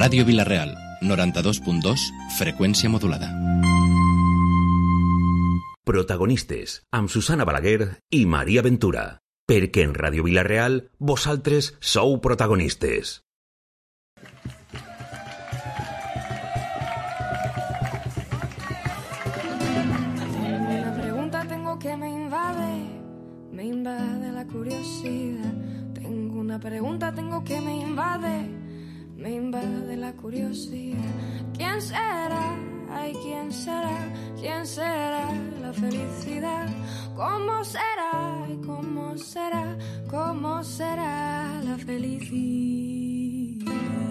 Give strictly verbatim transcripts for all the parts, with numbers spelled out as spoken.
Ràdio Vila-real, noranta-dos punt dos, freqüència modulada. Protagonistes, amb Susana Balaguer i Maria Ventura. Perquè en Ràdio Vila-real, vosaltres sou protagonistes. Una pregunta tengo que me invade, me invade la curiosidad. Tengo una pregunta tengo que me invade, me invade la curiosidad. ¿Quién será? Ay, ¿quién será? ¿Quién será la felicidad? ¿Cómo será? ¿Y cómo será? ¿Cómo será la felicidad?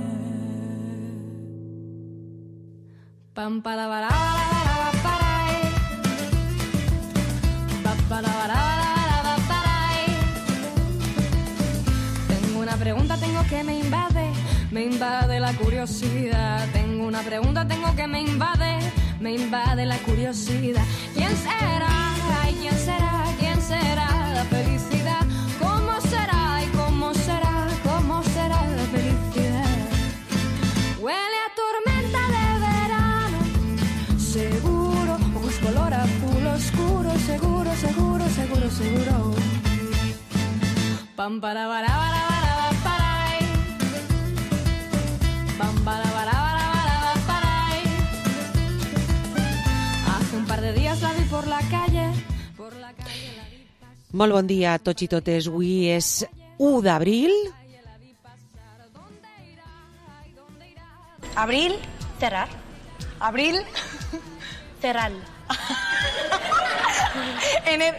Pam para para para para para para para. Tengo una pregunta, tengo que me invade, me invade la curiosidad. Tengo una pregunta, tengo que me invade, me invade la curiosidad. ¿Quién será? Ay, ¿quién será? ¿Quién será la felicidad? ¿Cómo será? ¿Y cómo será? ¿Cómo será la felicidad? Huele a tormenta de verano, seguro, ojos color azul oscuro, seguro, seguro, seguro, seguro. Pam para para para para para. Pam para para para para para. Hace un par de días la vi por la calle, por la calle la vi pasar. Molt bon dia a tots i totes. Avui és u d'abril. Abril, cerrar. Abril, cerrar. en el...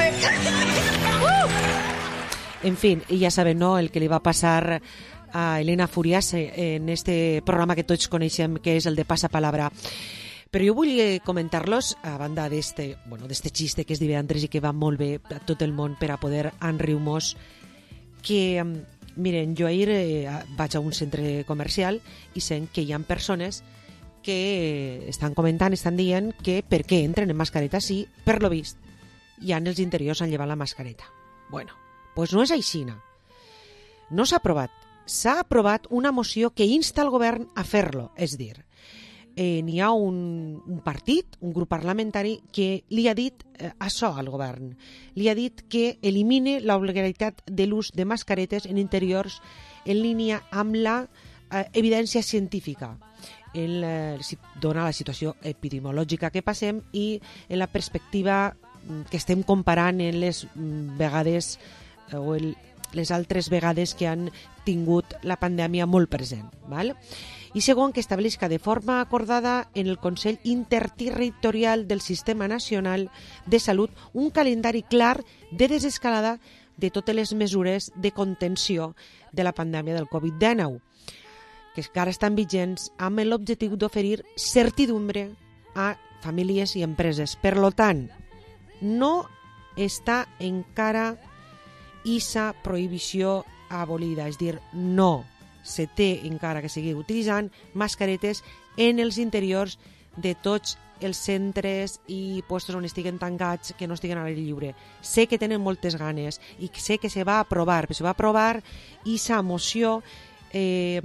En fin, ja saben, no?, el que li va passar a Elena Furias en este programa que tots coneixem, que és el de Passapalabra. Però jo vull comentar-los, a banda d'este, bueno, d'este xiste que es divendres i que va molt bé a tot el món per a poder enriure-nos, que, miren, jo ahir eh, vaig a un centre comercial i sent que hi ha persones que estan comentant, estan dient que per què entren en mascareta si, per lo vist, ja en els interiors han llevat la mascareta. Bueno, doncs pues no és així. No s'ha aprovat. S'ha aprovat una moció que insta el govern a fer-lo. És dir, eh, n'hi ha un, un partit, un grup parlamentari, que li ha dit eh, això al govern. Li ha dit que elimine l'obligatorietat de l'ús de mascaretes en interiors en línia amb la eh, evidència científica. En la, dona la situació epidemiològica que passem i en la perspectiva que estem comparant en les vegades o el, les altres vegades que han tingut la pandèmia molt present. Val? I segon, que estableixi de forma acordada en el Consell Interterritorial del Sistema Nacional de Salut un calendari clar de desescalada de totes les mesures de contenció de la pandèmia del covid dinou, que encara estan vigents amb l'objectiu d'oferir certidumbre a famílies i empreses. Per tant, no està encara aquesta prohibició abolida, és dir, no se té encara que seguir utilitzant mascaretes en els interiors de tots els centres i puestos on estiguen tancats, que no estiguen a l'aire lliure. Sé que tenen moltes ganes i sé que se va aprovar, però se va aprovar aquesta moció, eh,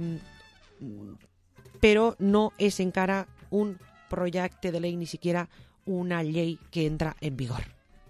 però no és encara un projecte de llei, ni siquiera una llei que entra en vigor.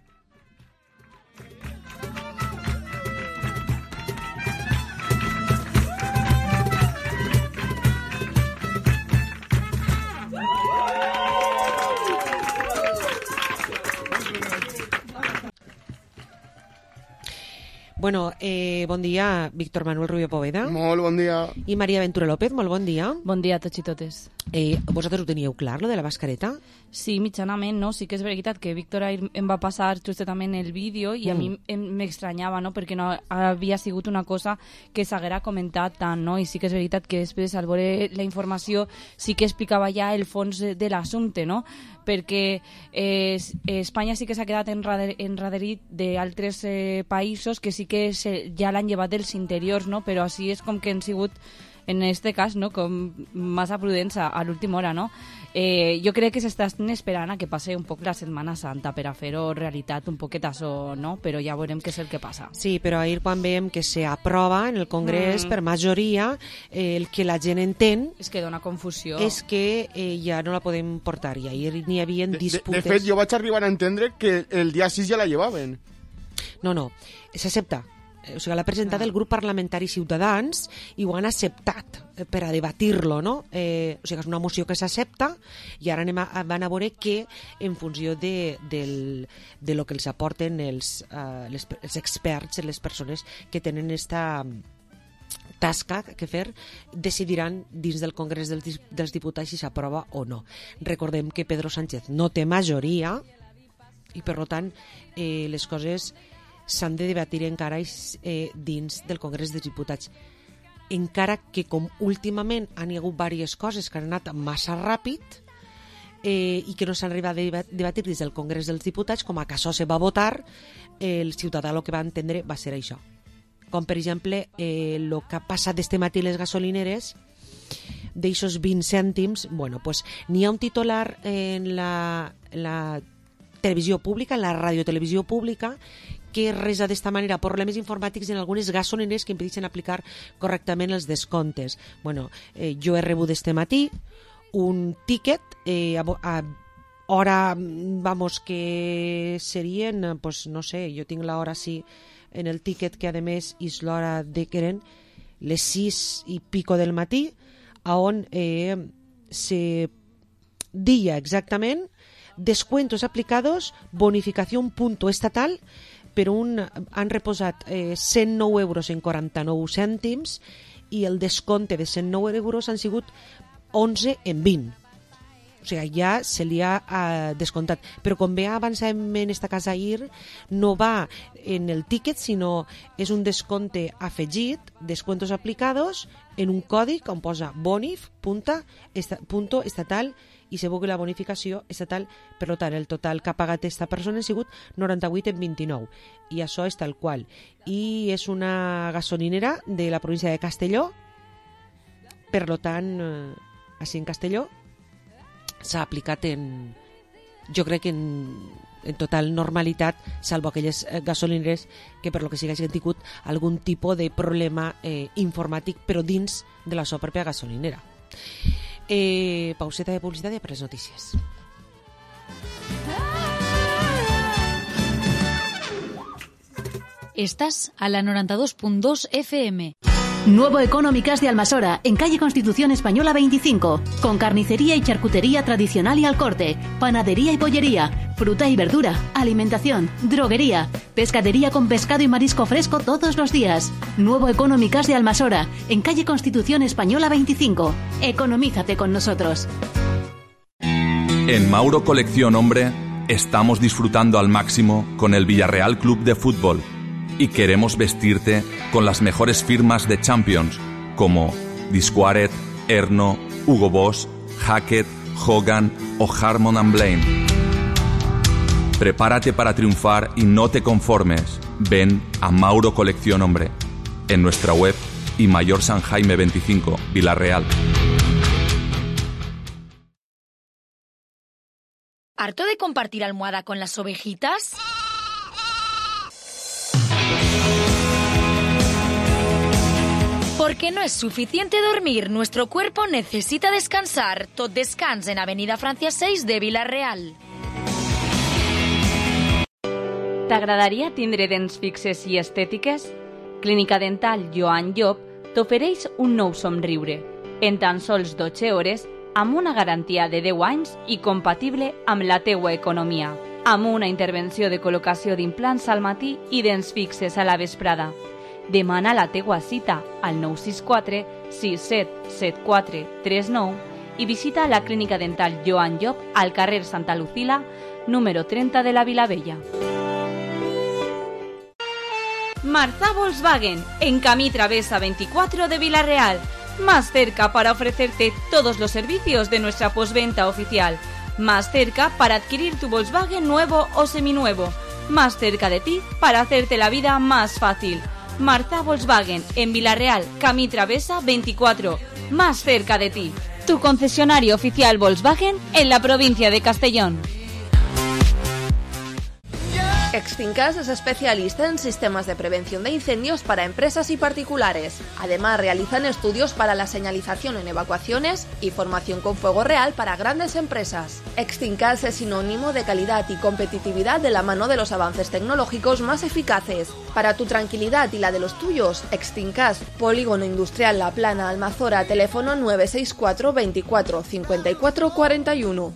Bueno, eh, bon dia, Víctor Manuel Rubio Poveda. Molt bon dia. I Maria Ventura López, molt bon dia. Bon dia a tots i totes. Eh, vosaltres ho teníeu clar, lo de la mascareta? Sí, mitjanament, no? Sí que és veritat que Víctor em va passar justament el vídeo i mm. a mi m'estranyava, no?, perquè no havia sigut una cosa que s'haguera comentat tant, no? I sí que és veritat que després, al veure la informació, sí que explicava ja el fons de l'assumpte, no?, perquè eh, Espanya sí que s'ha quedat enradarit d'altres eh, països que sí que se, ja l'han llevat dels interiors, no?, però així és com que han sigut en este cas, no? Com massa prudència a l'última hora, no? Eh, jo crec que s'estan esperant a que passe un poc la Setmana Santa per a fer-ho realitat un poquet això, no? Però ja veurem què és el que passa. Sí, però ahir quan veiem que s'aprova en el Congrés mm. per majoria, eh, el que la gent entén... És que dona confusió. És que eh, ja no la podem portar, i ahir n'hi havia disputes... De, de, de fet, jo vaig arribar a entendre que el dia sis ja la llevaven. No, no, s'accepta. O sigui, l'ha presentat el grup parlamentari Ciutadans i ho han acceptat per a debatir-lo, no? Eh, o sigui, és una moció que s'accepta i ara anem a, van a veure que en funció de, del, de lo que els aporten els, uh, les, els experts, les persones que tenen esta tasca que fer, decidiran dins del Congrés dels, dels Diputats si s'aprova o no. Recordem que Pedro Sánchez no té majoria i, per tant, eh, les coses s'han de debatir encara eh, dins del Congrés dels Diputats. Encara que, com últimament han hi hagut diverses coses que han anat massa ràpid eh, i que no s'han arribat a debatir dins del Congrés dels Diputats, com a que això se va votar, eh, el ciutadà el que va entendre va ser això. Com, per exemple, el eh, que ha passat este matí les gasolineres, d'eixos vint cèntims, bueno, pues, n'hi ha un titular en la, la televisió pública, en la radiotelevisió pública, que resa d'esta manera: problemes informàtics en algunes gasolineres que impedeixen aplicar correctament els descomptes. Bueno, eh, jo he rebut este matí un ticket eh, a, a hora, vamos, que serien, pues no sé, jo tinc l'hora sí en el ticket, que a més és l'hora de que eren les sis i pico del matí, a on eh, se dia exactament descuentos aplicados, bonificación punto estatal, per un han reposat eh, cent nou euros en quaranta-nou cèntims i el descompte de cent nou euros han sigut onze en vint. O sigui, ja se li ha eh, descomptat. Però com bé avançàvem en esta casa ahir, no va en el ticket, sinó és un descompte afegit, descuentos aplicados, en un còdic on posa bonif punto estatal, i se veu que la bonificació estatal, per tant, el total que ha pagat aquesta persona ha sigut noranta-vuit en vint-i-nou, i això és tal qual. I és una gasolinera de la província de Castelló, per tant, eh, així en Castelló s'ha aplicat en, jo crec que en, en total normalitat, salvo aquelles gasolineres que per lo que sigui hagin tingut algun tipus de problema eh, informàtic, però dins de la seva pròpia gasolinera. Eh, pauseta de publicitat i per les notícies. Estás a la noventa y dos punto dos F M. Nuevo Económicas de Almasora, en calle Constitución Española veinticinco, con carnicería y charcutería tradicional y al corte, panadería y bollería, fruta y verdura, alimentación, droguería, pescadería con pescado y marisco fresco todos los días. Nuevo Económicas de Almasora, en calle Constitución Española veinticinco. Economízate con nosotros. En Mauro Colección Hombre estamos disfrutando al máximo con el Villarreal Club de Fútbol. Y queremos vestirte con las mejores firmas de Champions, como Disquaret, Erno, Hugo Boss, Hackett, Hogan o Harmon and Blaine. Prepárate para triunfar y no te conformes. Ven a Mauro Colección Hombre, en nuestra web y Mayor San Jaime veinticinco, Villarreal. ¿Harto de compartir almohada con las ovejitas? Porque no es suficiente dormir, nuestro cuerpo necesita descansar. Tot Descans en Avenida Francia seis de Vila-real. T'agradaria tindre dents fixes i estètiques? Clínica Dental Joan Llop t'ofereix un nou somriure. En tan sols dotze hores, amb una garantia de deu anys i compatible amb la teua economia. Amb una intervenció de col·locació d'implants al matí i dents fixes a la vesprada. Demana la teua cita al nou sis quatre sis set set quatre tres nou i visita la Clínica Dental Joan Llop al carrer Santa Lucila, número treinta de la Vilavella. Marza Volkswagen, en Camí Travesa veinticuatro de Vila-real, más cerca para ofrecerte todos los servicios de nuestra postventa oficial, más cerca para adquirir tu Volkswagen nuevo o seminuevo, más cerca de ti para hacerte la vida más fácil. Marza Volkswagen, en Vila-real, Camí Travesa veinticuatro, más cerca de ti. Tu concesionario oficial Volkswagen en la provincia de Castellón. Extincas es especialista en sistemas de prevención de incendios para empresas y particulares. Además, realizan estudios para la señalización en evacuaciones y formación con fuego real para grandes empresas. Extincas es sinónimo de calidad y competitividad de la mano de los avances tecnológicos más eficaces. Para tu tranquilidad y la de los tuyos, Extincas, Polígono Industrial La Plana, Almazora, teléfono nueve seis cuatro veinticuatro cincuenta y cuatro cuarenta y uno.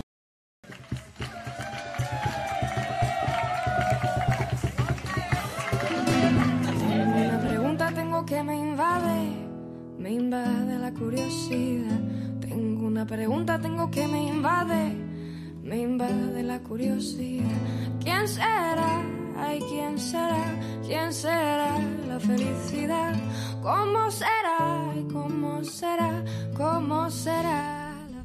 Que me invade, me invade la curiosidad. Tengo una pregunta, tengo que me invade, me invade la curiosidad. ¿Quién será? Ay, ¿quién será? ¿Quién será la felicidad? ¿Cómo será? Ay, ¿cómo será? ¿Cómo será?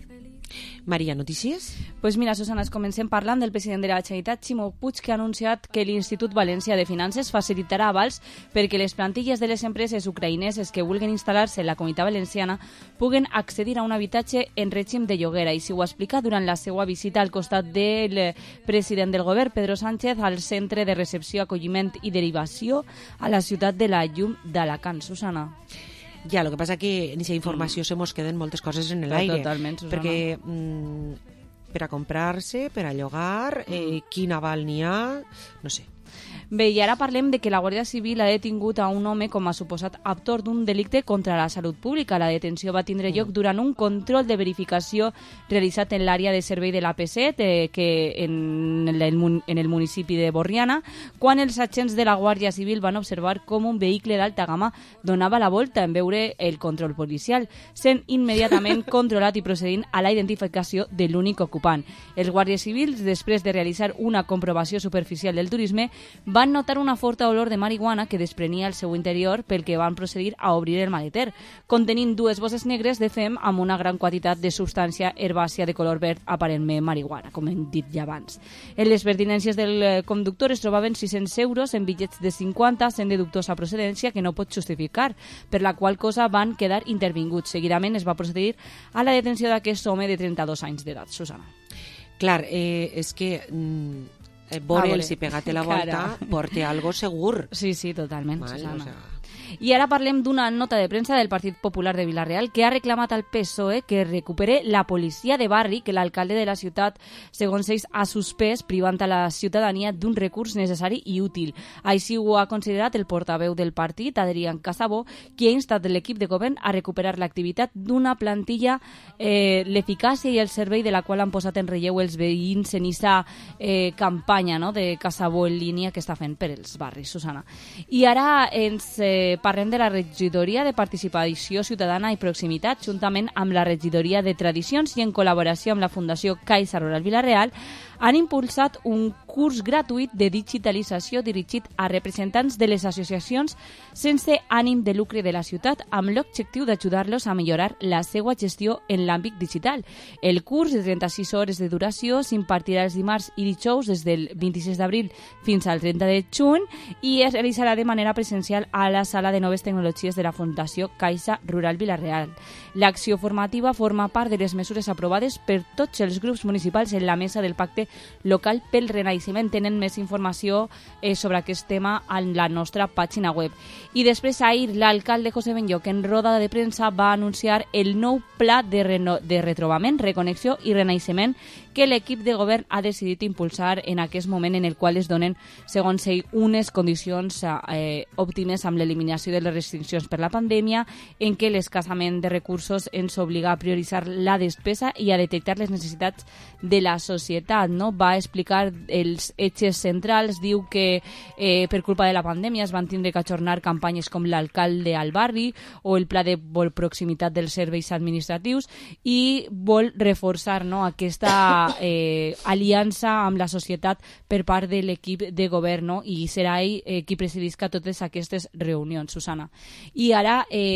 Maria, notícies? Pues mira, Susana, comencem parlant del president de la Generalitat, Ximo Puig, que ha anunciat que l'Institut Valencià de Finances facilitarà avals perquè les plantilles de les empreses ucraïneses que vulguin instal·lar-se en la Comunitat Valenciana puguen accedir a un habitatge en règim de lloguer. I si ho explica durant la seva visita al costat del president del govern, Pedro Sánchez, al Centre de Recepció, Acolliment i Derivació a la ciutat de la Llum d'Alacant. Susana. Ja, el que passa que en aquesta informació mm. se mos queden moltes coses en l'aire. Totalment, Susana. Perquè mm, per a comprar-se, per a llogar, eh, quin aval n'hi ha, no sé. Bé, i ara parlem de que la Guàrdia Civil ha detingut a un home com a suposat autor d'un delicte contra la salut pública. La detenció va tindre lloc durant un control de verificació realitzat en l'àrea de servei de l'A P set, eh, que en el, en el municipi de Borriana, quan els agents de la Guàrdia Civil van observar com un vehicle d'alta gamma donava la volta en veure el control policial, sent immediatament controlat i procedint a la identificació de l'únic ocupant. Els guàrdies civils, després de realitzar una comprovació superficial del turisme, van notar una forta olor de marihuana que desprenia al seu interior, pel que van procedir a obrir el maleter, contenint dues bosses negres de fem amb una gran quantitat de substància herbàcia de color verd, aparentment marihuana, com hem dit ja abans. En les pertinències del conductor es trobaven sis-cents euros en bitllets de cinquanta, sent de dubtosa procedència que no pot justificar, per la qual cosa van quedar intervinguts. Seguidament es va procedir a la detenció d'aquest home de trenta-dos anys d'edat. Susana. Clar, eh, és que... Mm... Veure'ls i pegar-te la volta porta algo segur. Sí, sí, totalment, vale, Susana. O sea... I ara parlem d'una nota de premsa del Partit Popular de Vila-real que ha reclamat al P S O E que recupere la policia de barri que l'alcalde de la ciutat, segons ells, ha suspès, privant a la ciutadania d'un recurs necessari i útil. Així ho ha considerat el portaveu del partit, Adrián Casabó, qui ha instat l'equip de govern a recuperar l'activitat d'una plantilla, eh, l'eficàcia i el servei de la qual han posat en relleu els veïns en aquesta eh, campanya, no?, de Casabó en línia que està fent per els barris, Susana. I ara ens eh, parlem de la regidoria de participació ciutadana i proximitat, juntament amb la regidoria de tradicions i en col·laboració amb la Fundació Caixa Rural Vila-real, han impulsat un curs gratuït de digitalització dirigit a representants de les associacions sense ànim de lucre de la ciutat, amb l'objectiu d'ajudar-los a millorar la seva gestió en l'àmbit digital. El curs de trenta-sis hores de duració s'impartirà els dimarts i dijous des del vint-i-sis d'abril fins al trenta de juny i es realitzarà de manera presencial a la Sala de Noves Tecnologies de la Fundació Caixa Rural Vila-real. L'acció formativa forma part de les mesures aprovades per tots els grups municipals en la mesa del Pacte Local pel Renaixement. Tenen més informació eh, sobre aquest tema a la nostra pàgina web. I després, ahir, l'alcalde José Benlloc, en roda de premsa, va anunciar el nou pla de, reno- de retrobament, reconnexió i renaixement que l'equip de govern ha decidit impulsar en aquest moment en el qual es donen, segons ell, unes condicions eh, òptimes amb l'eliminació de les restriccions per la pandèmia, en què l'escassament de recursos ens obliga a prioritzar la despesa i a detectar les necessitats de la societat, no? Va explicar els eixos centrals, diu que eh, per culpa de la pandèmia es van tindre que ajornar campanyes com l'alcalde al barri o el pla de proximitat dels serveis administratius i vol reforçar, no?, aquesta eh, aliança amb la societat per part de l'equip de govern, no? I serà ell eh, qui presidisca totes aquestes reunions, Susana. I ara eh,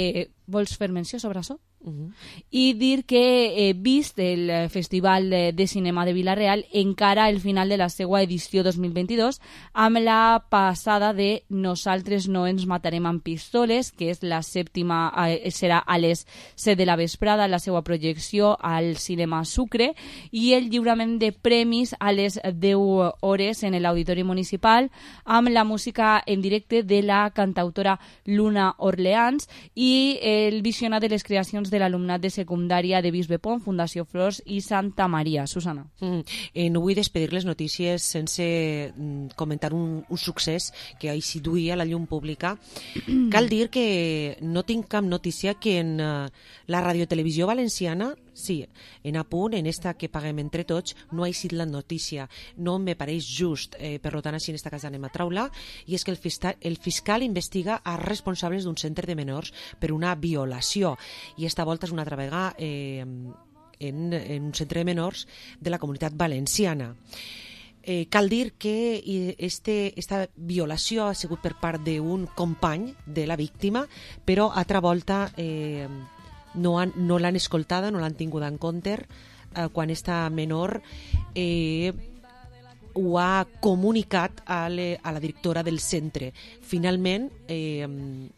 vols fer menció sobre això? Uh-huh. I dir que, eh, vist el Festival de, de Cinema de Vila-real, encara el final de la seva edició dos mil vint-i-dos amb la passada de Nosaltres no ens matarem amb pistoles, que és la sèptima, eh, serà a les set de la vesprada, la seva projecció al Cinema Sucre, i el lliurament de premis a les deu hores en l'Auditori Municipal amb la música en directe de la cantautora Luna Orleans i el visionat de les creacions de l'alumnat de secundària de Bisbe Pont, Fundació Flors i Santa Maria. Susana. Mm. Eh, no vull despedir les notícies sense mm, comentar un, un succés que així duia a la llum pública. Cal dir que no tinc cap notícia que en uh, la radiotelevisió valenciana, sí, en apunt, en esta que paguem entre tots, no ha eixit la notícia. No me pareix just, eh, per tant, així en esta casa anem a traure, i és que el fiscal, el fiscal investiga a responsables d'un centre de menors per una violació, i esta volta és una altra vegada eh, en, en un centre de menors de la Comunitat Valenciana. Eh, cal dir que este, esta violació ha sigut per part d'un company de la víctima, però altra volta eh, no, han, no l'han escoltada, no l'han tingut en compte eh, quan esta menor eh, ho ha comunicat a, le, a la directora del centre. Finalment, eh,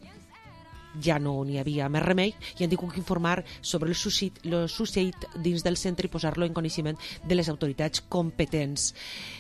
ja no n'hi havia més remei i han tingut que informar sobre el suïcid, el suïcid dins del centre i posar-lo en coneixement de les autoritats competents.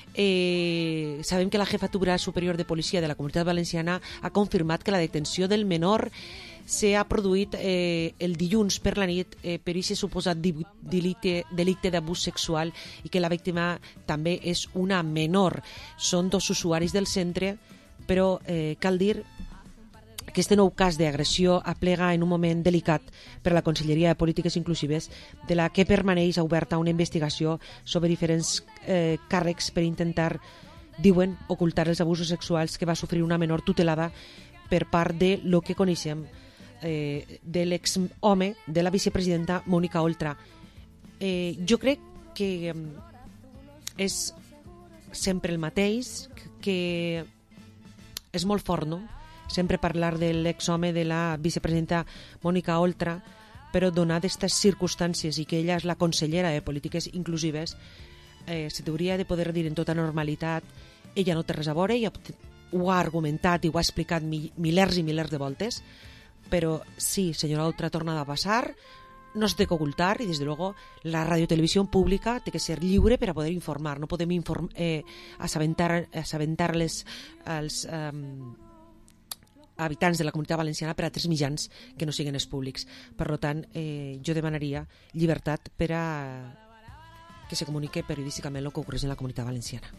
Eh, sabem que la Jefatura Superior de Policia de la Comunitat Valenciana ha confirmat que la detenció del menor s'ha produït eh, el dilluns per la nit eh, per aquest suposat delicte, delicte d'abús sexual i que la víctima també és una menor. Són dos usuaris del centre, però eh, cal dir que este nou cas d'agressió aplega en un moment delicat per a la Conselleria de Polítiques Inclusives, de la que permaneix oberta una investigació sobre diferents eh, càrrecs per intentar, diuen, ocultar els abusos sexuals que va sofrir una menor tutelada per part de lo que coneixem eh, de l'exhome de la vicepresidenta Mònica Oltra. Eh, jo crec que eh, és sempre el mateix, que és molt fort, no?, sempre parlar de l'exhome de la vicepresidenta Mònica Oltra, però donat aquestes circumstàncies i que ella és la consellera de Polítiques Inclusives, eh, se t'hauria de poder dir en tota normalitat, ella no té res a veure, ella ho ha argumentat i ho ha explicat mil, milers i milers de voltes, però sí, senyora Oltra, torna a passar, no es té que ocultar, i des de luego la radiotelevisió pública té que ser lliure per a poder informar, no podem inform, eh, assabentar, assabentar-les als eh, habitants de la Comunitat Valenciana per a tres mitjans que no siguin els públics. Per tant, eh, jo demanaria llibertat per a que se comunique periodísticament el que ocorre en la Comunitat Valenciana.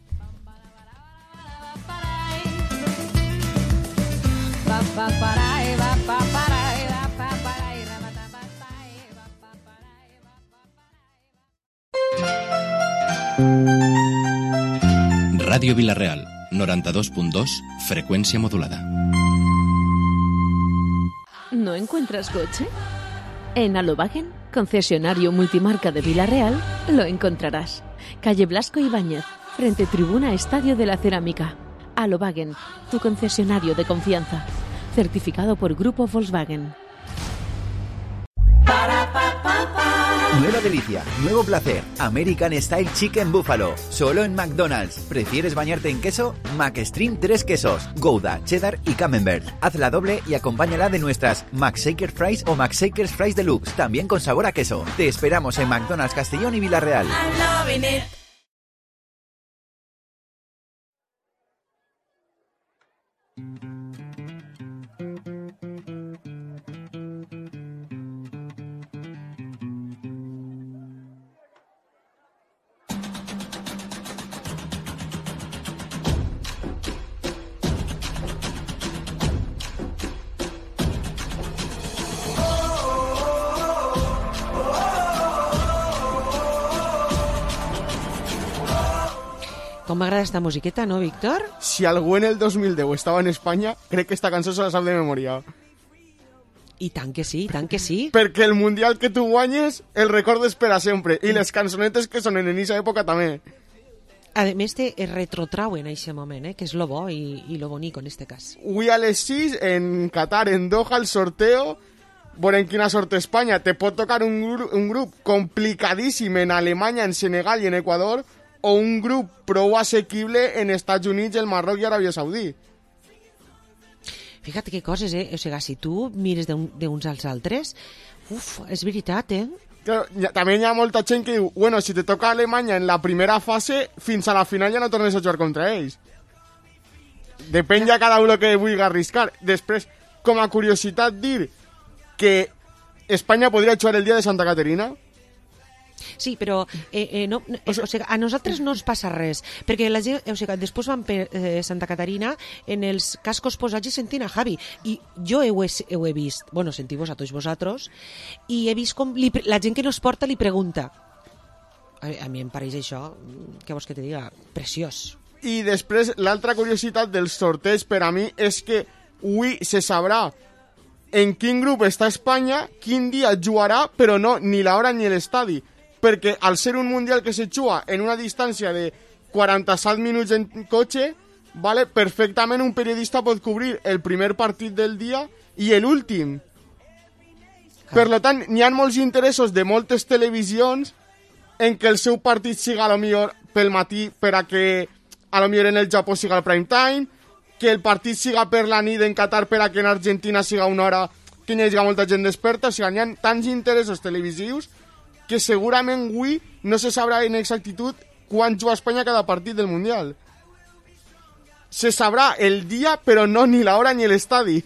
Radio Vila-real, noranta-dos punt dos, frecuencia modulada. ¿No encuentras coche? En Alobagen, concesionario multimarca de Vila-real, lo encontrarás. Calle Blasco Ibáñez, frente Tribuna Estadio de la Cerámica. Alobagen, tu concesionario de confianza. Certificado por Grupo Volkswagen. Nueva delicia, nuevo placer, American Style Chicken Buffalo, solo en McDonald's. ¿Prefieres bañarte en queso? McStream tres quesos, Gouda, Cheddar y Camembert. Hazla doble y acompáñala de nuestras McShaker Fries o McShakers Fries Deluxe, también con sabor a queso. Te esperamos en McDonald's Castellón y Vila-real. Com m'agrada esta musiqueta, no, Víctor? Si algú en el dos mil deu estava en Espanya, crec que esta cançó se la sap de memòria. I tant que sí, tant que sí. Perquè el Mundial que tu guanyes el recordes per a sempre. I les cançonetes que sonen en aquesta època també. A més, te retrotrauen en aquest moment, eh? Que és lo bo i, i lo bonic en este cas. Avui a les sis, en Qatar, en Doha, el sorteo veurem quina sort té Espanya. Te pot tocar un, gru un grup complicadíssim en Alemanya, en Senegal i en Equador, o un grup prou assequible en Estats Units, el Marroc i Aràbia Saudí. Fíjate que coses, eh? O sigui, si tu mires d'uns als altres, uf, és veritat, eh? Claro, també hi ha molta gent que diu, bueno, si te toca Alemanya en la primera fase, fins a la final ja no tornes a jugar contra ells. Depèn ja cada un que vulgui arriscar. Després, com a curiositat, dir que Espanya podria jugar el dia de Santa Caterina. Sí, però eh, eh, no, eh, o sigui, a nosaltres no ens passa res, perquè la gent, o sigui, després van per eh, Santa Caterina en els cascos posats i sentint a Javi, i jo ho he, ho he vist, bueno, sentiu-vos a tots vosaltres, i he vist com li, la gent que no es porta li pregunta. A, a mi em pareix això, què vols que te diga, preciós. I després, l'altra curiositat del sorteig per a mi és que avui se sabrà en quin grup està Espanya, quin dia jugarà, però no ni l'hora ni l'estadi. Perquè al ser un mundial que se juga en una distància de quaranta-set minuts en cotxe, vale, perfectament un periodista pot cobrir el primer partit del dia i l'últim. Per tant, n'hi ha molts interessos de moltes televisions en que el seu partit siga a lo millor pel matí per a que a lo millor en el Japó siga el prime time, que el partit siga per la nit en Qatar per a que en Argentina siga una hora que hi hagi molta gent desperta. O sigui, n'hi ha tants interessos televisius que segurament avui no se sabrà en exactitud quan juga Espanya cada partit del Mundial. Se sabrà el dia, però no ni l'hora ni l'estadi.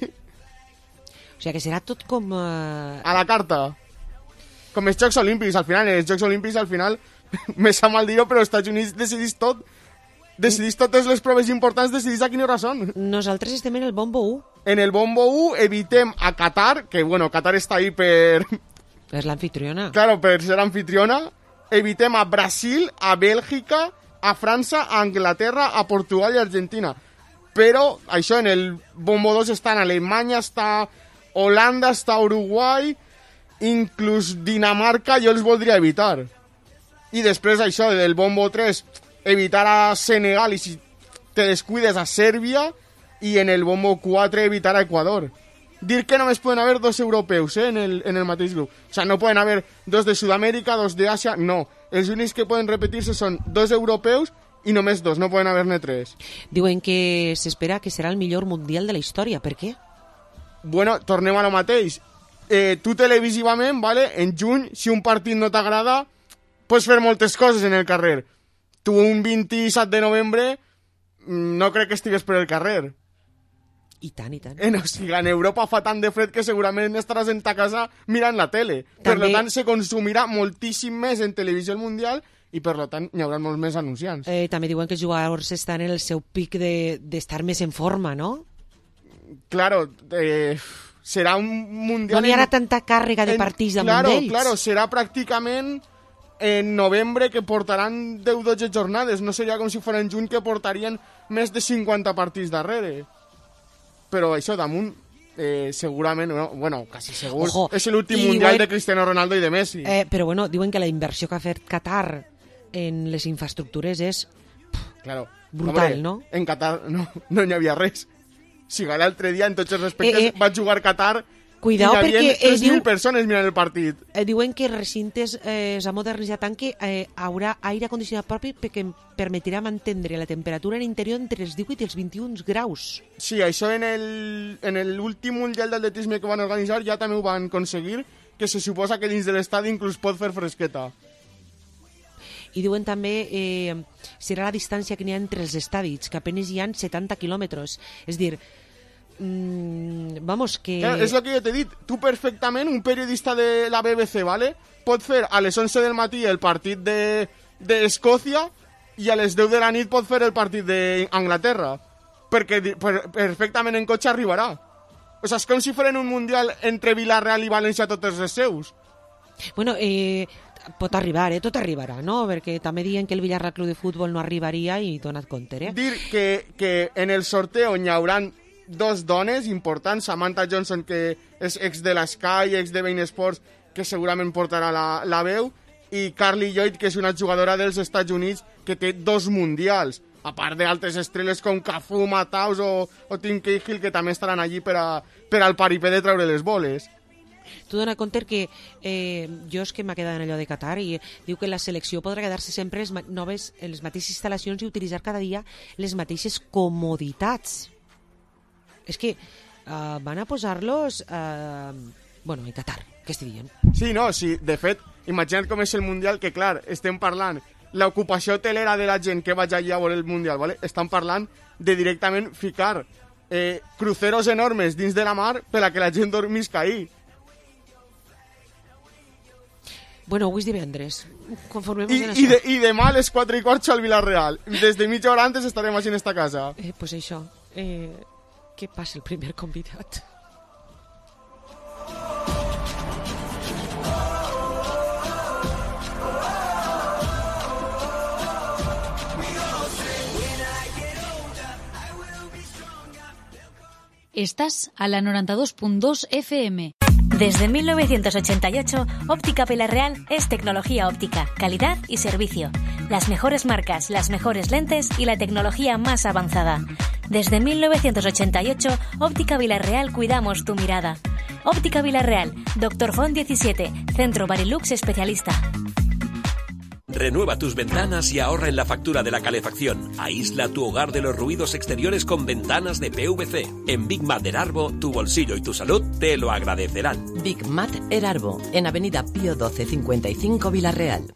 O sigui que serà tot com... Uh... A la carta. Com els Jocs Olímpics, al final. Els Jocs Olímpics, al final, me sap mal dir-ho, però els Estats Units decidís tot. Decidís totes les proves importants, decidís a quina hora són. Nosaltres estem en el bombo u. En el bombo u evitem a Qatar, que, bueno, Qatar està ahí per... És l'anfitriona. Claro, per ser anfitriona, evitem a Brasil, a Bèlgica, a França, a Anglaterra, a Portugal i a Argentina. Però, això, en el bombo dos estan Alemanya, està Holanda, està Uruguai, inclús Dinamarca, jo els voldria evitar. I després, això, del bombo tres, evitar a Senegal i si te descuides a Sèrbia, i en el bombo quatre evitar a Equador. Dir que només poden haver dos europeus eh, en, el, en el mateix grup. O sea, no poden haver dos de Sud-amèrica, dos de Àsia, no. Els únics que poden repetir-se són dos europeus i només dos, no poden haver-ne tres. Diuen que s'espera que serà el millor mundial de la història. Per què? Bueno, tornem a lo mateix. Eh, tu televisivament, vale, en juny, si un partit no t'agrada, pots fer moltes coses en el carrer. Tu un vint-i-set de novembre no crec que estigues per el carrer. I tant, i tant. En, o sigui, en Europa fa tant de fred que segurament estaràs en ta casa mirant la tele. També... Per tant, se consumirà moltíssim més en televisió mundial i, per tant, hi haurà molts més anunciants. Eh, també diuen que els jugadors estan en el seu pic d'estar de, més en forma, no? Claro, eh, serà un mundial... No hi haurà en... tanta càrrega de partits damunt claro, d'ells. Claro, serà pràcticament en novembre que portaran deu dotze jornades. No seria com si fos en juny que portarien més de cinquanta partits darrere. Però això damunt, eh, segurament, no, bueno, quasi segur, Ojo, és l'últim mundial diuen, de Cristiano Ronaldo i de Messi. Eh, però bueno, diuen que la inversió que ha fet Qatar en les infraestructures és pff, claro. brutal, Hombre, no? En Qatar no no n'hi havia res. Si l'altre dia, en tots els respectes, eh, eh, va jugar Qatar... Cuidao, perquè es tres mil diu, persones mirant el partit. Eh, diuen que els recintes eh, s'ha modernitzat tant que eh, haurà aire condicionat propi perquè permetirà mantenir la temperatura en l'interior entre els divuit i els vint-i-un graus. Sí, això en el en l'últim mundial d'atletisme que van organitzar ja també ho van aconseguir, que se suposa que dins de l'estadi inclús pot fer fresqueta. I diuen també eh, serà la distància que n'hi ha entre els estadis, que apenas hi ha setanta quilòmetres. És dir, mm, vamos, que... Claro, és el que jo t'he dit. Tu perfectament, un periodista de la B B C, ¿vale? Pot fer a les onze del matí el partit d'Escòcia de, i a les deu de la nit pot fer el partit d'Anglaterra. Perquè per, perfectament en cotxe arribarà. O sigui, és com si feren un mundial entre Villarreal i València tots els seus. Bueno, eh... pot arribar, eh? Tot arribarà, no? Perquè també diuen que el Villarreal Club de Futbol no arribaria i donat compte, eh? Dir que, que en el sorteo hi haurà dos dones importants, Samantha Johnson, que és ex de l'Sky, ex de Bein Sports, que segurament portarà la, la veu, i Carly Lloyd, que és una jugadora dels Estats Units que té dos mundials, a part d'altres estrelles com Cafu, Mataus o, o Tim Cahill, que també estaran allí per, a, per al paripé de treure les boles. Tu dona compte que eh, jo és que m'ha quedat en allò de Qatar i diu que la selecció podrà quedar-se sempre les noves, en les mateixes instal·lacions i utilitzar cada dia les mateixes comoditats. És que uh, van a posar-los uh, bueno, en Qatar, què estic dient? Sí, no, sí, de fet, imagina't com és el Mundial, que clar, estem parlant l'ocupació hotelera de la gent que vaig allà a veure el Mundial, ¿vale? Estan parlant de directament ficar eh, cruceros enormes dins de la mar per a que la gent dormisca ahí. Bueno, avui és divendres. Conformem-nos I, en i, això. de, I demà a les quatre i quart al Villarreal. Des de mitja hora antes estarem així en esta casa. Eh, pues això. Eh, què passa el primer convidat? Estás a la noventa y dos punto dos F M. Desde mil novecientos ochenta y ocho, Óptica Villarreal es tecnología óptica, calidad y servicio. Las mejores marcas, las mejores lentes y la tecnología más avanzada. Desde mil novecientos ochenta y ocho, Óptica Villarreal cuidamos tu mirada. Óptica Villarreal, Doctor Font diecisiete, Centro Barilux especialista. Renueva tus ventanas y ahorra en la factura de la calefacción. Aísla tu hogar de los ruidos exteriores con ventanas de P V C. En Big Mat Erarbo, tu bolsillo y tu salud te lo agradecerán. Big Mat Erarbo, en Avenida Pío doce cincuenta y cinco Villarreal.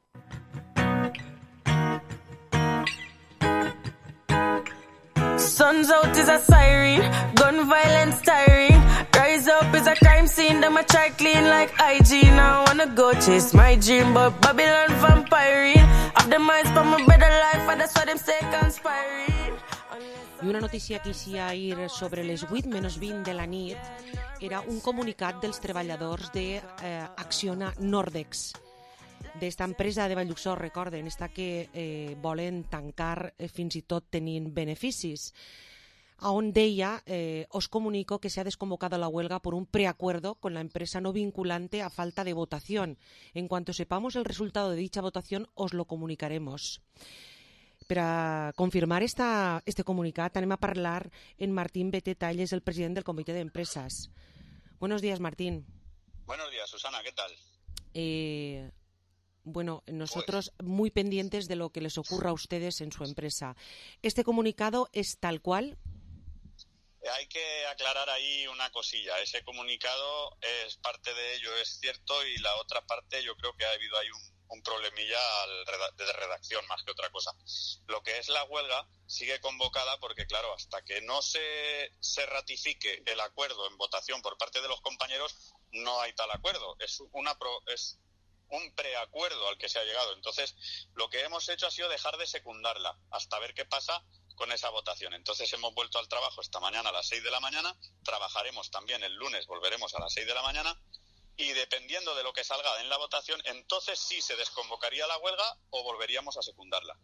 Sun's out is a siren, gun violence tiring. Rise up is a crime scene, them a try clean like hygiene. I wanna go chase my dream, but Babylon vampiring. Have the minds for my better life, and that's why them say conspiring. I una notícia que hi ahir sobre les vuit menys vint de la nit era un comunicat dels treballadors de eh, Acciona Nordex, d'esta empresa de Vallduxó, recorden, esta que eh, volen tancar eh, fins i tot tenint beneficis, on deia, eh, os comunico que se ha desconvocado la huelga por un preacuerdo con la empresa no vinculante a falta de votación. En cuanto sepamos el resultado de dicha votación, os lo comunicaremos. Per a confirmar esta, este comunicat anem a parlar en Martín Bete Talles, el president del Comitè d'Empresas. Buenos días, Martín. Buenos días, Susana, ¿qué tal? Eh... Bueno, nosotros muy pendientes de lo que les ocurra a ustedes en su empresa. ¿Este comunicado es tal cual? Hay que aclarar ahí una cosilla. Ese comunicado es parte de ello, es cierto, y la otra parte yo creo que ha habido ahí un, un problemilla al, de redacción más que otra cosa. Lo que es la huelga sigue convocada porque, claro, hasta que no se, se ratifique el acuerdo en votación por parte de los compañeros, no hay tal acuerdo. Es una pro, es un preacuerdo al que se ha llegado. Entonces, lo que hemos hecho ha sido dejar de secundarla hasta ver qué pasa con esa votación. Entonces, hemos vuelto al trabajo esta mañana a las seis de la mañana, trabajaremos también el lunes, volveremos a las seis de la mañana, y dependiendo de lo que salga en la votación, entonces sí se desconvocaría la huelga o volveríamos a secundarla.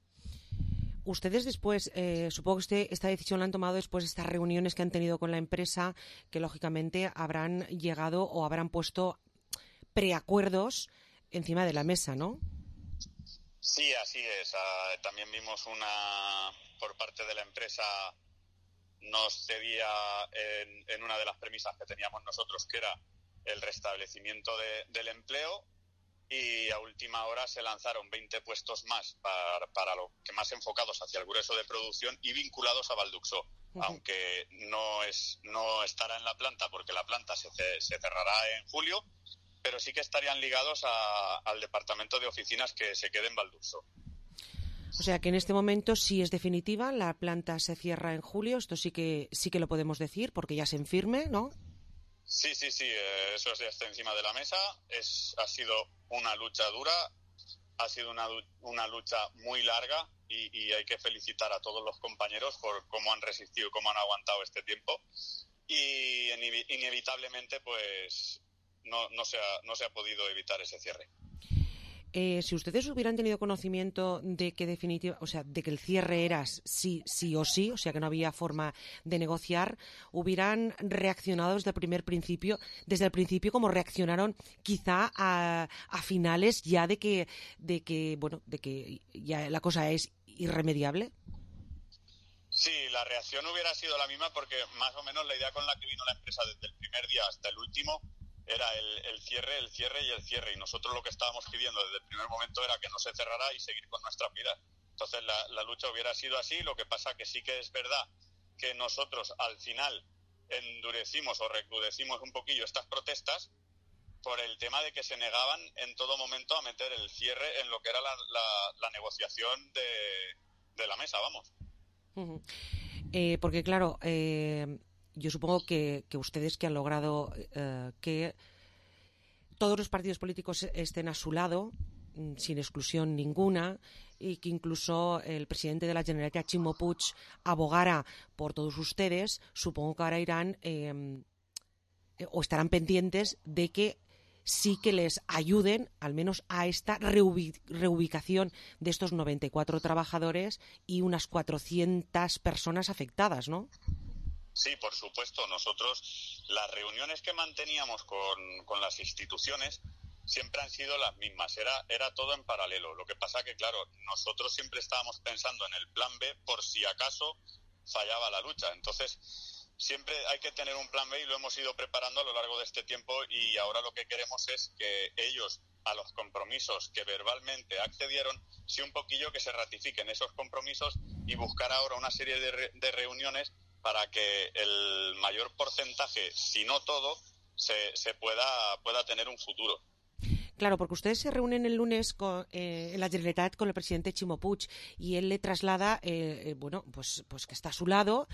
Ustedes después, eh, supongo que usted, esta decisión la han tomado después de estas reuniones que han tenido con la empresa, que lógicamente habrán llegado o habrán puesto preacuerdos encima de la mesa, ¿no? Sí, así es. Uh, también vimos una, por parte de la empresa, nos cedía en, en una de las premisas que teníamos nosotros, que era el restablecimiento de, del empleo, y a última hora se lanzaron veinte puestos más para, para lo que más enfocados hacia el grueso de producción y vinculados a Vallduxó, uh-huh. aunque no es no estará en la planta porque la planta se, se cerrará en julio, pero sí que estarían ligados a, al departamento de oficinas que se quede en Vallduxó. O sea que en este momento sí es definitiva, la planta se cierra en julio, esto sí que sí que lo podemos decir porque ya se enfirme, ¿no? Sí, sí, sí, eh, eso ya está encima de la mesa. Es, ha sido una lucha dura, ha sido una, una lucha muy larga y, y hay que felicitar a todos los compañeros por cómo han resistido, cómo han aguantado este tiempo, y inevitablemente pues no, no, se ha, no se ha podido evitar ese cierre. Eh, si ustedes hubieran tenido conocimiento de que definitiva, o sea, de que el cierre era sí, sí o sí, o sea, que no había forma de negociar, hubieran reaccionado desde el primer principio, desde el principio como reaccionaron quizá a, a finales ya de que, de que, bueno, de que ya la cosa es irremediable. Sí, la reacción hubiera sido la misma porque más o menos la idea con la que vino la empresa desde el primer día hasta el último era el, el cierre, el cierre y el cierre. Y nosotros lo que estábamos pidiendo desde el primer momento era que no se cerrara y seguir con nuestra vida. Entonces la, la lucha hubiera sido así. Lo que pasa que sí que es verdad que nosotros al final endurecimos o recrudecimos un poquillo estas protestas por el tema de que se negaban en todo momento a meter el cierre en lo que era la, la, la negociación de, de la mesa, vamos. Uh-huh. Eh, porque claro, eh, yo supongo que, que ustedes que han logrado eh, que todos los partidos políticos estén a su lado, sin exclusión ninguna, y que incluso el presidente de la Generalitat, Ximo Puig, abogara por todos ustedes, supongo que ahora irán eh, o estarán pendientes de que sí que les ayuden al menos a esta reubi- reubicación de estos noventa y cuatro trabajadores y unas cuatrocientas personas afectadas, ¿no? Sí, por supuesto. Nosotros, las reuniones que manteníamos con, con las instituciones siempre han sido las mismas. Era, era todo en paralelo. Lo que pasa que, claro, nosotros siempre estábamos pensando en el plan B por si acaso fallaba la lucha. Entonces, siempre hay que tener un plan B y lo hemos ido preparando a lo largo de este tiempo, y ahora lo que queremos es que ellos, a los compromisos que verbalmente accedieron, sí un poquillo que se ratifiquen esos compromisos y buscar ahora una serie de, re- de reuniones para que el mayor porcentaje, si no todo, se, se pueda, pueda tener un futuro. Claro, porque ustedes se reúnen el lunes con, eh, en la Generalitat con el presidente Ximo Puig y él le traslada, eh, eh, bueno, pues, pues que está a su lado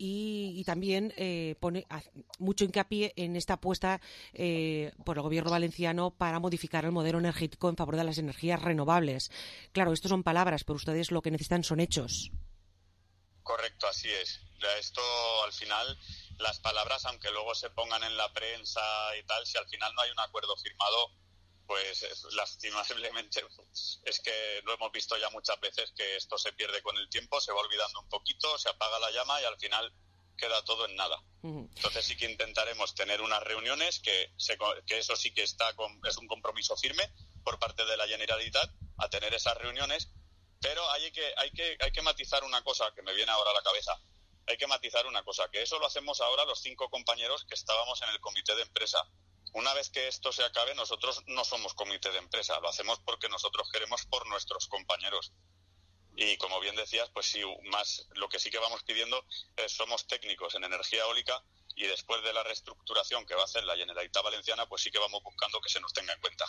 y, y también eh, pone mucho hincapié en esta apuesta eh, por el gobierno valenciano para modificar el modelo energético en favor de las energías renovables. Claro, esto son palabras, pero ustedes lo que necesitan son hechos. Correcto, así es. Esto, al final, las palabras, aunque luego se pongan en la prensa y tal, si al final no hay un acuerdo firmado, pues lastimablemente es que lo hemos visto ya muchas veces, que esto se pierde con el tiempo, se va olvidando un poquito, se apaga la llama y al final queda todo en nada. Uh-huh. Entonces sí que intentaremos tener unas reuniones que, se, que eso sí que está con, es un compromiso firme por parte de la Generalitat a tener esas reuniones, pero hay que, hay que, hay que matizar una cosa que me viene ahora a la cabeza. Hay que matizar una cosa, que eso lo hacemos ahora los cinco compañeros que estábamos en el comité de empresa. Una vez que esto se acabe, nosotros no somos comité de empresa, lo hacemos porque nosotros queremos por nuestros compañeros. Y como bien decías, pues sí, más lo que sí que vamos pidiendo es somos técnicos en energía eólica, y después de la reestructuración que va a hacer la Generalitat Valenciana, pues sí que vamos buscando que se nos tenga en cuenta.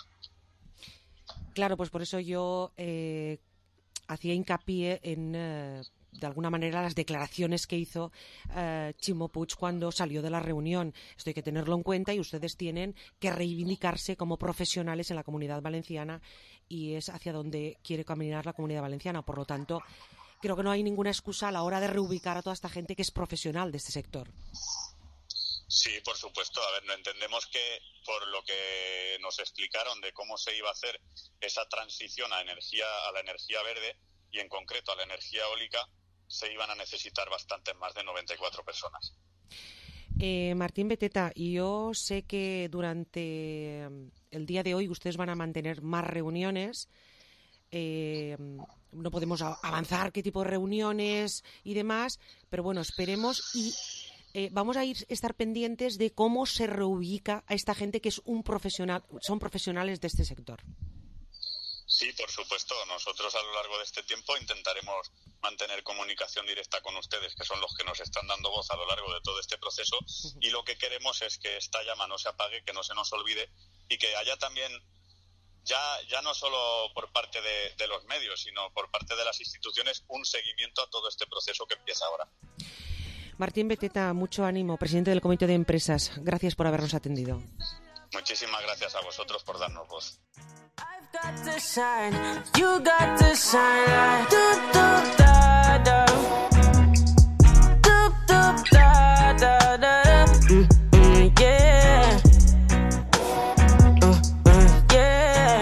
Claro, pues por eso yo eh, hacía hincapié en... Eh... de alguna manera las declaraciones que hizo uh, Ximo Puig cuando salió de la reunión. Esto hay que tenerlo en cuenta y ustedes tienen que reivindicarse como profesionales en la Comunidad Valenciana, y es hacia donde quiere caminar la Comunidad Valenciana. Por lo tanto, creo que no hay ninguna excusa a la hora de reubicar a toda esta gente que es profesional de este sector. Sí, por supuesto. A ver, no entendemos que por lo que nos explicaron de cómo se iba a hacer esa transición a energía a la energía verde, y en concreto a la energía eólica, se iban a necesitar bastantes más de noventa y cuatro personas. Eh, Martín Beteta, yo sé que durante el día de hoy ustedes van a mantener más reuniones. Eh, no podemos avanzar qué tipo de reuniones y demás, pero bueno, esperemos y eh, vamos a ir estar pendientes de cómo se reubica a esta gente que es un profesional, son profesionales de este sector. Sí, por supuesto. Nosotros a lo largo de este tiempo intentaremos mantener comunicación directa con ustedes, que son los que nos están dando voz a lo largo de todo este proceso, y lo que queremos es que esta llama no se apague, que no se nos olvide, y que haya también, ya, ya no solo por parte de, de los medios, sino por parte de las instituciones, un seguimiento a todo este proceso que empieza ahora. Martín Beteta, mucho ánimo, presidente del Comité de Empresas. Gracias por habernos atendido. Muchísimas gracias a vosotros por darnos voz. Got to shine, you got to shine like do do da da, do do da da da, mm, mm, yeah, uh, uh, yeah.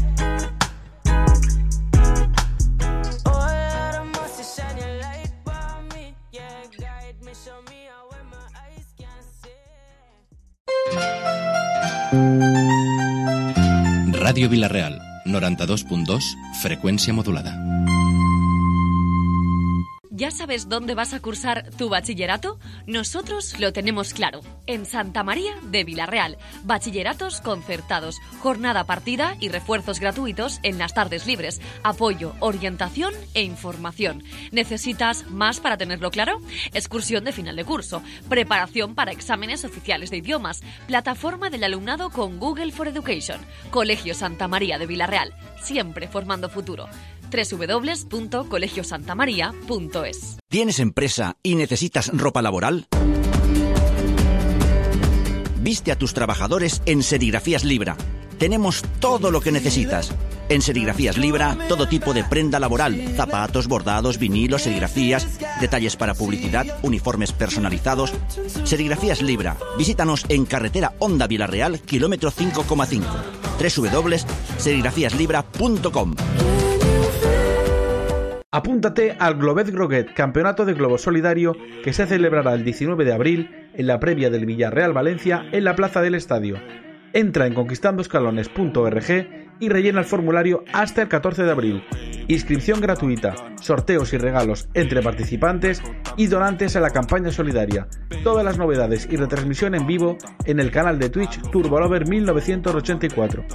Oh, let the mercy shine your light by me, yeah, guide me, show me how where my eyes can see. Ràdio Vila-real, noranta-dos punt dos, freqüència modulada. ¿Ya sabes dónde vas a cursar tu bachillerato? Nosotros lo tenemos claro. En Santa María de Vilarreal. Bachilleratos concertados, jornada partida y refuerzos gratuitos en las tardes libres. Apoyo, orientación e información. ¿Necesitas más para tenerlo claro? Excursión de final de curso. Preparación para exámenes oficiales de idiomas. Plataforma del alumnado con Google for Education. Colegio Santa María de Vilarreal. Siempre formando futuro. doble u doble u doble u punto colegio santa maría punto es. ¿Tienes empresa y necesitas ropa laboral? Viste a tus trabajadores en Serigrafías Libra. Tenemos todo lo que necesitas. En Serigrafías Libra, todo tipo de prenda laboral, zapatos, bordados, vinilos, serigrafías, detalles para publicidad, uniformes personalizados. Serigrafías Libra. Visítanos en carretera Honda Vilarreal, kilómetro cinco coma cinco. doble u doble u doble u punto serigrafías libra punto com. Apúntate al Globet Groguet, campeonato de globo solidario que se celebrará el diecinueve de abril en la previa del Villarreal Valencia en la plaza del estadio. Entra en conquistando escalones punto org y rellena el formulario hasta el catorce de abril. Inscripción gratuita, sorteos y regalos entre participantes y donantes a la campaña solidaria. Todas las novedades y retransmisión en vivo en el canal de Twitch Turbolover mil novecientos ochenta y cuatro.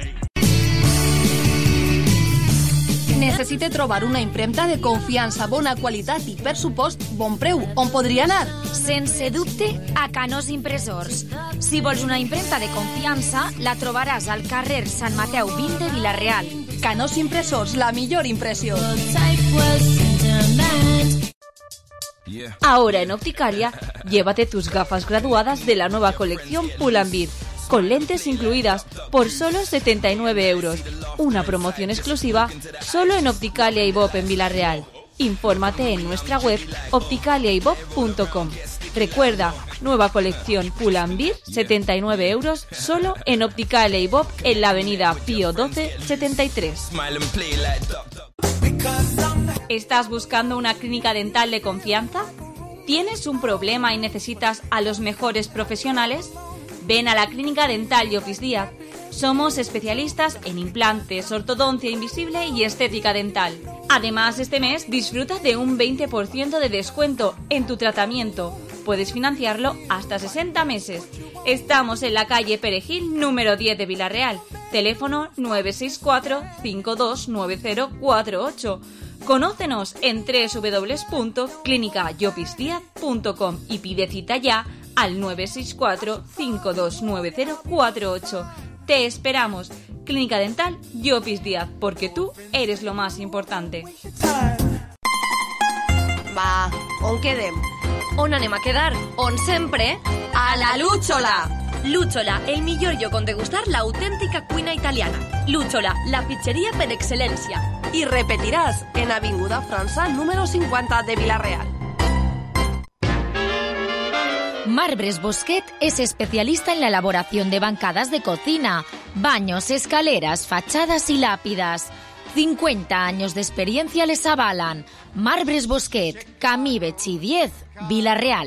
Necessite trobar una impremta de confiança, bona qualitat i, per supost, bon preu. On podria anar? Sense dubte, a Canós Impressors. Si vols una impremta de confiança, la trobaràs al carrer Sant Mateu vint de Vilarreal. Canós Impressors, la millor impressió. Ahora en Opticalia, llévate tus gafas graduadas de la nueva colección Pull&Bear, con lentes incluidas por solo setenta y nueve euros. Una promoción exclusiva solo en Opticalia y Bob en Vilarreal. Infórmate en nuestra web opticalia y bob punto com. Recuerda, nueva colección Pull&Bear, setenta y nueve euros, solo en Opticalia y Bob en la avenida Pío doce setenta y tres. ¿Estás buscando una clínica dental de confianza? ¿Tienes un problema y necesitas a los mejores profesionales? Ven a la Clínica Dental Llopis Díaz. Somos especialistas en implantes, ortodoncia invisible y estética dental. Además, este mes disfruta de un veinte por ciento de descuento en tu tratamiento. Puedes financiarlo hasta sesenta meses. Estamos en la calle Perejil, número diez de Vilarreal. Teléfono nueve seis cuatro, cinco dos nueve cero cuatro ocho. Conócenos en doble u doble u doble u punto clínica llopis díaz punto com y pide cita ya al nueve seis cuatro, cinco dos nueve cero cuatro ocho. Te esperamos. Clínica Dental Llopis Díaz, porque tú eres lo más importante. Va, on quedem? On anem a quedar? On sempre? A la Lúchola! Lúchola, el millor lloc on degustar l'autèntica cuina italiana. Lúchola, la pizzeria per excel·lència. I repetiràs en Avinguda França, número cincuenta de Vilarreal. Marbres Bosquet es especialista en la elaboración de bancadas de cocina, baños, escaleras, fachadas y lápidas. cincuenta años de experiencia les avalan. Marbres Bosquet, Camí Betxí diez, Vilarreal.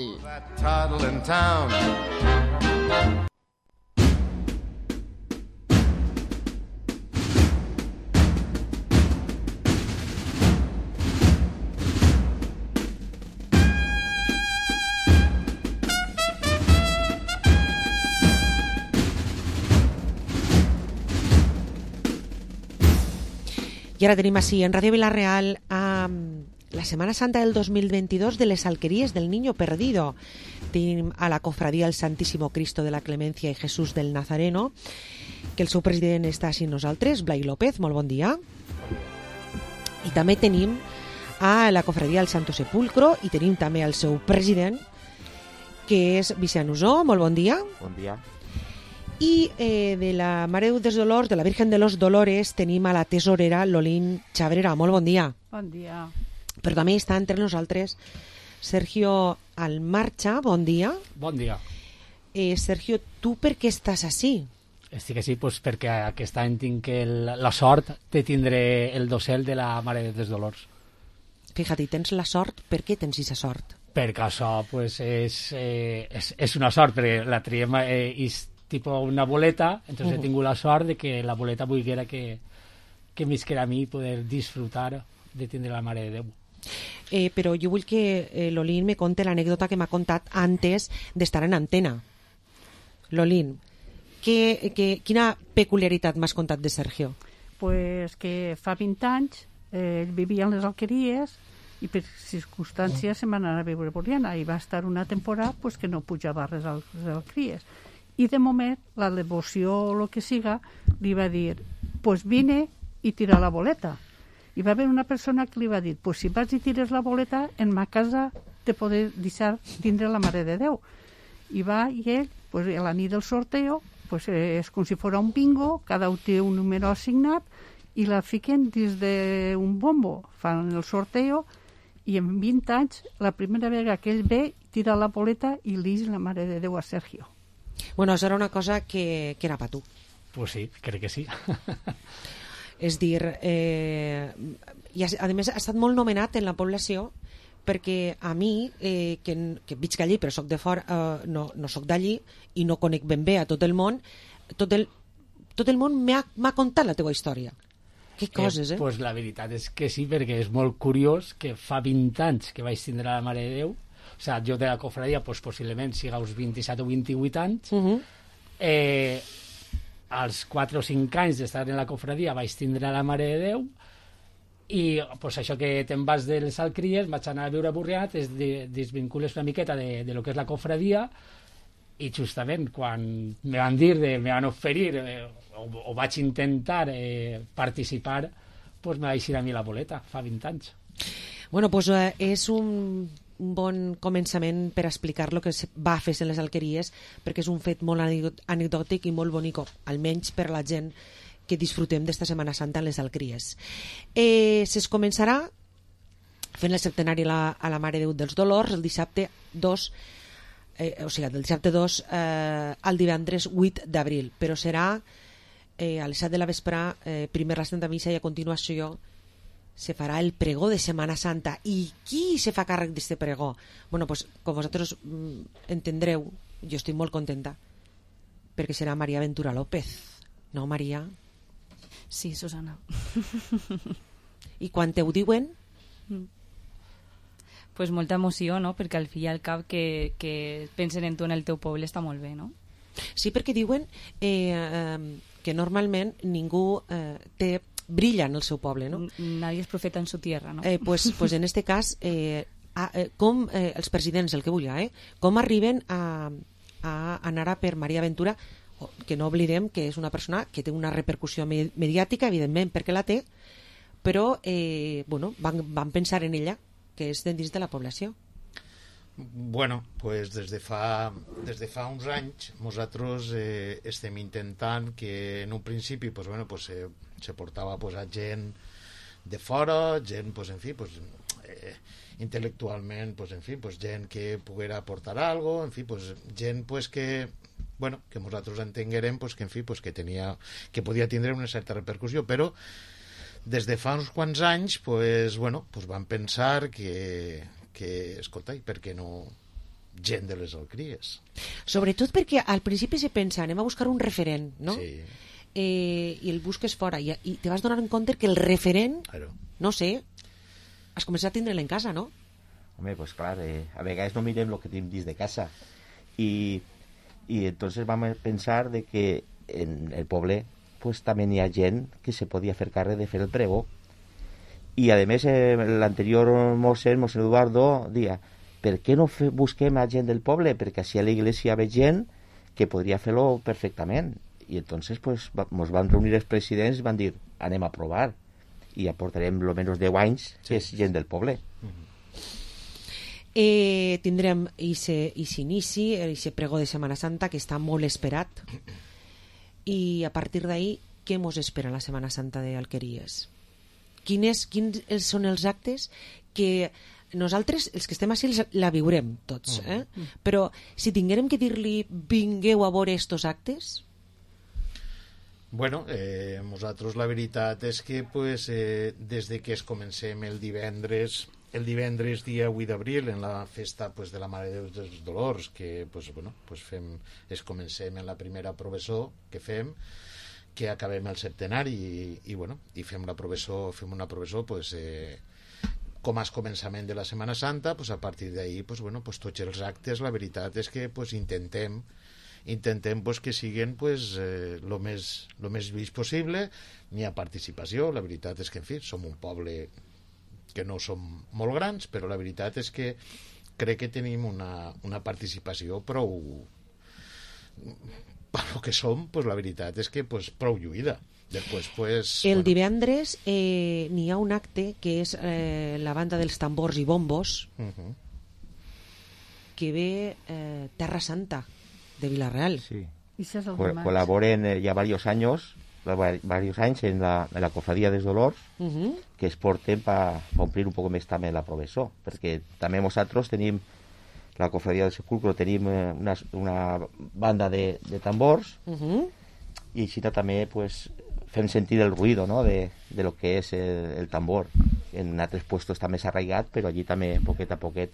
I ara tenim així en Ràdio Vilarreal a la Setmana Santa del dos mil veintidós de les Alqueries del Niño Perdido. Tenim a la Cofradía del Santísimo Cristo de la Clemencia i Jesús del Nazareno, que el seu president està així nosaltres, Blai López, molt bon dia. I també tenim a la Cofradía del Santo Sepulcro i tenim també el seu president, que és Vicent Usó, molt bon dia. Bon dia. I eh, de la Mare dels Dolors, de la Virgen de los Dolores, tenim a la tesorera Lolín Chabrera. Molt bon dia. Bon dia. Però també està entre nosaltres Sergio Almarcha. Bon dia. Bon dia. Eh, Sergio, tu per què estàs així? Estic així pues, perquè aquest any tinc el, la sort de tindre el dossel de la Mare dels Dolors. Fíjate, tens la sort. Per què tens aquesta sort? Perquè això pues, és, eh, és, és una sort, perquè la triem eh, és tipo una boleta, entonces uh -huh. he tingut la sort de que la boleta volguera que, que m'isquera a mi poder disfrutar de tindre la Mare de Déu. Eh, però jo vull que eh, l'Olín me conte l'anècdota que m'ha contat antes d'estar en antena. L'Olín, que, que, quina peculiaritat m'has contat de Sergio? Pues que fa vint anys eh, ell vivia en les Alqueries i per circumstàncies se'n va anar a viure a Borriana i va estar una temporada pues, que no pujava res a les Alqueries. I de moment la devoció o el que siga li va dir pues vine i tira la boleta. I va haver una persona que li va dir pues si vas i tires la boleta en ma casa te poder deixar tindre la Mare de Déu. I va i ell pues, a la nit del sorteo pues, eh, és com si fos un bingo, cada un té un número assignat i la fiquen dins d'un bombo, fan el sorteo i en vint anys la primera vegada que ell ve tira la boleta i li la Mare de Déu a Sergio. Bueno, això era una cosa que, que era per tu. Pues sí, crec que sí. És dir, eh, i a, a més ha estat molt nomenat en la població perquè a mi, eh, que, que visc allí però soc de fora, eh, no, no soc d'allí i no conec ben bé a tot el món, tot el, tot el món m'ha contat la teva història. Que coses, eh? eh? Pues la veritat és que sí, perquè és molt curiós que fa vint anys que vaig tindre la Mare de Déu, o sigui, jo de la cofradia pues, possiblement siga uns vint-i-set o vint-i-vuit anys, uh -huh. eh, als quatre o cinc anys d'estar en la cofradia vaig tindre la Mare de Déu i pues, això que te'n vas de les Alqueries vaig anar a viure a Borriana, es desvincules una miqueta de, de lo que és la cofradia i justament quan me van dir, de, me van oferir eh, o, o vaig intentar eh, participar, pues me vaig ir a mi la boleta fa vint anys. Bueno, pues eh, és un un bon començament per explicar lo que es va fer en les Alqueries, perquè és un fet molt anecdòtic i molt bonic, almenys per la gent que disfrutem d'esta Setmana Santa en les Alqueries. Eh, es començarà fent el septenari a la, a la Mare de Déu dels Dolors el dissabte dos, eh, o sigui, del dissabte dos eh, al divendres vuit d'abril, però serà eh, a les set de la vesprà, eh, primer la Santa Missa i a continuació se farà el pregó de Setmana Santa. I qui se fa càrrec d'este pregó? Bueno, pues, com vosaltres mm, entendreu, jo estic molt contenta, perquè serà Maria Ventura López. No, Maria? Sí, Susana. I quan te ho diuen? Mm. Pues molta emoció, no? Perquè al fi i al cap que, que pensen en tu en el teu poble està molt bé, no? Sí, perquè diuen eh, eh, que normalment ningú eh, té brilla en el seu poble, no? Nadie es profeta en su tierra, no? Eh, pues, pues en este cas, eh, a, eh, com eh, els presidents, el que vulgui, eh, com arriben a, a anar a per Maria Ventura, que no oblidem que és una persona que té una repercussió mediàtica, evidentment, perquè la té, però eh, bueno, van, van pensar en ella, que és dins de la població. Bueno, pues des de fa, des de fa uns anys nosaltres eh, estem intentant que en un principi pues, bueno, pues, se, se portava pues, a gent de fora, gent pues, en fi, pues, eh, intel·lectualment pues, en fi, pues, gent que poguera aportar algo, en fi, pues, gent pues, que bueno, que nosaltres entenguérem pues, que en fi, pues, que tenia, que podia tindre una certa repercussió, però des de fa uns quants anys pues, bueno, pues, van pensar que que, escolta, i per què no gent de les Alqueries? Sobretot perquè al principi se pensa, anem a buscar un referent, no? Sí. Eh, i el busques fora, i, i te vas donar en compte que el referent, claro. No sé, has començat a tindre'l en casa, no? Home, pues clar, eh, a vegades no mirem el que tenim dins de casa. I, i entonces vam pensar de que en el poble pues, també hi ha gent que se podia fer càrrec de fer el pregó. I a més eh, l'anterior mossèn, mossèn Eduardo, dia, per què no fe, busquem a gent del poble? Perquè així a l'església hi ha gent que podria fer-lo perfectament. I entonces pues, va, nos van reunir els presidents i van dir, anem a provar. I ja portarem almenys deu anys que és gent del poble. Eh, tindrem aquest inici, aquest pregó de Setmana Santa, que està molt esperat. I a partir d'ahí, què mos espera la Setmana Santa d'Alqueries? Quins, quins són els actes que nosaltres, els que estem així, la viurem tots, eh? Però si tinguérem que dir-li vingueu a veure estos actes? Bueno, eh, nosaltres la veritat és que pues, eh, des de que es comencem el divendres el divendres dia vuit d'abril en la festa pues, de la Mare de Déu dels Dolors, que pues, bueno, pues, fem, es comencem en la primera professó que fem, que acabem el septenari i, i, bueno, i fem, la professó, fem una professó pues, eh, com a començament de la Setmana Santa, pues a partir d'ahí, pues, bueno, pues tots els actes, la veritat és que pues, intentem intentem pues, que siguin pues, eh, lo, més, lo més vist possible, n'hi ha participació, la veritat és que, en fi, som un poble que no som molt grans, però la veritat és que crec que tenim una, una participació prou, per lo que som, pues, la veritat és que pues, prou lluïda. Després, pues, el bueno. divendres eh, n'hi ha un acte que és eh, la banda dels tambors i bombos, Uh-huh. que ve eh, Terra Santa de Vilareal. Sí. I això és el Co- dimarts. colaboren eh, ya varios años, va- varios años en la, en la Cofradía dels Dolors, Uh -huh. que es porten per pa omplir un poc més també la professó, perquè també nosaltres tenim, la Cofradía del Sepulcro, tenim eh, una, una banda de, de tambors, Uh -huh. i així també pues, fem sentir el ruido, ¿no? de, de lo que és el, el tambor. En altres puestos està més arraigat, però allí també, poquet a poquet,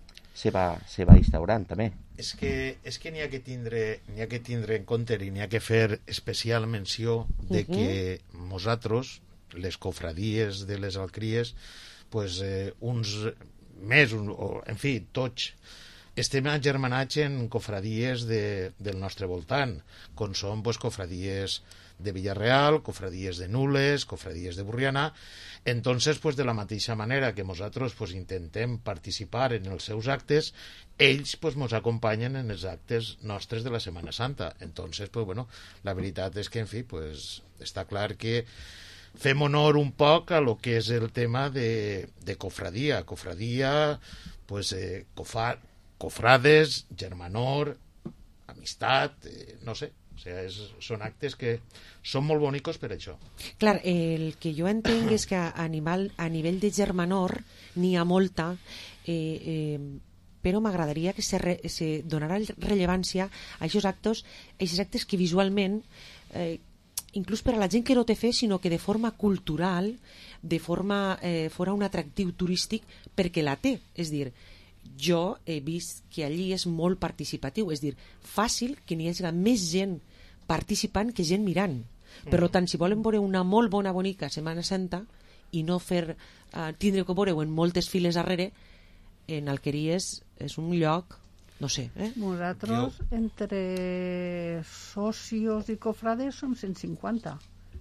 se va, se va instaurant també. És que, és que n'hi ha que tindre n'hi ha que tindre en compte i n'hi ha que fer especial menció de Mhm. que nosaltres, les cofradies de les alcries, pues, eh, uns més, un, o, en fi, tots, estem agermanats en cofradies de, del nostre voltant, com són pues, cofradies de Villarreal, cofradies de Nules, cofradies de Burriana. Entonces, pues, de la mateixa manera que nosaltres pues, intentem participar en els seus actes, ells pues, nos acompanyen en els actes nostres de la Setmana Santa. Entonces, pues, bueno, la veritat és que, en fi, pues, està clar que fem honor un poc a lo que és el tema de, de cofradia. Cofradia, pues, eh, cofar, cofrades, germanor, amistat, eh, no sé. O sigui, és, són actes que són molt bonicos per això. Clar, el que jo entenc és que a, animal, a nivell de germanor n'hi ha molta, eh, eh, però m'agradaria que se, re, se donara rellevància a aquests actes, aquests actes que visualment, eh, inclús per a la gent que no té fe, sinó que de forma cultural, de forma, eh, fora un atractiu turístic perquè la té. És dir, jo he vist que allí és molt participatiu, és dir, fàcil que n'hi hagi més gent participant que gent mirant. Per tant, si volen veure una molt bona, bonica Setmana Santa i no fer uh, tindre que veure-ho en moltes files darrere, en Alqueries és un lloc, no sé, eh? Nosaltres, jo... entre socios i cofrades, som cent cinquanta.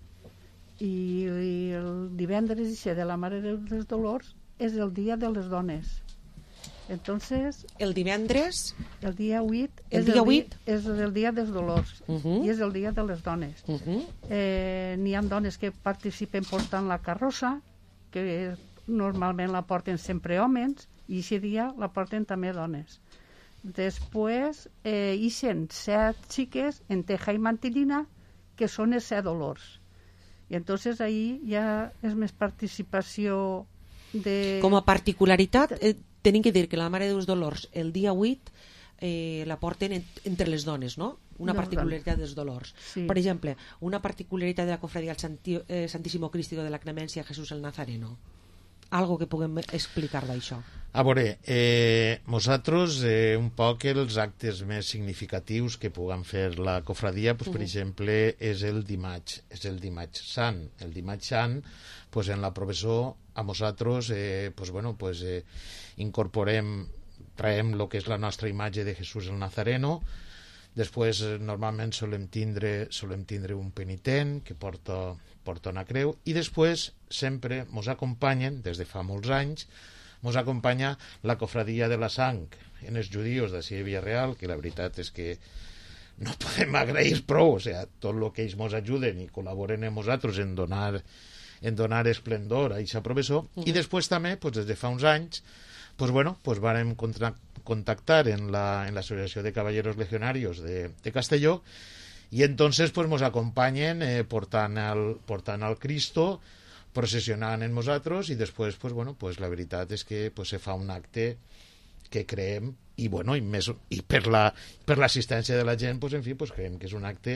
I, i el divendres i de la Mare dels Dolors és el dia de les dones. Entonces, el divendres, el dia vuit, el és, dia el vuit? Dia, és el dia dels dolors uh -huh. i és el dia de les dones. Uh -huh. eh, n'hi ha dones que participen portant la carrossa, que normalment la porten sempre homes, i aquest dia la porten també dones. Després eh, hi són set xiques en teja i mantillina, que són els set dolors. I entonces ahí ja és més participació de... Com a particularitat, eh, tenim que dir que la Mare dels Dolors el dia vuit eh, la porten en, entre les dones, no? Una Les particularitat dels dolors. Sí. Per exemple, una particularitat de la cofradia del Santi, eh, Santíssimo Cristo de la Clemència Jesús el Nazareno. Algo que puguem explicar d'això. A veure, eh, nosaltres eh, un poc els actes més significatius que puguem fer la cofradia, pues, per uh -huh. exemple, és el dimarts, és el dimarts sant. El dimarts sant, pues, en la professó, a nosaltres, eh, pues, bueno, pues, eh, incorporem, traiem el que és la nostra imatge de Jesús el Nazareno. Després, eh, normalment solem tindre, solem tindre un penitent que porta, porta una creu, i després sempre mos acompanyen, des de fa molts anys, mos acompanya la cofradia de la sang en els judios d'ací de Villarreal, que la veritat és que no podem agrair prou, o sigui, tot el que ells mos ajuden i col·laboren amb nosaltres en donar, en donar esplendor a aquesta professó. Uh -huh. I després també, pues, des de fa uns anys, pues, bueno, pues, vàrem contactar en la, en l'Associació de Caballeros Legionarios de, de Castelló, i entonces pues, mos acompanyen eh, portant, el, portant el Cristo, processionant en nosaltres, i després pues, bueno, pues, la veritat és que pues, se fa un acte que creem, i, bueno, i, més, i per l'assistència la, per de la gent, pues, en fi, pues, creiem que és un acte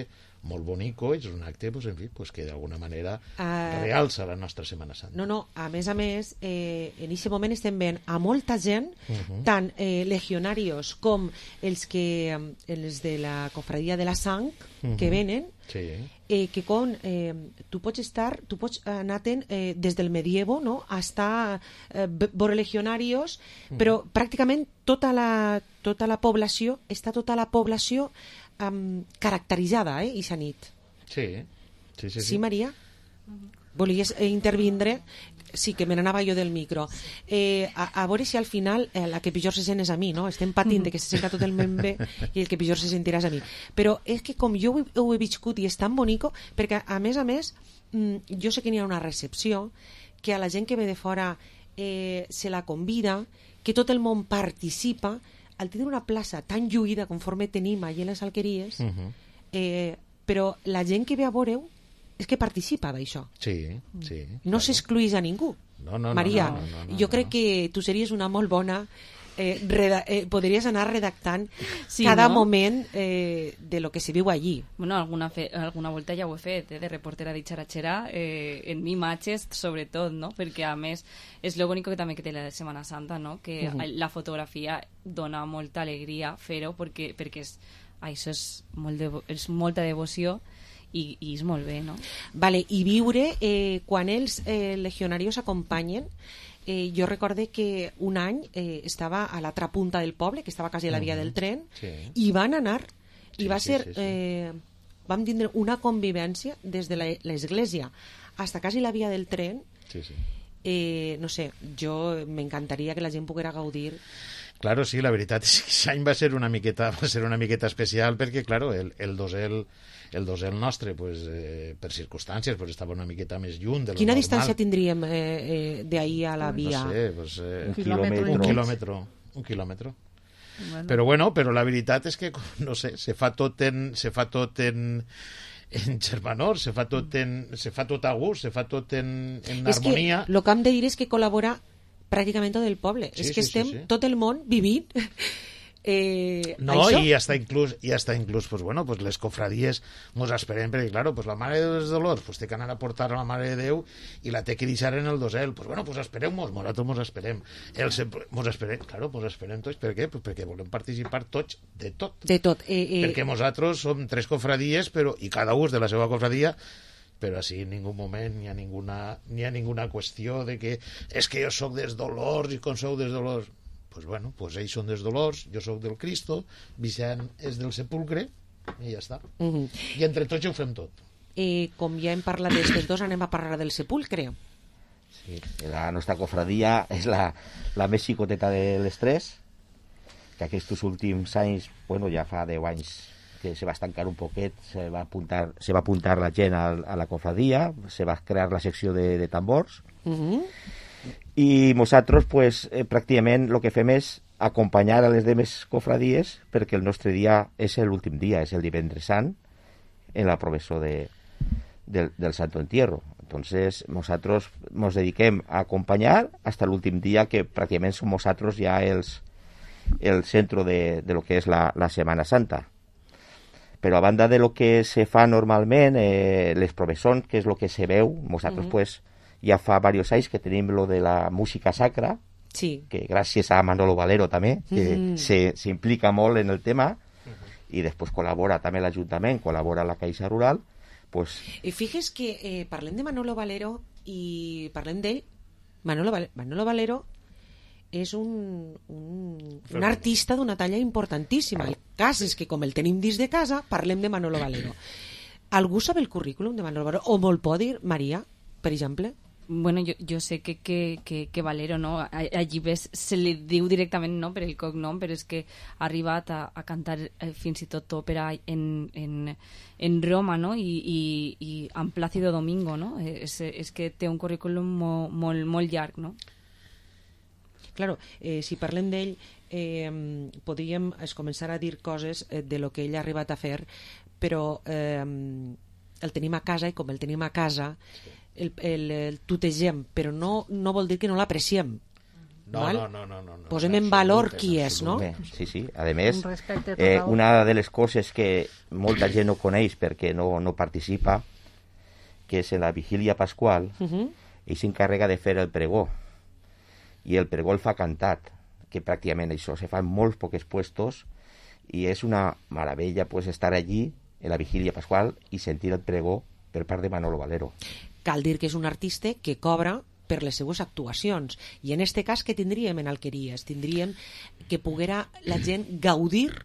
molt bonico, és un acte pues, en fi, pues, que d'alguna manera uh, realça la nostra Setmana Santa. No, no, a més a més, eh, en aquest moment estem veient a molta gent, uh -huh. tant eh, legionarios com els, que, els de la cofradia de la sang, uh -huh. que venen, sí. eh, que con, eh, tu pots estar, tu pots anar-te'n eh, des del medievo, no?, a estar eh, veure legionarios, uh -huh. però pràcticament tota la, tota la població, està tota la població Um, caracteritzada, eh, ixa nit. Sí, sí, sí. Sí, sí Maria? Uh-huh. Volies eh, intervindre? Sí, que me n'anava jo del micro. Eh, a, a veure si al final eh, la que pitjor se sent és a mi, no? Estem patint de que se senta tot el món bé i el que pitjor se sentirà és a mi. Però és que com jo ho he, ho he viscut i és tan bonico, perquè a més a més mm, jo sé que n'hi ha una recepció, que a la gent que ve de fora eh, se la convida, que tot el món participa, al tenir una plaça tan lluïda conforme tenim allà a les Alqueries, uh -huh. eh, però la gent que ve a veure-ho és que participa d'això. Sí, sí. No claro. s'excluïs a ningú. No, no, Maria, no, no, no, no, jo crec no. que tu series una molt bona... Eh, reda eh, podries anar redactant sí, cada no? moment eh, de lo que se viu allí. Bueno, alguna, fe, alguna volta ja ho he fet, eh, de reportera de xaratxera, eh, en imatges, sobretot, no? Perquè, a més, és lo bonico que també que té la Setmana Santa, no? Que uh -huh. la fotografia dona molta alegria fer-ho, perquè, perquè és, això és, molt de, és molta devoció i, i és molt bé, no? Vale, i viure, eh, quan els eh, legionarios acompanyen, Eh, jo recorde que un any eh, estava a l'altra punta del poble, que estava quasi a la via del tren, sí. i van anar, i sí, va ser... Sí, sí, sí. Eh, vam tindre una convivència des de l'església fins quasi la via del tren. Sí, sí. Eh, no sé, jo m'encantaria que la gent poguera gaudir. Claro, sí, la veritat és que aquest any va ser una miqueta, va ser una miqueta especial perquè, claro, el, el dosel... el dosel nostre, pues, eh, per circumstàncies, pues, estava una miqueta més lluny de lo Quina normal. distància tindríem eh, eh, d'ahir a la via? No sé, pues, eh, un quilòmetre. Un quilòmetre. Un quilòmetre. Bueno. Però bueno, però la veritat és que, no sé, se fa tot en, se fa tot en, en germanor, se fa tot, en, se fa tot a gust, se fa tot en, en és harmonia. És que el que hem de dir és que col·labora pràcticament tot el poble. Sí, és que sí, estem sí, sí. tot el món vivint Eh, no, això? i hasta inclús, i hasta inclús pues, bueno, pues les cofradies mos esperem, perquè claro, pues la Mare de dels Dolors pues, té que anar a portar a la Mare de Déu i la té que deixar en el dosel, pues bueno, pues espereu-mos, nosaltres mos esperem, el, mos esperem, claro, mos esperem tots, per què? Pues perquè volem participar tots de tot, de tot. Eh, eh... perquè nosaltres som tres cofradies, però, i cada un de la seva cofradia, però així en ningú moment ni ha ninguna, ni ha ninguna qüestió de que és que jo sóc dels Dolors i com sou dels Dolors. Pues bueno, pues ells són dels Dolors, jo sóc del Cristo, Vicent és del Sepulcre, i ja està. Uh -huh. I entre tots ho fem tot. Eh, com ja hem parlat d'estes dos, anem a parlar del Sepulcre. Sí, la nostra cofradia és la, la més xicoteta de les tres, que aquests últims anys, bueno, ja fa deu anys que se va estancar un poquet, se va apuntar, se va apuntar la gent a, a la cofradia, se va crear la secció de, de tambors, uh -huh. i nosaltres pues, eh, pràcticament el que fem és acompanyar a les demés cofradies perquè el nostre dia és l'últim dia, és el divendres sant en la professó de, del, del Santo Entierro. Entonces nosaltres ens dediquem a acompanyar hasta l'últim dia, que pràcticament som nosaltres ja els, el centre de, de lo que és la, la Setmana Santa. Però a banda de lo que se fa normalment, eh, les professons, que és lo que se veu, nosaltres uh -huh. pues ja fa diversos anys que tenim lo de la música sacra, sí. que gràcies a Manolo Valero també, que mm. se, se implica molt en el tema, uh-huh. i després col·labora també l'Ajuntament, col·labora la Caixa Rural. Pues... I fixes que eh, parlem de Manolo Valero i parlem d'ell. Manolo, Val Manolo Valero és un, un, un artista d'una talla importantíssima. El cas és que com el tenim dins de casa, parlem de Manolo Valero. Algú sap el currículum de Manolo Valero? O me'l pot dir, Maria, per exemple? Bueno, jo, jo sé que, que, que, que Valero, no? Allí ves, se li diu directament, no?, per el cognom, però és que ha arribat a, a cantar eh, fins i tot òpera en, en, en Roma, no?, i, i, i amb Plácido Domingo, no? És, és que té un currículum mo, molt, molt llarg, no? Claro, eh, si parlem d'ell, eh, podríem començar a dir coses eh, de lo que ell ha arribat a fer, però eh, el tenim a casa, i com el tenim a casa... El, el, el tutegem, però no, no vol dir que no l'apreciem. No, val? no, no, no, no, no. Posem en valor qui és, no? Sí, sí. A més, Un respecte eh, total. una de les coses que molta gent no coneix perquè no, no participa, que és en la vigília pasqual, Uh -huh. ell s'encarrega de fer el pregó. I el pregó el fa cantat, que pràcticament això se fa en molts pocs puestos, i és una meravella pues, estar allí en la vigília pasqual i sentir el pregó per part de Manolo Valero. Cal dir que és un artista que cobra per les seues actuacions, i en este cas que tindríem en Alqueries? Tindríem que poguera la gent gaudir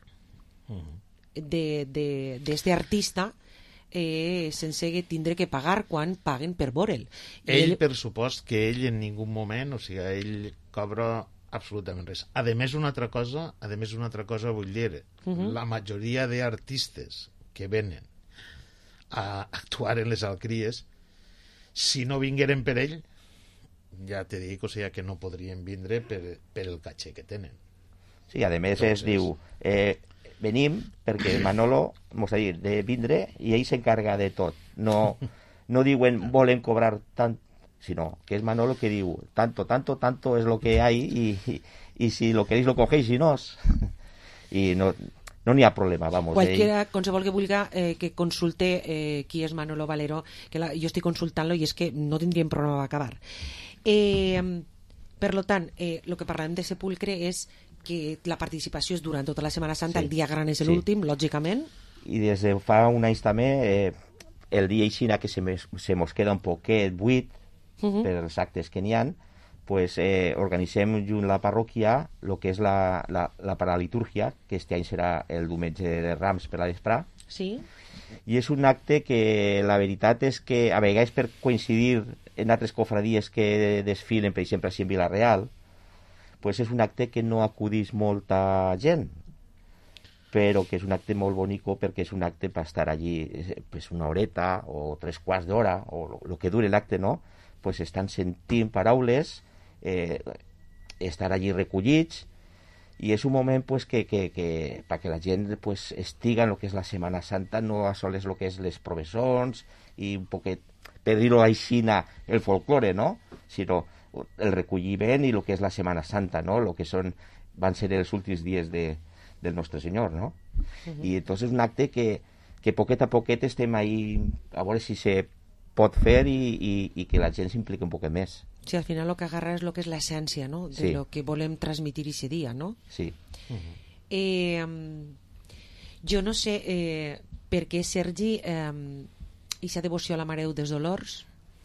d'este artista eh, sense que tindre que pagar quan paguen per veure'l. I Ell, per supost, que ell en ningú moment, o sigui, ell cobra absolutament res. A més, una altra cosa, a més, una altra cosa vull dir, Uh -huh. la majoria d'artistes que venen a actuar en les Alqueries, si no vingueren per ell, ja te dic, o sigui, que no podrien vindre per, per el caché que tenen. Sí, a més Entonces... es diu, eh, venim perquè Manolo mos ha dit de vindre i ell s'encarga de tot. No, no diuen volen cobrar tant, sinó que és Manolo que diu tanto, tanto, tanto es lo que hay y, y, y si lo queréis lo cogéis y no y no no n'hi ha problema, vamos. Qualquiera, qualsevol que vulga eh, que consulte eh, qui és Manolo Valero, que la, jo estic consultant-lo i és que no tindríem problema d'acabar. Eh, per lo tant, eh, el que parlem de Sepulcre és que la participació és durant tota la Setmana Santa, Sí. el dia gran és Sí. l'últim, lògicament. I des de fa un anys també, eh, el dia aixina que se, me, se mos queda un poquet buit Uh -huh. per els actes que n'hi ha, pues, eh, organitzem junt la parròquia el que és la, la, la paralitúrgia, que este any serà el diumenge de Rams per a l'esprà. Sí. I és un acte que la veritat és que a vegades per coincidir en altres cofradies que desfilen, per exemple, així en Vila-real, pues és un acte que no acudís molta gent, però que és un acte molt bonico perquè és un acte per estar allí pues una horeta o tres quarts d'hora o el que dure l'acte, no? Pues estan sentint paraules, eh, estar allí recollits, i és un moment pues, que, que, que perquè la gent pues, estiga en el que és la Setmana Santa, no a soles el que és les professons i un poquet, per dir-ho així, el folklore, no? Sinó el recolliment i el que és la Setmana Santa, no? Lo que són, van ser els últims dies de, del Nostre Senyor, no? Uh-huh. I entonces és un acte que, que poquet a poquet estem ahí a veure si se pot fer i, i, i que la gent s'impliqui un poquet més. Sí, al final el que agarra és el que és l'essència, no? De Sí. lo que volem transmitir aquest dia, no? Sí. Uh-huh. eh, jo no sé eh, per què, Sergi, eh, aquesta devoció a la Mare de Déu dels Dolors?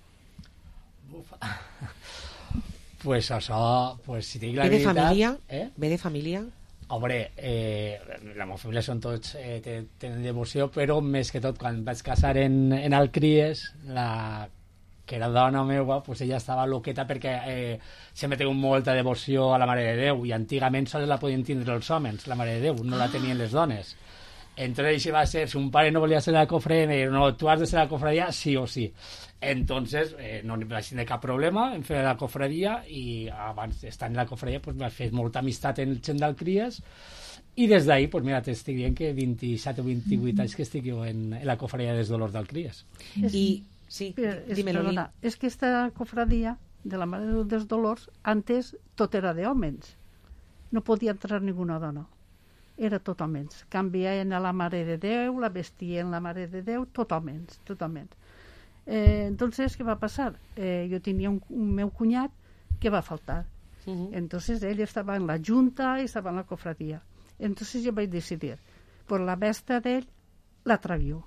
Pues això, pues si te dic la Ve de veritat... família? Eh? Ve de família? Hombre, eh, la meva família són tots, eh, te- tenen devoció, però més que tot, quan vaig casar en, en Alcries, la que era dona meva, pues ella estava loqueta perquè eh, sempre té molta devoció a la Mare de Déu, i antigament sols la podien tindre els homes, la Mare de Déu, no la tenien les dones. Entonces això va ser, si un pare no volia ser la cofradia, me dijeron, no, tú has de ser la cofradía sí o sí. Entonces, eh, no vaig tenir cap problema en fer la cofradia, i abans d'estar en la cofradia pues, vaig fer molta amistat en el gent d'Alcries, i des d'ahí, pues mira, t'estic dient que vint-i-set o vint-i-vuit anys que estic jo en, en la cofradia dels Dolors d'Alcries. I, sí, és, dímelo, perdona, és que esta cofradia de la Mare de Déu dels Dolors, antes tot era d'homes. No podia entrar ninguna dona. Era tot homes. Canviaven a la Mare de Déu, la vestien la Mare de Déu, tot homes, tot homes. Eh, entonces, què va passar? Eh, jo tenia un, un meu cunyat que va faltar. Uh-huh. Entonces, ell estava en la junta i estava en la cofradia. Entonces, jo vaig decidir, por la vesta d'ell, la traguió.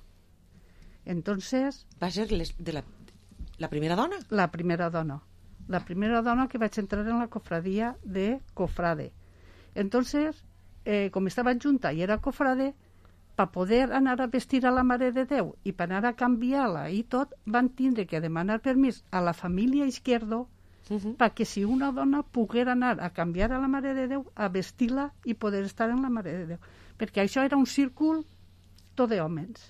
Entonces... Va ser les, de la, la primera dona? La primera dona. La primera dona que vaig entrar en la cofradia de cofrade. Entonces, eh, com estava junta i era cofrade, per poder anar a vestir a la Mare de Déu i per anar a canviar-la i tot, van tindre que demanar permís a la família Izquierdo uh-huh. perquè si una dona poguera anar a canviar a la Mare de Déu, a vestir-la i poder estar en la Mare de Déu. Perquè això era un círcul tot d'homes.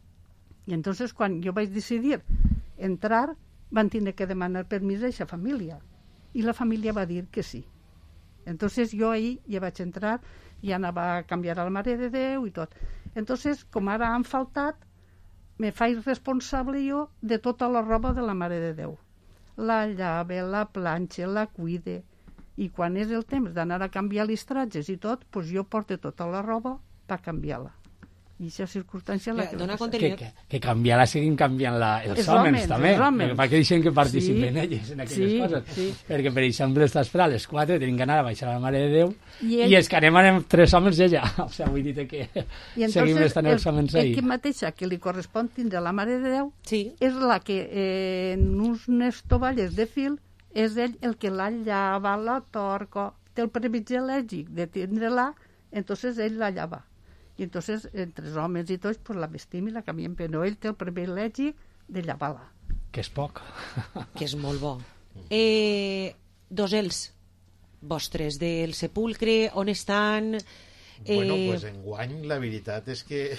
I entonces, quan jo vaig decidir entrar, van tindre que demanar permís a aquesta família. I la família va dir que sí. Entonces, jo ahí ja vaig entrar i anava a canviar a la Mare de Déu i tot. Entonces, com ara han faltat, me faig responsable jo de tota la roba de la Mare de Déu. La llave, la planxa, la cuide, I quan és el temps d'anar a canviar les tratges i tot, doncs jo porto tota la roba per canviar-la. I aquesta circumstància la que... Dona que, que, que canviar-la seguim canviant la, els, els homes, homes també. Els homes. Perquè deixen que participin sí, ells en aquelles sí, coses. Sí. Perquè, per exemple, estàs per a les quatre, tenim que anar a baixar a la Mare de Déu i, ell... i és que anem, anem tres homes i ella. O sigui, vull dir que I seguim estant els homes ahí. I entonces, el que mateixa que li correspon tindre la Mare de Déu sí. és la que eh, en unes tovalles de fil és ell el que la llava, la torca, té el privilegi de tindre-la, entonces ell la llava. I entonces, entre els homes i tots, pues la vestim i la canviem, però ell té el privilegi de llevar-la. Que és poc. Que és molt bo. Eh, dosels vostres del sepulcre, on estan? Eh... Bueno, pues enguany la veritat és que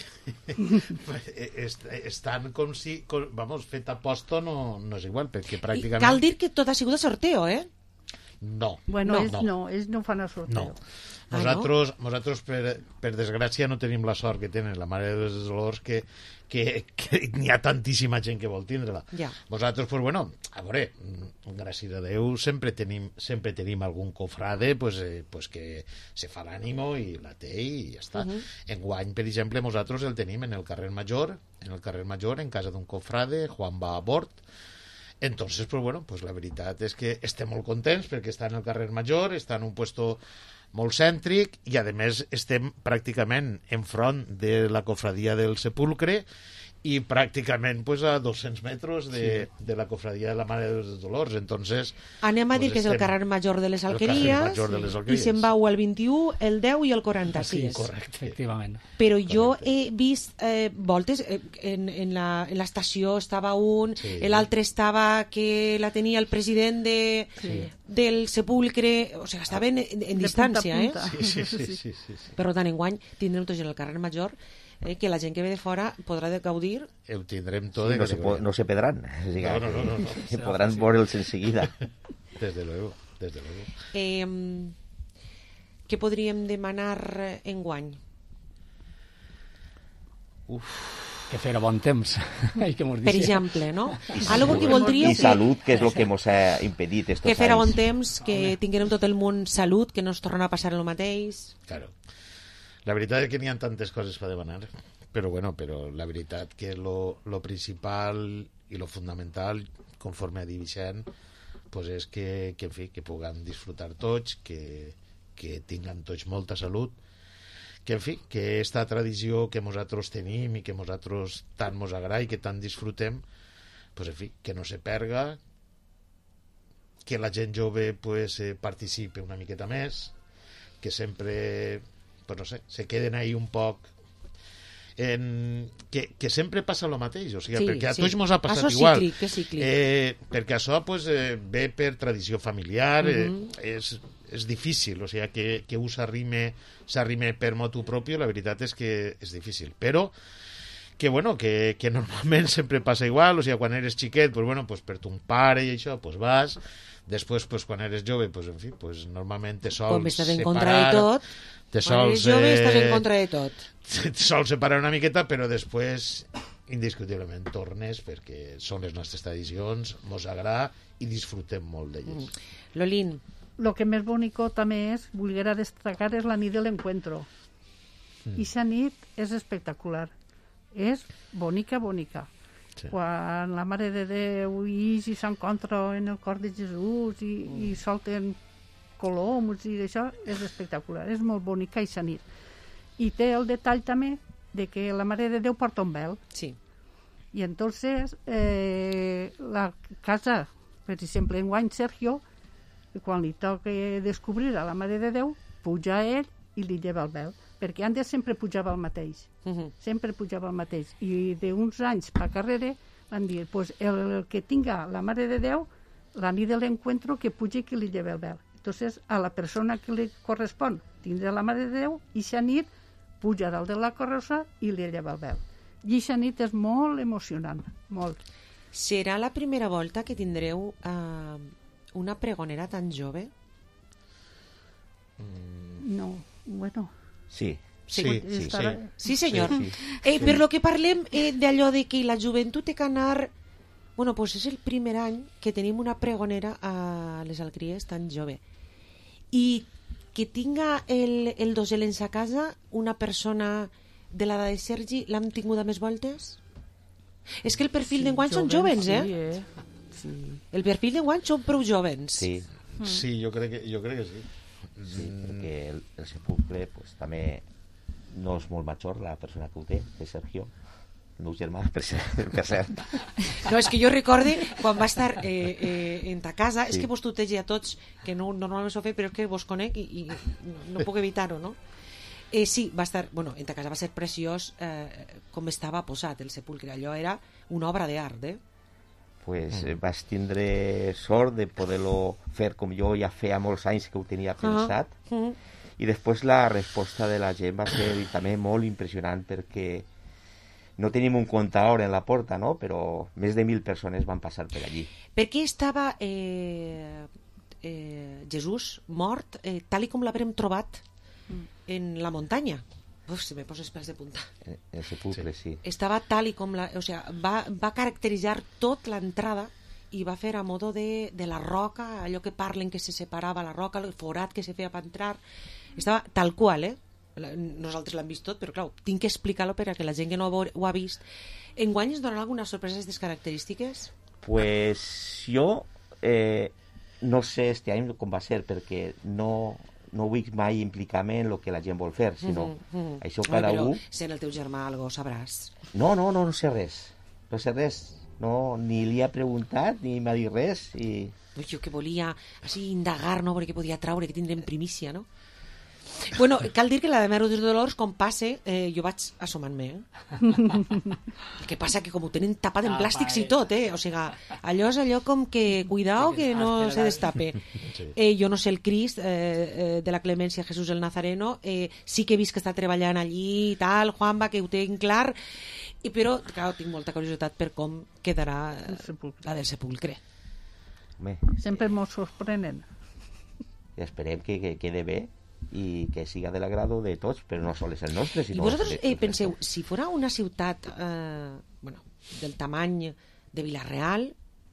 estan com si, com, vamos, fet a posto no, no és igual, perquè pràcticament... I cal dir que tot ha sigut a sorteo, eh? No. Bueno, no, ells no. no, ells no fan a sorteo. No. Nosaltres, ah, no? nosaltres per, per desgràcia, no tenim la sort que tenen la Mare dels Dolors, que, que, que n'hi ha tantíssima gent que vol tindre-la. Ja. Nosaltres, pues, bueno, a veure, gràcies a Déu, sempre tenim, sempre tenim algun cofrade pues, eh, pues que se fa l'ànimo i la té i ja està. Uh -huh. Enguany, per exemple, nosaltres el tenim en el carrer Major, en el carrer Major, en casa d'un cofrade, Juan va a bord. Entonces, pues bueno, pues la veritat és que estem molt contents perquè està en el carrer Major, està en un puesto molt cèntric i, a més, estem pràcticament enfront de la cofradia del Sepulcre i pràcticament pues, a dos-cents metres de, sí. de la cofradia de la Mare dels Dolors. Entonces, anem a dir pues, que és el carrer Major de les Alqueries, de les Alqueries. I se'n va el vint-i-u, el deu i el quaranta-sis. Sí, correcte. Efectivament. Però jo he vist eh, voltes, eh, en, en l'estació estava un, sí. l'altre estava que la tenia el president de, sí. del Sepulcre, o sigui, estaven en, en distància, eh? Sí, sí, sí, sí, sí, sí. Per tant, enguany tindrem tots en el carrer Major, Eh, que la gent que ve de fora podrà gaudir. Ho tindrem tot. Sí, no, se no se pedran. O sigui, no, no, no, no, no. Podran sí. veure'ls enseguida. Desde luego, desde luego. Eh, què podríem demanar enguany? Uf. Que fer bon temps. que per exemple, no? Algo que voldríeu... I salut, que és el que ens ha impedit estos que fer bon temps, que tinguem tot el món salut, que no ens tornarà a passar el mateix. Claro. La veritat és que n'hi ha tantes coses per demanar, però bueno, però la veritat que lo, lo principal i lo fundamental, conforme a dir Vicent, pues és que, que, en fi, que puguem disfrutar tots, que, que tinguem tots molta salut, que, en fi, que aquesta tradició que nosaltres tenim i que nosaltres tant ens agrada i que tant disfrutem, pues, en fi, que no se perga, que la gent jove pues, eh, participi una miqueta més, que sempre... pues no sé, se queden ahí un poc en... que, que sempre passa el mateix, o sigui, sí, perquè a sí. tots ens ha passat això igual cíclic, que cíclic. Eh, perquè això pues, eh, ve per tradició familiar, uh -huh. eh, és, és difícil, o sigui, que, que un s'arrime s'arrime per motu propi, la veritat és que és difícil, però que, bueno, que, que normalment sempre passa igual, o sigui, quan eres xiquet, pues, bueno, pues, per ton pare i això, pues vas, després, pues, quan eres jove, pues, en fi, pues, normalment te sols com estàs en separar, contra de tot, te quan eres sols, jove eh, estàs en contra de tot. Te sols separar una miqueta, però després, indiscutiblement, tornes, perquè són les nostres tradicions, mos agrada i disfrutem molt d'elles. Mm. Lolín. Lo que més bonico també és, volguera destacar, és la nit de l'encuentro. Mm. I sa nit és espectacular. És bonica, bonica. Sí. Quan la Mare de Déu i si s'encontra en el cor de Jesús i, mm. i solten coloms i això, és espectacular, és molt bonica i sa nit. I té el detall també de que la Mare de Déu porta un vel. Sí. I entonces eh, la casa, per exemple, enguany Sergio, quan li toca descobrir a la Mare de Déu, puja a ell i li lleva el vel, perquè antes sempre pujava el mateix. Uh -huh. Sempre pujava el mateix. I d'uns anys per carrere van dir, pues el que tinga la Mare de Déu, la nit de l'encuentro, que pugi i que li lleve el vel. Entonces, a la persona que li correspon tindre la Mare de Déu, i aquesta nit puja dalt de la carrossa i li lleva el vel. I aquesta nit és molt emocionant, molt. Serà la primera volta que tindreu eh, una pregonera tan jove? No, bueno... Sí. Sí, sí, sí, sí. Sí, senyor. Sí, sí. Eh, per lo que parlem eh, d'allò de que la joventut té que anar... Bueno, pues és el primer any que tenim una pregonera a les Alqueries tan jove. I que tinga el, el dosel en sa casa una persona de l'edat de Sergi, l'han tingut a més voltes? És que el perfil Sí, d'enguany són jovens, jovens, sí, eh? eh? Sí. El perfil d'enguany són prou jovens. Sí. Mm. Sí, jo crec que, jo crec que sí. Sí, perquè el, el sepulcre pues, també no és molt major la persona que ho té, que és Sergio, el meu germà, per cert. Per cert. No, és que jo recorde quan va estar eh, eh, en ta casa, sí. És que vos tutegi a tots, que no, normalment s'ho fe, però és que vos conec i, i no puc evitar-ho, no? Eh, sí, va estar, bueno, en ta casa va ser preciós eh, com estava posat el sepulcre, allò era una obra d'art, eh? Pues mm. vas tindre sort de poder-lo fer com jo ja feia molts anys que ho tenia pensat, uh -huh. i després la resposta de la gent va ser també molt impressionant perquè no tenim un comptador en la porta, no? Però més de mil persones van passar per allí. Per què estava eh, eh, Jesús mort eh, tal i com l'haurem trobat en la muntanya? Uf, se me posa els pèls de punta. El, el sepulcre, sí. sí. Estava tal i com la... O sea, va, va caracteritzar tot l'entrada i va fer a modo de, de la roca, allò que parlen que se separava la roca, el forat que se feia per entrar. Estava tal qual, eh? Nosaltres l'hem vist tot, però clar, tinc que explicar-lo perquè la gent que no ho ha vist. Enguany ens donen alguna sorpresa d'aquestes característiques? Pues jo eh, no sé este any com va ser, perquè no... no vull mai implicar-me en el que la gent vol fer, sinó uh -huh, uh -huh. això cada un... un... Sent el teu germà algo sabràs. No, no, no, no sé res. No sé res. No, ni li ha preguntat, ni m'ha dit res. I... Ui, jo que volia així indagar, no?, perquè podia traure, que tindrem primícia, no? Bueno, cal dir que la de Mare dels Dolors, com passe, eh, jo vaig assomant-me, eh? El que passa que com ho tenen tapat en plàstics i tot, eh? O sigui, allò és allò com que, cuidao, que no se destape. Eh, jo no sé el Crist eh, eh, de la Clemència Jesús el Nazareno, eh, sí que he vist que està treballant allí i tal, Juanba, que ho tinc clar, i però, clar, tinc molta curiositat per com quedarà la del sepulcre. Home, sempre eh, molt sorprenent. Esperem que, que quede bé i que siga de l'agrado de tots, però no sols el nostre, sinó... I vosaltres eh, penseu, si fora una ciutat eh, bueno, del tamany de Vila-real,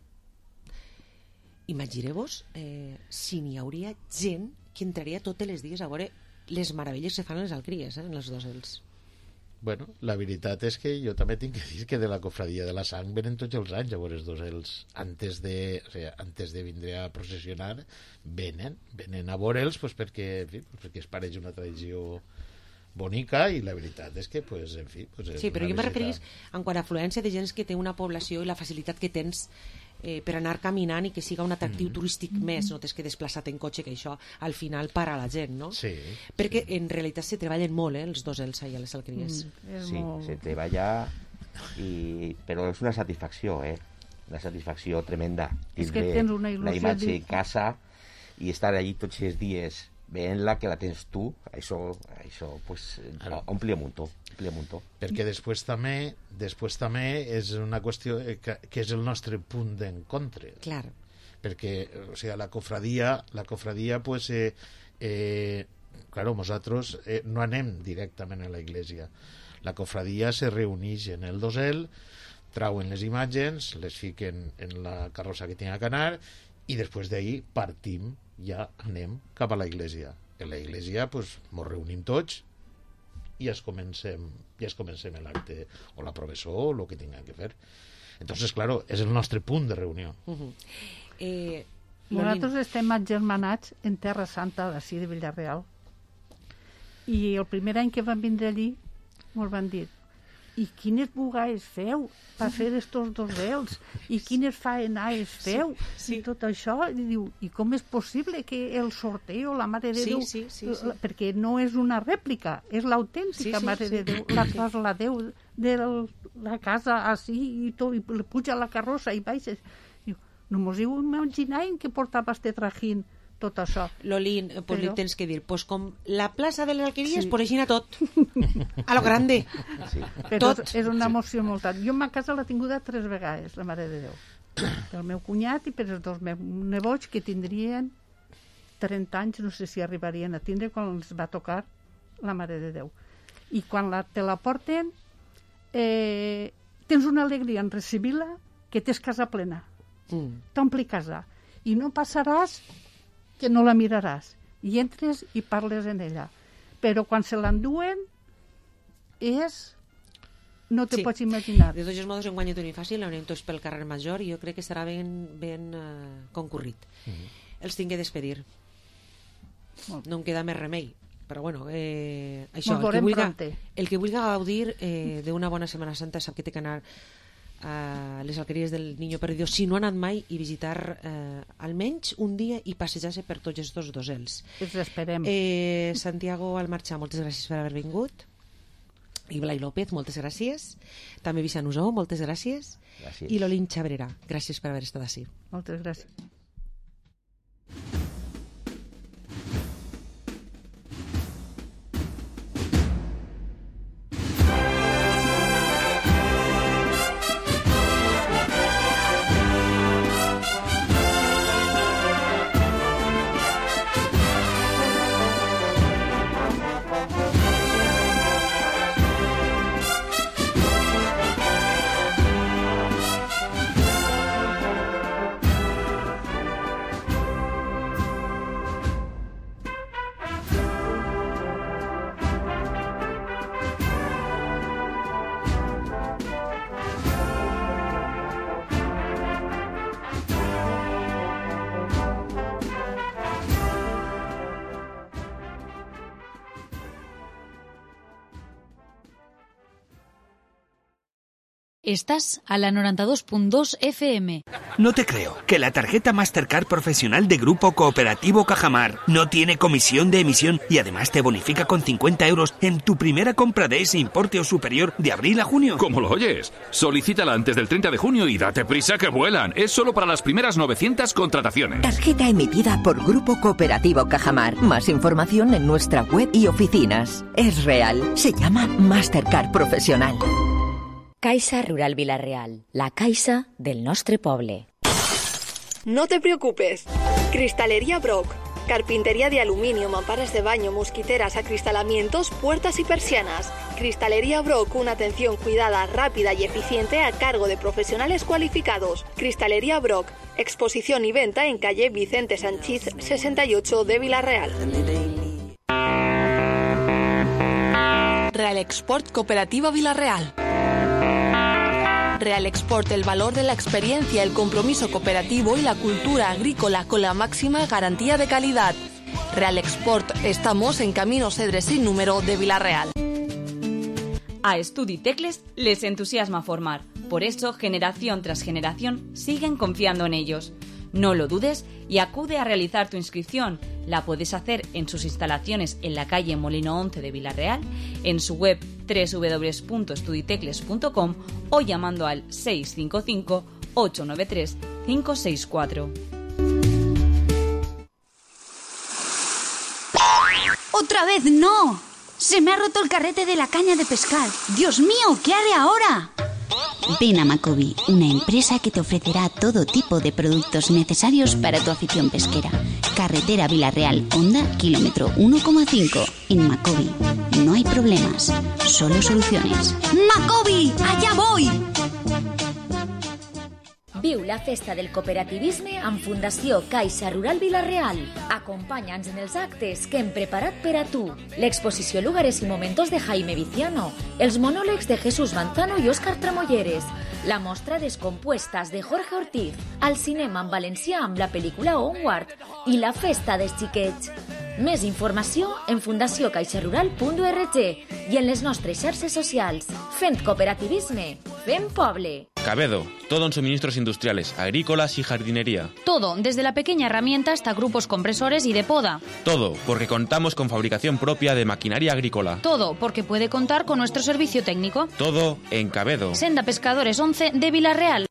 imagineu-vos eh, si n'hi hauria gent que entraria tots els dies a veure les meravelles que fan les alcries, eh, en els dosels. Bueno, la veritat és que jo també tinc que dir que de la cofradia de la sang venen tots els anys a veure els dosels. Antes de, o sigui, antes de vindre a processionar, venen, venen a veure'ls pues, perquè, en fi, pues, perquè es pareix una tradició bonica i la veritat és que, pues, en fi... Pues, sí, però jo me referís en quant a afluència de gent que té una població i la facilitat que tens eh, per anar caminant i que siga un atractiu mm. turístic més, no tens que desplaçar-te en cotxe, que això al final para la gent, no? Sí. Perquè en realitat se treballen molt, eh, els dosels i les alqueries. Mm, sí, molt... se treballa, i... però és una satisfacció, eh? Una satisfacció tremenda. És que tens una il·lusió... La imatge en casa i estar allí tots els dies veient-la, que la tens tu, això, això pues, ompli un muntó. Perquè després també després també és una qüestió que, que és el nostre punt d'encontre. Clar. Perquè, o sigui, la cofradia la cofradia, pues eh, eh, claro, nosaltres eh, no anem directament a la iglesia. La cofradia se reuneix en el dosel, trauen les imatges, les fiquen en la carrossa que tinga que anar i després d'ahir partim, ja anem cap a la iglesia. En la iglesia pues, mos reunim tots i es comencem, ja es comencem l'acte o la professó o el que tinguem que fer. Entonces, claro, és el nostre punt de reunió. Uh -huh. eh, Nosaltres estem agermanats en Terra Santa d'ací de Villarreal i el primer any que vam vindre allí ens van dir: i quines bugades feu per fer estos dosels i quines faenades feu sí, sí. i tot això, i diu, i com és possible que el sorteo, la Mare de sí, Déu sí, sí, sí. perquè no és una rèplica, és l'autèntica sí, sí, Mare sí. de Déu, la trasladeu de la casa així i tot, i puja a la carrossa i baixes, diu, no mos heu imaginat que portava este trajín tot això. Lolín, pues però... li tens que dir, pues com la plaça de les alqueries, sí. pues així tot. A lo grande. Sí. Però tot. És una emoció molt tant. Jo en ma casa l'he tinguda tres vegades, la Mare de Déu. Pel meu cunyat i per els dos meus nebots, que tindrien trenta anys, no sé si arribarien a tindre quan els va tocar la Mare de Déu. I quan la, te la porten, eh, tens una alegria en recibir-la que tens casa plena. Mm. T'ompli casa. I no passaràs que no la miraràs. i entres i parles en ella. Però quan se l'enduen és... no te Sí. pots imaginar. De tots els modos, en guany Toni Fàcil, anem tots pel carrer Major i jo crec que serà ben, ben uh, concurrit. Mm-hmm. Els tinc que despedir. No em queda més remei. Però bueno, eh, això, Mos el que, veurem vulga, pronte. el que vulga gaudir eh, d'una bona Setmana Santa sap que té que anar a les alqueries del Niño Perdido, si no ha anat mai, i visitar eh, almenys un dia i passejar-se per tots els dos dosels. Els esperem. Eh, Santiago Almarcha, moltes gràcies per haver vingut. I Blai López, moltes gràcies. També Vicent Usó, moltes gràcies. Gràcies. I l'Olin Xabrera, gràcies per haver estat així. Moltes gràcies. Estás a la noventa y dos punto dos F M. No te creo que la tarjeta Mastercard profesional de Grupo Cooperativo Cajamar no tiene comisión de emisión y además te bonifica con cincuenta euros en tu primera compra de ese importe o superior de abril a junio. ¿Cómo lo oyes? Solicítala antes del treinta de junio y date prisa que vuelan. Es solo para las primeras novecientas contrataciones. Tarjeta emitida por Grupo Cooperativo Cajamar. Más información en nuestra web y oficinas. Es real. Se llama Mastercard Profesional. Caixa Rural Vila-real, la caixa del nostre poble. No te preocupes. Cristalería Brock. Carpintería de aluminio, mamparas de baño, mosquiteras, acristalamientos, puertas y persianas. Cristalería Brock, una atención cuidada, rápida y eficiente a cargo de profesionales cualificados. Cristalería Brock, exposición y venta en calle Vicente Sanchís sesenta y ocho de Vila-real. Real Export Cooperativa Vila-real. Real Export, el valor de la experiencia, el compromiso cooperativo y la cultura agrícola con la máxima garantía de calidad. Real Export, estamos en Camino Cedres sin número de Vila-real. A Estudi Tecles les entusiasma formar. Por eso, generación tras generación, siguen confiando en ellos. No lo dudes y acude a realizar tu inscripción. La puedes hacer en sus instalaciones en la calle Molino once de Vila-real, en su web doble u doble u doble u punto estuditecles punto com o llamando al seis cinco cinco, ocho nueve tres, cinco seis cuatro. ¡Otra vez no! Se me ha roto el carrete de la caña de pescar. ¡Dios mío! ¿Qué haré ahora? Ven a Macobi, una empresa que te ofrecerá todo tipo de productos necesarios para tu afición pesquera. Carretera Vila-real, Honda, kilómetro uno coma cinco. En Macobi no hay problemas, solo soluciones. ¡Macobi! ¡Allá voy! Viu la festa del cooperativisme amb Fundació Caixa Rural Vila-real. Acompanya'ns en els actes que hem preparat per a tu. L'exposició Lugares y Momentos de Jaime Viciano, els monòlegs de Jesús Manzano i Òscar Tramolleres, la mostra Descompuestas de Jorge Ortiz, al cinema en valencià amb la pel·lícula Onward i la festa dels xiquets. Més informació en fundació caixarural punt org i en les nostres xarxes socials. Fent cooperativisme, fent poble. Cabedo, todo en suministros industriales, agrícolas y jardinería. Todo, desde la pequeña herramienta hasta grupos compresores y de poda. Todo, porque contamos con fabricación propia de maquinaria agrícola. Todo, porque puede contar con nuestro servicio técnico. Todo en Cabedo. Senda Pescadores once de Vila-real.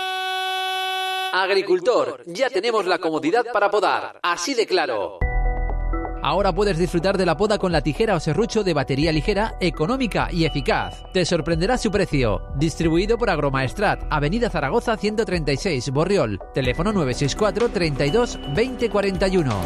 Agricultor, ya tenemos la comodidad para podar, así de claro. Ahora puedes disfrutar de la poda con la tijera o serrucho de batería ligera, económica y eficaz. Te sorprenderá su precio. Distribuido por Agromaestrat, Avenida Zaragoza ciento treinta y seis, Borriol. Teléfono nueve seis cuatro, treinta y dos, veinte cuarenta y uno.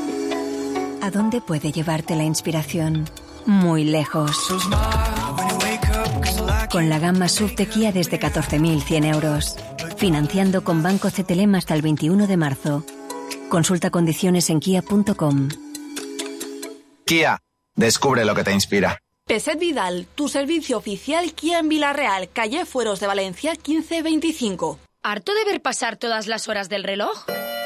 ¿A dónde puede llevarte la inspiración? Muy lejos. Con la gama S U V de Kia desde catorce mil cien euros. Financiando con Banco C T L M hasta el veintiuno de marzo. Consulta condiciones en kia punto com. Kia, descubre lo que te inspira. Peset Vidal, tu servicio oficial Kia en Vila-real, calle Fueros de Valencia quince veinticinco. ¿Harto de ver pasar todas las horas del reloj?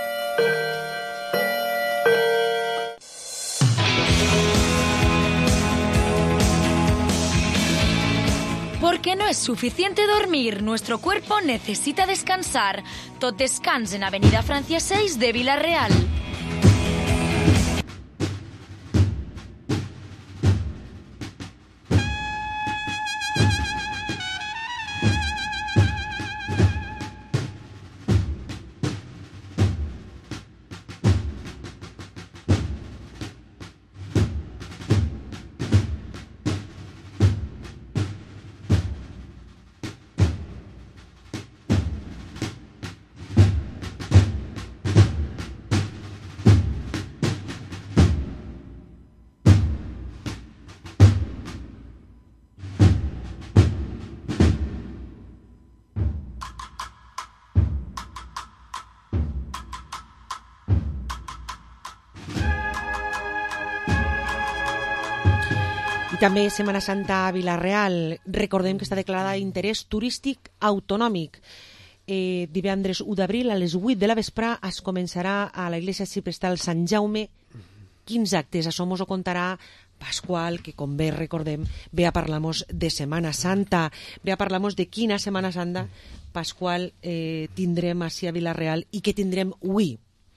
Porque no es suficiente dormir, nuestro cuerpo necesita descansar. Tot Descans en Avenida Francia seis de Vila-real. També Setmana Santa a Vila-real. Recordem que està declarada d'interès turístic autonòmic. Eh, divendres u d'abril a les vuit de la vesprà es començarà a la iglesia arxiprestal Sant Jaume quinze actes. Això mos ho contarà Pasqual, que com bé recordem, ve a parlar-nos de Setmana Santa. Ve a parlar-nos de quina Setmana Santa, Pasqual, eh, tindrem així a Vila-real i què tindrem avui.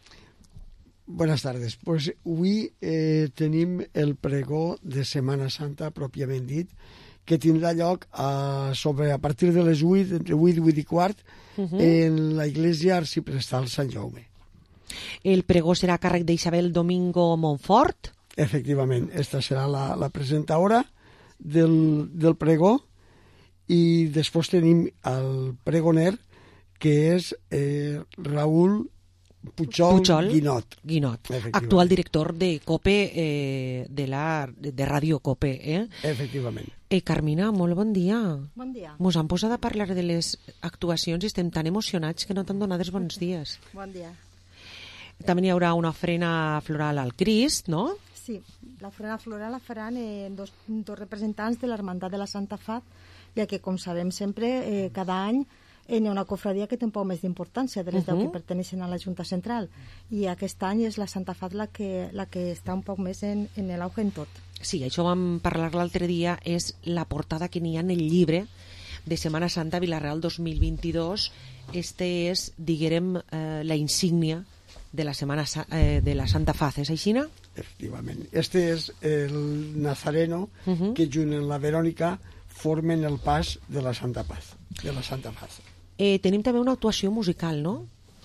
Buenas tardes. Pues avui eh, tenim el pregó de Setmana Santa, pròpiament dit, que tindrà lloc a, sobre, a partir de les vuit, entre vuit i vuit i quart, uh-huh. en la iglesia arxiprestal Sant Jaume. El pregó serà a càrrec d'Isabel Domingo Montfort? Efectivament, esta serà la, la presentadora del, del pregó, i després tenim el pregoner, que és eh, Raúl Pujol, Pujol Guinot. Guinot, actual director de COPE, eh, de, la, de Radio COPE. Eh? Efectivament. Eh, Carmina, molt bon dia. Bon dia. Mos han posat a parlar de les actuacions i estem tan emocionats que no t'han donat els bons dies. Bon dia. També hi haurà una ofrena floral al Crist, no? Sí, l'ofrena floral la faran eh, dos, dos representants de l'Hermandat de la Santa Fat, ja que, com sabem sempre, eh, cada any hi ha una cofradia que té un poc més d'importància de les uh-huh. deu que perteneixen a la Junta Central, i aquest any és la Santa Fat la que, la que està un poc més en, en l'auge en tot. Sí, això vam parlar l'altre dia, és la portada que n'hi ha en el llibre de Setmana Santa Vila-real dos mil vint-i-dos. Este és, diguem, eh, la insígnia de la Setmana eh, de la Santa Faz, és així, no? Efectivament. Este és el Nazareno uh-huh. que junt amb la Verònica formen el pas de la Santa Paz, de la Santa Faz. Eh, tenim també una actuació musical, no?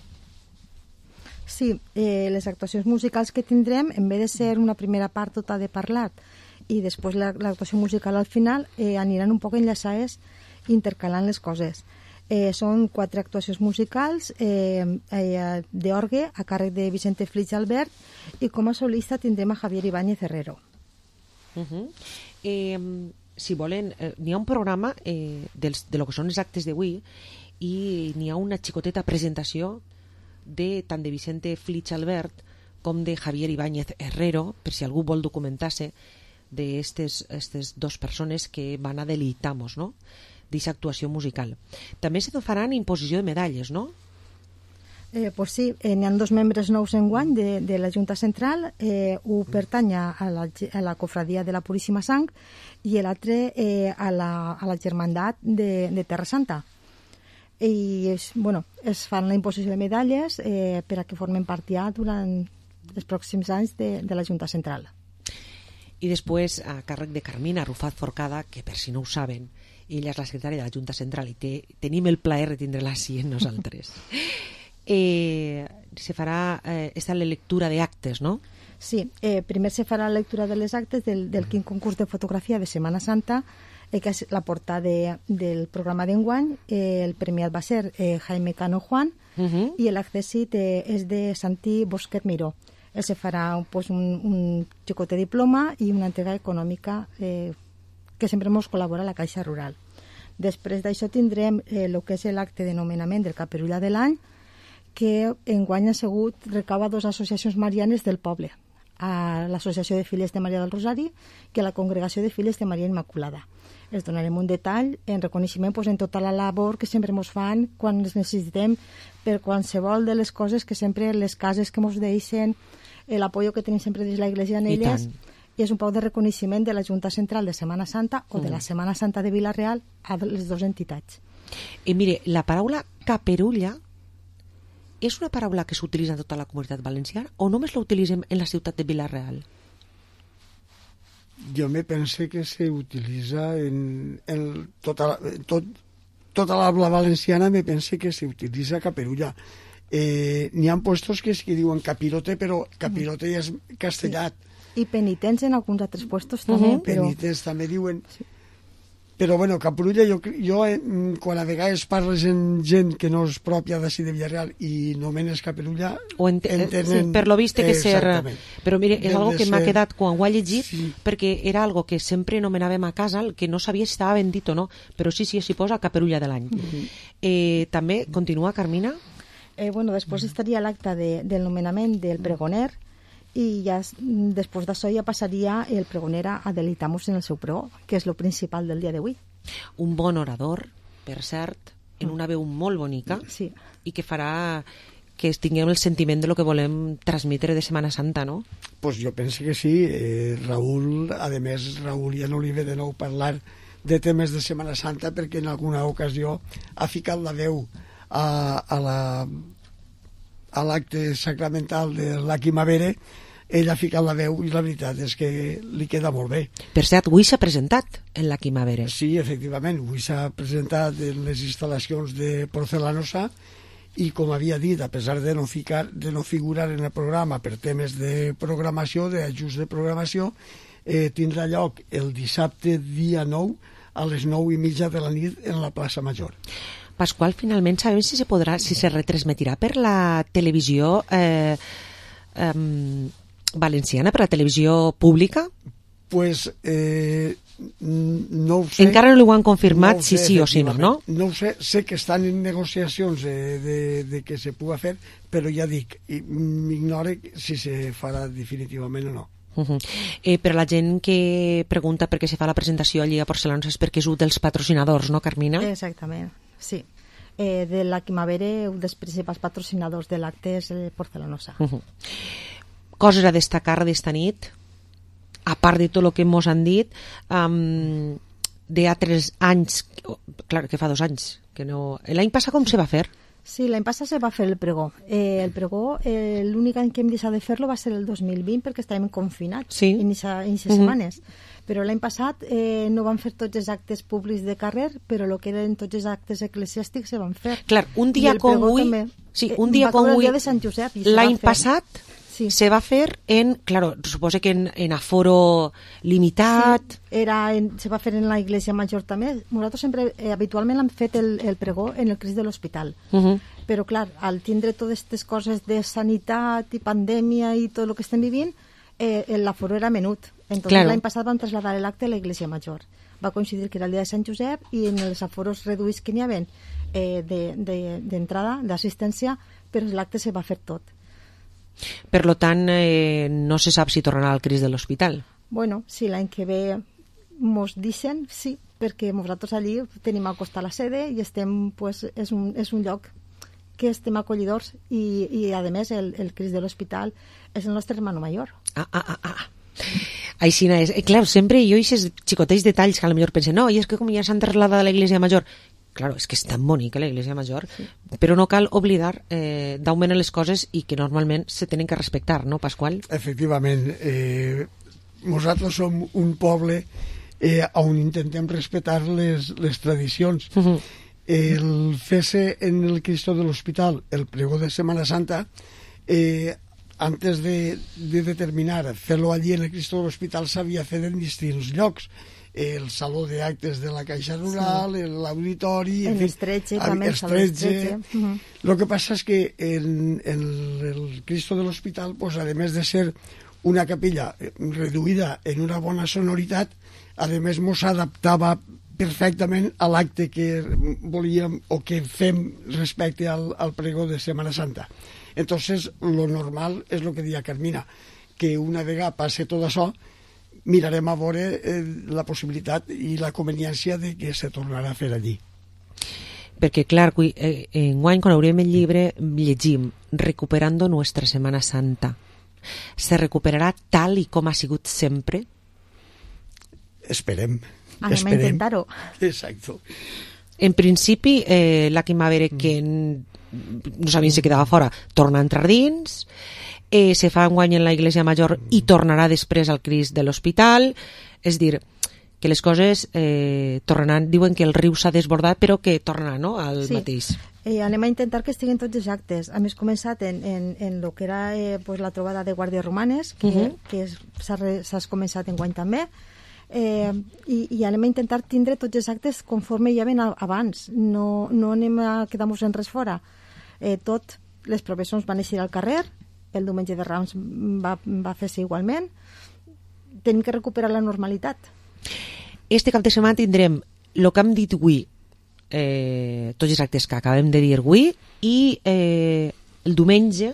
Sí, eh, les actuacions musicals que tindrem, en vez de ser una primera part tota de parlat i després l'actuació musical al final, eh, aniran un poc enllaçades intercalant les coses. Eh, són quatre actuacions musicals eh, eh, d'orgue a càrrec de Vicente Flix Albert, i com a solista tindrem a Javier Ibáñez Herrero. Uh-huh. Eh, si volen, eh, n'hi ha un programa eh, dels, de lo que són els actes d'avui, i n'hi ha una xicoteta presentació de tant de Vicente Flix Albert com de Javier Ibáñez Herrero, per si algú vol documentar-se d'aquestes dues persones que van a deleitar-nos, no?, d'aquesta actuació musical. També se faran imposició de medalles, no? Eh, pues sí, eh, n'hi ha dos membres nous enguany de, de la Junta Central, eh, un pertany a la, a la cofradia de la Puríssima Sang i l'altre eh, a, la, a la Germandat de, de Terra Santa. I es, bueno, es fan la imposició de medalles eh, per a que formen part ja durant els pròxims anys de, de la Junta Central. I després, a càrrec de Carmina Arrufat Forcada, que per si no ho saben, ella és la secretària de la Junta Central i té, tenim el plaer de tindre-la així en nosaltres. eh, se farà eh, esta la lectura d'actes, no? Sí, eh, primer se farà la lectura de les actes del, del quin concurs de fotografia de Setmana Santa, eh, que és la portada de, del programa d'enguany. Eh, el premiat va ser eh, Jaime Cano Juan, uh-huh. i l'accèssit eh, és de Santi Bosquet Miró. Eh, se farà pues, un, un xicotet diploma i una entrega econòmica eh, que sempre ens col·labora la Caixa Rural. Després d'això tindrem el eh, que és l'acte de nomenament del Caperulla de l'any, que enguany ha sigut recau a dues associacions marianes del poble, a l'Associació de Filles de Maria del Rosari i a la Congregació de Filles de Maria Immaculada. Els donarem un detall en reconeixement pues, en tota la labor que sempre ens fan quan els necessitem per qualsevol de les coses que sempre les cases que ens deixen, l'apoyo que tenim sempre des de l'Església en elles, i és un poc de reconeixement de la Junta Central de Setmana Santa o de la Setmana Santa de Vila-real a les dues entitats. I mire, la paraula caperulla és una paraula que s'utilitza en tota la comunitat valenciana o només la utilitzem en la ciutat de Vila-real? Jo me pense que se utilitza en, en tota, tot, tota l'habla valenciana, me pense que se utilitza caperulla. Eh, n'hi ha puestos que es que diuen capirote, però capirote ja és castellat. Sí. I penitents en alguns altres puestos també. Uh-huh. Però... Penitents també diuen... Sí. Però, bueno, caperulla, jo, jo eh, quan a vegades parles amb gent que no és pròpia d'ací de Villarreal i nomenes caperulla, o ent entenen... Sí, per lo vist que ser... Però mire, és algo que ser... m'ha quedat quan ho he llegit, sí. Perquè era algo que sempre nomenàvem a casa, que no sabia si estava ben dit o no, però sí, sí, s'hi posa caperulla de l'any. Uh-huh. eh, també, continua, Carmina? Eh, bueno, després estaria l'acte de, del nomenament del pregoner, i ja després d'això ja passaria el pregoner a deleitar-nos en el seu pregó, que és el principal del dia d'avui. Un bon orador, per cert, en una veu molt bonica, sí. I que farà que tinguem el sentiment de lo que volem transmetre de Setmana Santa, no? Pues jo penso que sí. Eh, Raül, a més, Raül ja no li ve de nou parlar de temes de Setmana Santa perquè en alguna ocasió ha ficat la veu a, a la a l'acte sacramental de la Quimavere, ell ha ficat la veu i la veritat és que li queda molt bé. Per cert, avui s'ha presentat en la Quimavere. Sí, efectivament, avui s'ha presentat en les instal·lacions de Porcelanosa i, com havia dit, a pesar de no, ficar, de no figurar en el programa per temes de programació, d'ajust de programació, eh, tindrà lloc el dissabte dia nou a les nou i mitja de la nit en la plaça Major. Pasqual, finalment sabem si se podrà, si se retransmetirà per la televisió eh, eh, valenciana, per la televisió pública? Pues eh, no ho sé. Encara no li ho han confirmat no si sé, sí o si no, no? No ho sé, sé que estan en negociacions de, de, de que se pugui fer, però ja dic, m'ignore si se farà definitivament o no. Uh -huh. eh, per a la gent que pregunta per què se fa la presentació allí a Porcelanosa és perquè és un dels patrocinadors, no, Carmina? Exactament, sí. Eh, de la Quimavere, un dels principals patrocinadors de l'acte és el Porcelanosa. Uh -huh. Coses a destacar d'esta nit, a part de tot el que ens han dit, um, d'altres anys, clar que fa dos anys, que no... L'any passat com se va fer? Sí, l'any passat se va fer el pregó. Eh, el pregó, eh, l'únic any que hem deixat de fer-lo va ser el dos mil vint perquè estàvem confinats, sí. en aquestes uh -huh. setmanes. Però l'any passat eh, no van fer tots els actes públics de carrer, però el que eren tots els actes eclesiàstics se van fer. Clar, un dia com avui... També, sí, un dia com avui... de Sant Josep. L'any passat sí. se va fer en... Claro, suposo que en, en aforo limitat... Sí, era en, se va fer en la Iglesia Major també. Nosaltres sempre, eh, habitualment hem fet el, el pregó en el Crist de l'Hospital. Uh -huh. Però, clar, al tindre totes aquestes coses de sanitat i pandèmia i tot el que estem vivint, eh, l'aforo era menut. Entonces claro. L'any passat van traslladar l'acte a la Iglesia Major. Va coincidir que era el dia de Sant Josep i en els aforos reduïts que n'hi havia eh, d'entrada, de, de, d'assistència, però l'acte se va fer tot. Per lo tant, eh, no se sap si tornarà al Crist de l'Hospital. Bueno, si l'any que ve mos deixen, sí, perquè nosaltres allí tenim al costat la sede i estem, pues, és, un, és un lloc que estem acollidors i, i a més, el, el Crist de l'Hospital és el nostre hermano mayor. Ah, ah, ah, ah. Aixina és. Eh, clar, sempre jo aquests xicotets detalls que a lo millor pense, no, i és que com ja s'han traslladat a la Iglesia Major. Claro, és que és tan bonica la Iglesia Major, sí. Però no cal oblidar eh, d'on venen les coses i que normalment se tenen que respectar, no, Pasqual? Efectivament. Eh, nosaltres som un poble eh, on intentem respectar les, les tradicions. Uh -huh. El fer-se en el Cristo de l'Hospital, el pregó de Setmana Santa, eh, antes de, de determinar fer-lo allí en el Cristo de l'Hospital s'havia fet en distints llocs, el saló d'actes de la Caixa Rural, sí. l'auditori, en Estretxe també, el saló Estretxe. Uh -huh. Lo que passa és que en, en el Cristo de l'Hospital, pues, a més de ser una capella reduïda en una bona sonoritat, A més, mos adaptava perfectament a l'acte que volíem o que fem respecte al, al pregó de Setmana Santa. Entonces, lo normal és el que deia Carmina, que una vegada passe tot això, mirarem a veure eh, la possibilitat i la conveniència de que se tornarà a fer allí. Perquè, clar, eh, enguany, quan obrim el llibre, llegim Recuperando nuestra Semana Santa. Se recuperarà tal i com ha sigut sempre? Esperem. Anem esperem. a intentar-ho. Exacto. En principi, eh, la que va veure que no sabien si quedava fora, torna a entrar dins, eh, se fa enguany en la Iglesia Major i tornarà després al Crist de l'Hospital, és dir, que les coses eh, tornaran, diuen que el riu s'ha desbordat, però que tornarà, no?, al sí. mateix. Eh, anem a intentar que estiguin tots exactes. A més, començat en, en, en lo que era eh, pues, la trobada de guàrdies romanes, que, uh-huh. que s'ha començat enguany també, eh, i, i anem a intentar tindre tots exactes conforme hi havia abans. No, no anem a quedar-nos en res fora. Eh, tot, les professors van eixir al carrer, el diumenge de Rams va, va fer-se igualment. Tenim que recuperar la normalitat. Este cap de setmana tindrem el que hem dit avui, eh, tots els actes que acabem de dir avui, i eh, el diumenge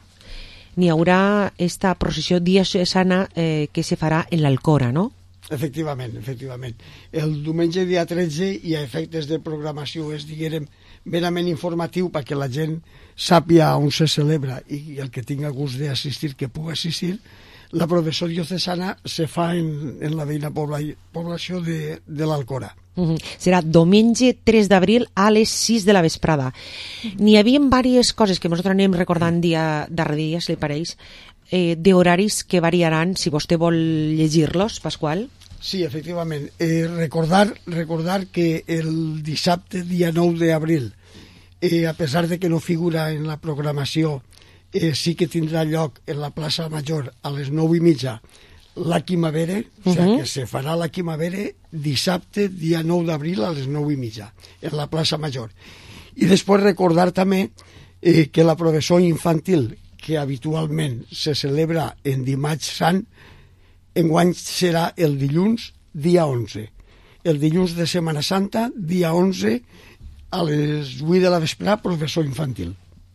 n'hi haurà esta processió diocesana eh, que se farà en l'Alcora, no? Efectivament, efectivament. El diumenge dia tretze hi ha efectes de programació, és, diguem, merament informatiu perquè la gent sàpia on se celebra i el que tinga gust d'assistir que pugui assistir. La processió diocesana se fa en, en la veïna pobla, població de, de l'Alcora. Uh-huh. Serà diumenge tres d'abril a les sis de la vesprada. Uh-huh. N'hi havia diverses coses que nosaltres anem recordant dia darrere dia, si li pareix, eh, d'horaris que variaran, si vostè vol llegir-los, Pasqual. Sí, efectivament. Eh, recordar, recordar que el dissabte, dia nou d'abril, eh, a pesar de que no figura en la programació, eh, sí que tindrà lloc en la plaça Major a les nou i mitja la Quimavere, uh-huh. o sigui que se farà la Quimavere dissabte, dia nou d'abril a les nou i mitja, en la plaça Major. I després recordar també eh, que la processó infantil, que habitualment se celebra en dimarts sant, enguany serà el dilluns, dia onze. El dilluns de Setmana Santa, dia onze, a les vuit de la vesprada, processó infantil.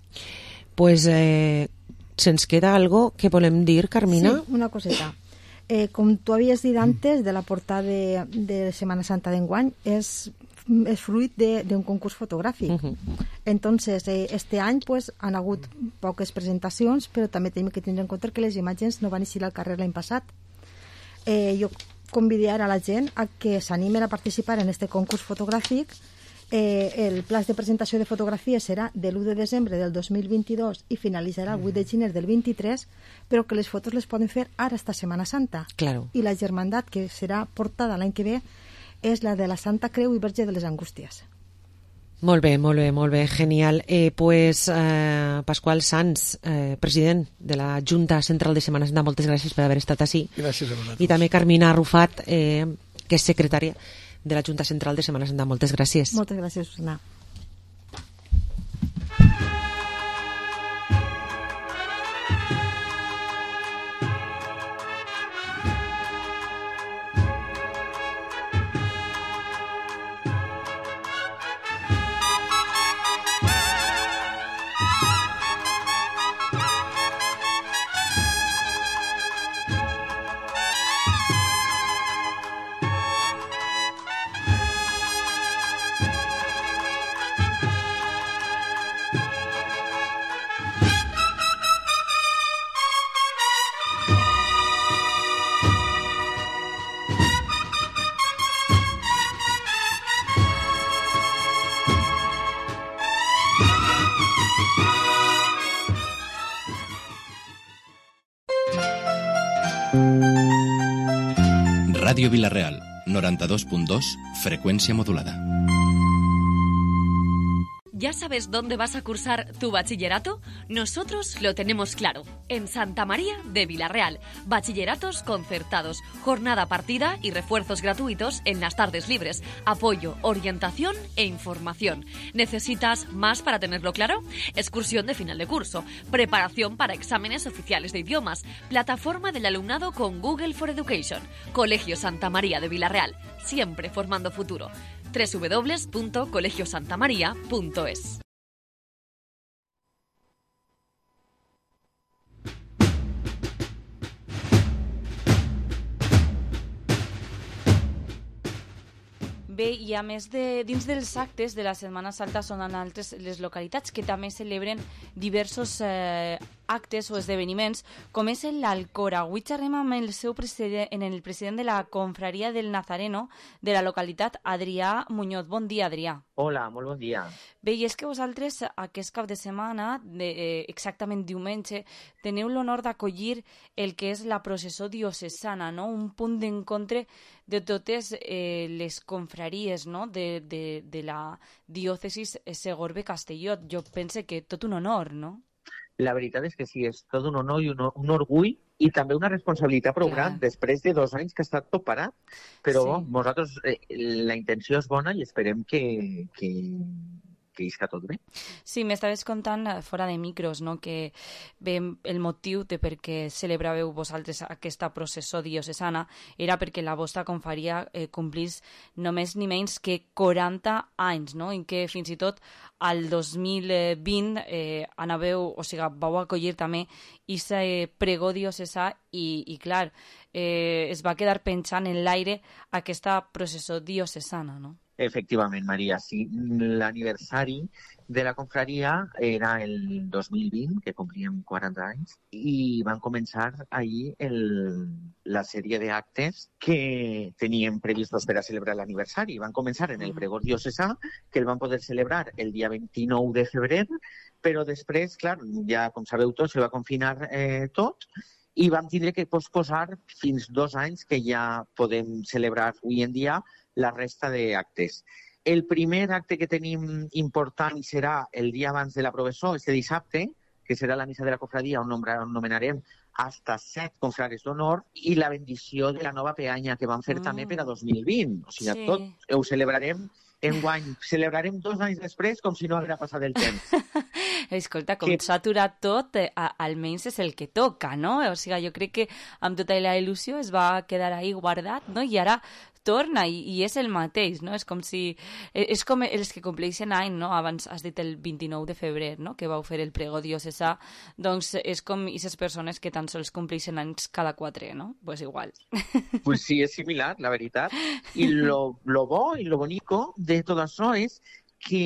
Pues eh, se'ns queda algo que volem dir, Carmina? Sí, una coseta. Eh, com tu havies dit antes, de la portada de, de Setmana Santa d'enguany, és, és fruit d'un concurs fotogràfic. Uh-huh. Entonces, eh, este any pues, han hagut poques presentacions, però també tenim que tindre en compte que les imatges no van eixir al carrer l'any passat. Eh, jo convidar a la gent a que s'animen a participar en este concurs fotogràfic. Eh, el pla de presentació de fotografies serà de l'u de desembre del dos mil vint-i-dos i finalitzarà el vuit de gener del vint-i-tres, però que les fotos les poden fer ara esta Setmana Santa. Claro. I la germandat que serà portada l'any que ve és la de la Santa Creu i Verge de les Angústies. Molt bé, molt bé, molt bé, genial. Eh, pues, eh, Pasqual Sanz, eh, president de la Junta Central de Setmana Santa, moltes gràcies per haver estat així. Gràcies a vosaltres. I també Carmina Arrufat, eh, que és secretària de la Junta Central de Setmana Santa. Moltes gràcies. Moltes gràcies, Susana. Ràdio Vila-real, noranta-dos punt dos, freqüència modulada. ¿Ya sabes dónde vas a cursar tu bachillerato? Nosotros lo tenemos claro. En Santa María de Vilarreal. Bachilleratos concertados, jornada partida y refuerzos gratuitos en las tardes libres. Apoyo, orientación e información. ¿Necesitas más para tenerlo claro? Excursión de final de curso. Preparación para exámenes oficiales de idiomas. Plataforma del alumnado con Google for Education. Colegio Santa María de Vilarreal. Siempre formando futuro. doble u doble u doble u punto colegio santa maría punto es. Bé, i a més de, dins dels actes de la Setmana Santa són en altres les localitats que també celebren diversos eh, actes o esdeveniments, com és l'Alcora. Avui xerrem amb el seu president, en el president de la Confraria del Nazareno de la localitat, Adrià Muñoz. Bon dia, Adrià. Hola, molt bon dia. Bé, i és que vosaltres aquest cap de setmana, de, eh, exactament diumenge, teniu l'honor d'acollir el que és la processó diocesana, no? Un punt d'encontre de totes eh, les confraries, no? de, de, de la diòcesis Segorbe-Castelló. Jo pense que tot un honor, no? La veritat és que sí, és tot un honor i un, un orgull i també una responsabilitat prou gran després de dos anys que ha estat tot parat. Però sí. Nosaltres, eh, la intenció és bona i esperem que, que, que isca tot bé. Sí, m'estaves contant fora de micros, no? Que bé, el motiu de per què celebràveu vosaltres aquesta processó diocesana era perquè la vostra confraria eh, complís només ni menys que quaranta anys, no? En què fins i tot al dos mil vint eh, anàveu, o sigui, vau acollir també aquest eh, pregó diocesà i, i clar, eh, es va quedar pensant en l'aire aquesta processó diocesana, no? Efectivament, Maria, sí. L'aniversari de la confraria era el dos mil vint, que complíem quaranta anys, i van començar ahir el, la sèrie d'actes que teníem previstos per a celebrar l'aniversari. Van començar en el pregó diocesà, que el van poder celebrar el dia vint-i-nou de febrer, però després, clar, ja com sabeu tots, se va confinar eh, tot, i vam tindre que posposar fins dos anys que ja podem celebrar avui en dia la resta d'actes. El primer acte que tenim important serà el dia abans de la processó, este dissabte, que serà la missa de la cofradia, on nomenarem hasta set confrares d'honor, i la bendició de la nova peanya que vam fer mm. també per a dos mil vint. O sigui, sí. Tot ho celebrarem enguany. Celebrarem dos anys després com si no haguera passat el temps. Escolta, com s'ha aturat tot, eh, almenys és el que toca, no? O sigui, jo crec que amb tota la il·lusió es va quedar ahí guardat, no? I ara torna i, i és el mateix, no? És com si... És com els que compleixen any, no? Abans has dit el vint-i-nou de febrer, no? Que vau fer el pregó diocesà. Doncs és com aquestes persones que tan sols compleixen anys cada quatre, no? Pues igual. Pues sí, és similar, la veritat. I lo, lo bo i lo bonico de tot això és que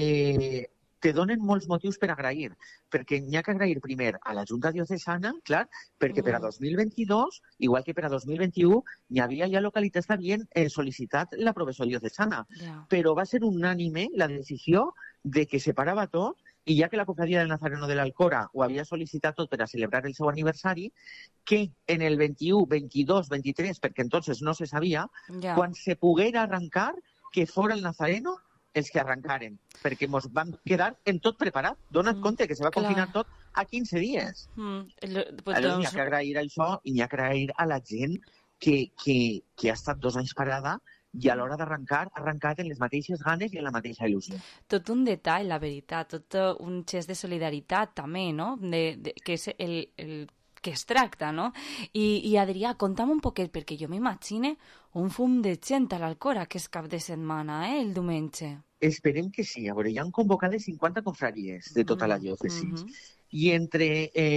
eh, te donen molts motius per agrair, perquè n'hi ha que agrair primer a la Junta Diocesana, clar, perquè per a dos mil vint-i-dos, igual que per a dos mil vint-i-u, n'hi havia ja localitats que havien eh, sol·licitat la professó diocesana, yeah. Però va ser unànime la decisió de que separava tot, i ja que la Cofradia del Nazareno de l'Alcora ho havia sol·licitat tot per a celebrar el seu aniversari, que en el vint-i-u, vint-i-dos, vint-i-tres, perquè entonces no se sabia, yeah. Quan se poguera arrencar, que fora el Nazareno els que arrencaren, perquè ens vam quedar en tot preparat. Dona't mm, compte que se va confinar clar. Tot a quinze dies. Mm, pues Aleshores doncs... n'hi ha que agrair això i n'hi ha que agrair a la gent que, que, que ha estat dos anys parada i a l'hora d'arrencar, ha arrencat en les mateixes ganes i en la mateixa il·lusió. Tot un detall, la veritat, tot un gest de solidaritat també, no? De, de, que és el, el que es tracta, no? I, i Adrià, conta'm un poquet, perquè jo m'imagine un fum de gent a l'Alcora que és cap de setmana, eh, el diumenge. Esperem que sí. A veure, hi han convocades cinquanta confraries de tota la diòcesis. Mm-hmm. I entre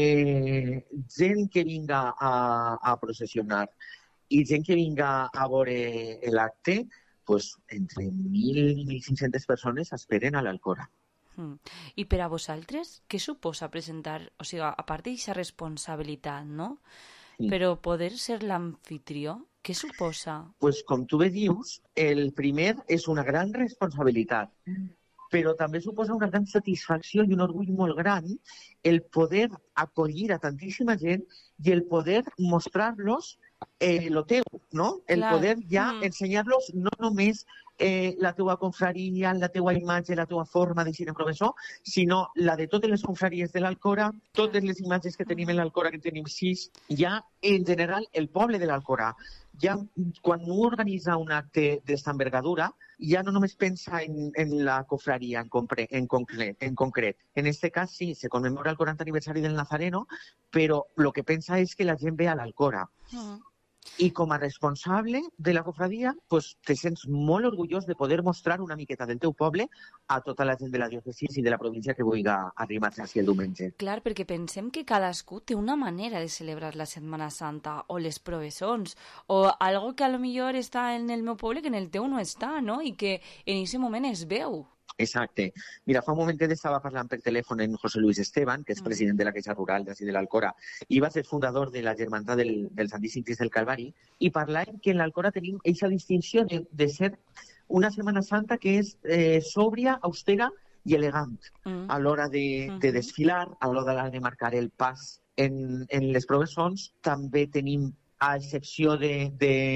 eh, gent que vinga a, a processionar i gent que vinga a veure l'acte, pues, entre mil i mil cinc-centes persones esperen a l'Alcora. Mm. I per a vosaltres, què suposa presentar, o sigui, a part d'aquesta responsabilitat, no? Sí. Però poder ser l'amfitrió, què suposa? Pues, com tu bé dius, el primer és una gran responsabilitat, però també suposa una gran satisfacció i un orgull molt gran el poder acollir a tantíssima gent i el poder mostrar-los eh, lo teu, no? El Clar. Poder ja mm. ensenyar-los no només eh, la teua confraria, la teua imatge, la teua forma de ser professor, sinó la de totes les confraries de l'Alcora, totes les imatges que tenim en l'Alcora, que tenim sis, ja en general el poble de l'Alcora. Ja quan un organitza un acte d'esta envergadura, ja no només pensa en, en la cofraria en, compre, en, concret, en concret. En este cas sí, se conmemora el quaranta aniversari del Nazareno, però el que pensa és que la gent ve a l'Alcora. Uh-huh. I com a responsable de la cofradia, pues, te sents molt orgullós de poder mostrar una miqueta del teu poble a tota la gent de la diòcesi i de la província que vulgui arribar-se així el diumenge. Clar, perquè pensem que cadascú té una manera de celebrar la Setmana Santa o les professons o algo que a lo millor està en el meu poble que en el teu no està, no? I que en aquest moment es veu. Exacte. Mira, fa un momentet estava parlant per telèfon amb José Luis Esteban, que és president de la Caixa Rural d'ací de l'Alcora, i va ser fundador de la Germandat del, del Santíssim Crist del Calvari, i parlàvem que en l'Alcora tenim aquesta distinció de, de ser una Setmana Santa que és eh, sòbria, austera i elegant mm. a l'hora de, de desfilar, a l'hora de marcar el pas en, en les professons. També tenim, a excepció de,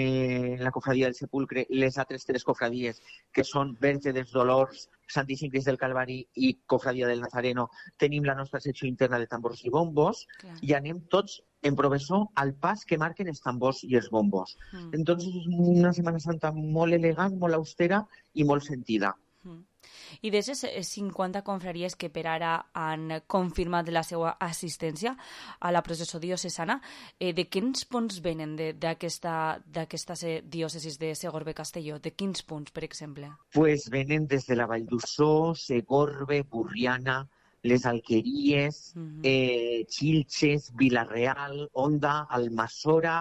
de la cofradia del Sepulcre, les altres tres cofradies, que són Verge dels Dolors, Santíssim Crist del Calvari i Cofradia del Nazareno, tenim la nostra secció interna de tambors i bombos, clar, i anem tots en professó al pas que marquen els tambors i els bombos. Mm. Entonces, és una Setmana Santa molt elegant, molt austera i molt sentida. Mm. I d'aquestes cinquanta confraries que per ara han confirmat la seva assistència a la processó diocesana, eh, de quins punts venen d'aquesta diòcesis de Segorbe Castelló? De quins punts, per exemple? Pues venen des de la Vall d'Ussó, Segorbe, Burriana, les Alqueries, uh-huh. eh, Xilxes, Vilareal, Onda, Almassora,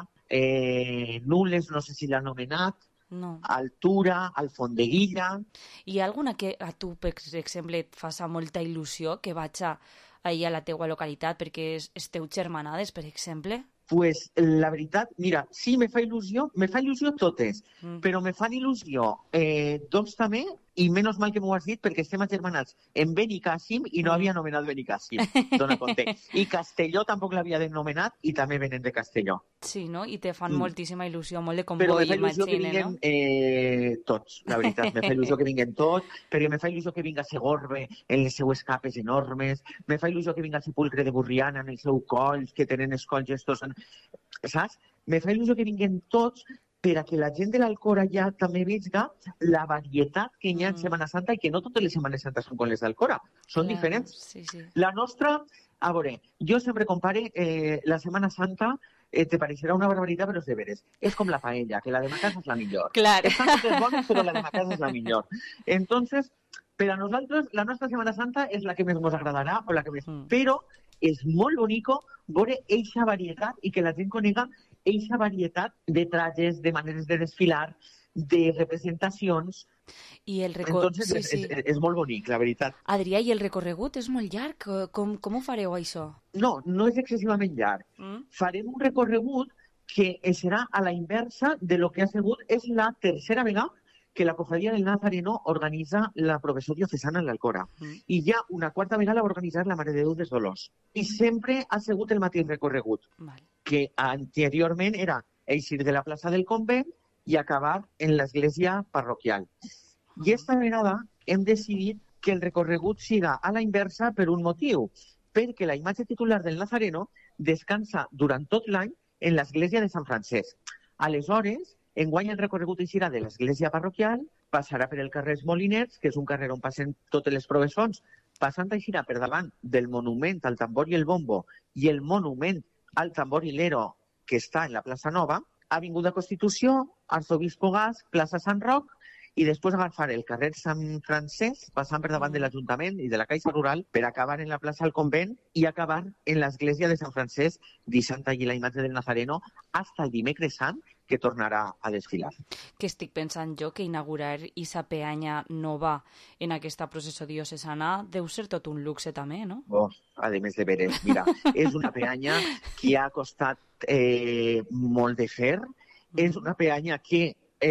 eh, Nules, no sé si l'ha anomenat, no. Altura, Alfondeguilla. Hi ha alguna que a tu, per exemple, et faça molta il·lusió que vaig a, a la teua localitat perquè esteu germanades, per exemple? Pues la veritat, mira, sí, me fa il·lusió, me fa il·lusió totes, mm. però me fan il·lusió eh, dos també, i menys mal que m'ho has dit perquè estem agermanats en Benicàssim i no mm. havia anomenat Benicàssim, dona compte. I Castelló tampoc l'havia denomenat i també venen de Castelló. Sí, no? I te fan mm. moltíssima il·lusió, molt de comboi, però me fa il·lusió imagine, que vinguen no? eh, tots, la veritat. Me fa il·lusió que vinguen tots, perquè me fa il·lusió que vinga Segorbe en les seues capes enormes, me fa il·lusió que vinga el Sepulcre de Burriana en el seu coll, que tenen els colls estos... En... Saps? Me fa il·lusió que vinguen tots per a que la gent de l'Alcora ja també vegi la varietat que hi ha en Setmana Santa i que no totes les Setmanes Santes són com les d'Alcora, són Clar, diferents. Sí, sí. La nostra, a veure, jo sempre compare eh, la Setmana Santa, eh, te pareixerà una barbaritat, però és de veres. És com la paella, que la de ma casa és la millor. Clar. Estan totes bones, però la de ma casa és la millor. Entonces, per a nosaltres, la nostra Setmana Santa és la que més ens agradarà, o la que més... Mm. Però és molt bonico veure eixa varietat i que la gent conega eixa varietat de trajes, de maneres de desfilar, de representacions. I el recor... Entonces sí, és, sí. és, és molt bonic, la veritat. Adrià, i el recorregut és molt llarg? Com, com ho fareu, això? No, no és excessivament llarg. Mm? Farem un recorregut que serà a la inversa de lo que ha sigut. És la tercera vegada que la Cofradia del Nazareno organitza la professó diocesana en l'Alcora. Mm. I ja una quarta vegada la va organitzar la Mare de Déu dels Dolors. I sempre ha sigut el mateix recorregut, vale. Que anteriorment era eixir de la plaça del convent i acabar en l'església parroquial. I esta vegada hem decidit que el recorregut siga a la inversa per un motiu, perquè la imatge titular del Nazareno descansa durant tot l'any en l'església de Sant Francesc. Aleshores, enguany el recorregut eixirà de l'església parroquial, passarà per el carrer Moliners, que és un carrer on passen totes les professons, passant eixirà per davant del monument al tambor i el bombo i el monument al tambor i l'ero que està en la plaça Nova, Avinguda Constitució, Arzobispo Gas, plaça Sant Roc, i després agafar el carrer Sant Francesc, passant per davant de l'Ajuntament i de la Caixa Rural, per acabar en la plaça del Convent i acabar en l'església de Sant Francesc, deixant allí la imatge del Nazareno, fins el dimecres sant, que tornarà a desfilar. Que estic pensant jo que inaugurar aquesta peanya nova en aquesta processó diocesana deu ser tot un luxe també, no? Oh, a més de veres, mira, és una peanya que ha costat eh, molt de fer, mm. és una peanya que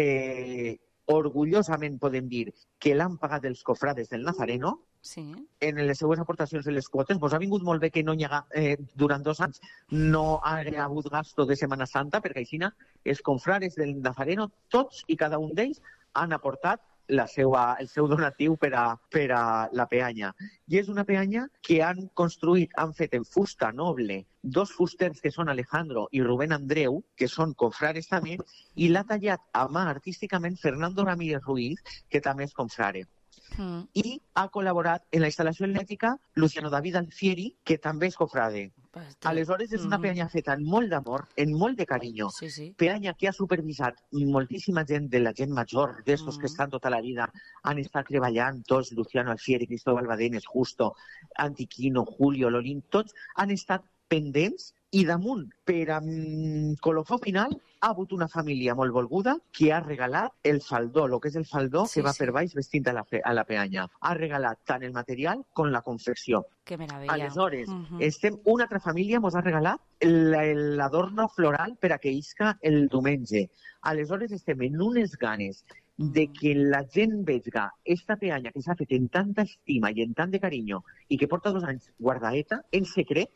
eh, orgullosament podem dir que l'han pagat els cofrades del Nazareno. Sí. En les seues aportacions de les quotes. Vos ha vingut molt bé que no hi ha, eh, durant dos anys no ha hagut gasto de Setmana Santa, perquè així els confrares del Nazareno, tots i cada un d'ells, han aportat la seua, el seu donatiu per a, per a la peanya. I és una peanya que han construït, han fet en fusta noble dos fusters que són Alejandro i Rubén Andreu, que són confrares també, i l'ha tallat a mà artísticament Fernando Ramírez Ruiz, que també és confrare. Mm. I ha col·laborat en la instal·lació elèctrica Luciano David Alfieri, que també és cofrade. Aleshores, és una peanya feta amb molt d'amor, en molt de carinyo. Sí, sí. Peanya que ha supervisat moltíssima gent de la gent major, d'estos mm. que estan tota la vida, han estat treballant tots, Luciano Alfieri, Cristóbal Badenes, Justo, Antiquino, Julio, Lolín, tots han estat pendents i damunt, per a um, colofó final, ha hagut una família molt volguda que ha regalat el faldó, el que és el faldó sí, que va sí. per baix vestint a la, a la peanya. Ha regalat tant el material com la confecció. Que meravella. Aleshores, uh -huh. estem, una altra família ens ha regalat l'adorno floral per a que isca el diumenge. Aleshores, estem en unes ganes de que la gent vega esta peanya que s'ha fet en tanta estima i en tant de carinyo i que porta dos anys guardaeta, en secret,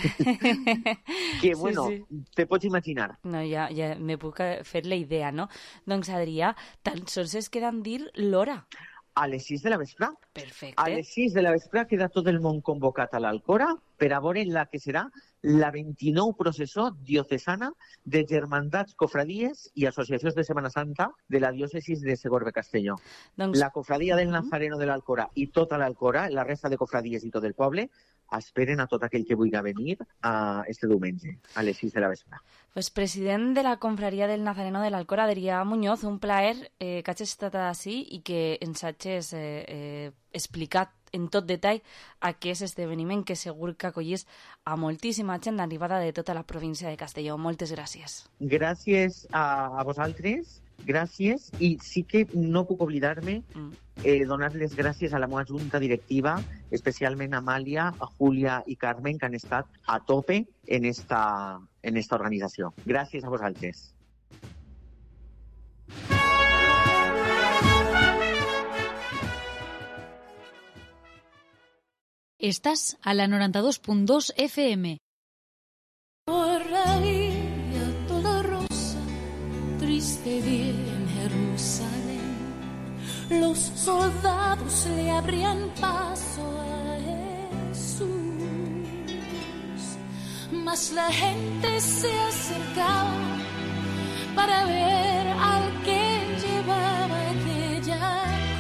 que, bueno, sí, sí. te pots imaginar. No, ja, ja me puc fer la idea, no? Doncs, Adrià, tan sols es queda en dir l'hora. A les sis de la vespre. Perfecte. A les sis de la vespre queda tot el món convocat a l'Alcora per a veure la que serà la vint-i-nou processó diocesana de germandats, cofradies i associacions de Setmana Santa de la diòcesis de Segorbe-Castelló. Doncs... La cofradia del Nazareno de l'Alcora i tota l'Alcora, la resta de cofradies i tot el poble, esperen a tot aquell que vulgui venir a este diumenge, a les sis de la vespre. Pues president de la Confraria del Nazareno de l'Alcora, Adrià Muñoz, un plaer eh, que hagis estat així i que ens hagis eh, eh, explicat en tot detall aquest esdeveniment que segur que acollís a moltíssima gent d'arribada de tota la província de Castelló. Moltes gràcies. Gràcies a, a vosaltres. Gràcies, i sí que no puc oblidar-me eh, donar les gràcies a la meva junta directiva, especialment a Amàlia, a Júlia i Carmen, que han estat a tope en esta, en esta organització. Gràcies a vosaltres. Estàs a la noranta-dos punt dos F M. Triste día en Jerusalén, los soldados le abrían paso a Jesús, mas la gente se acercaba para ver al que llevaba aquella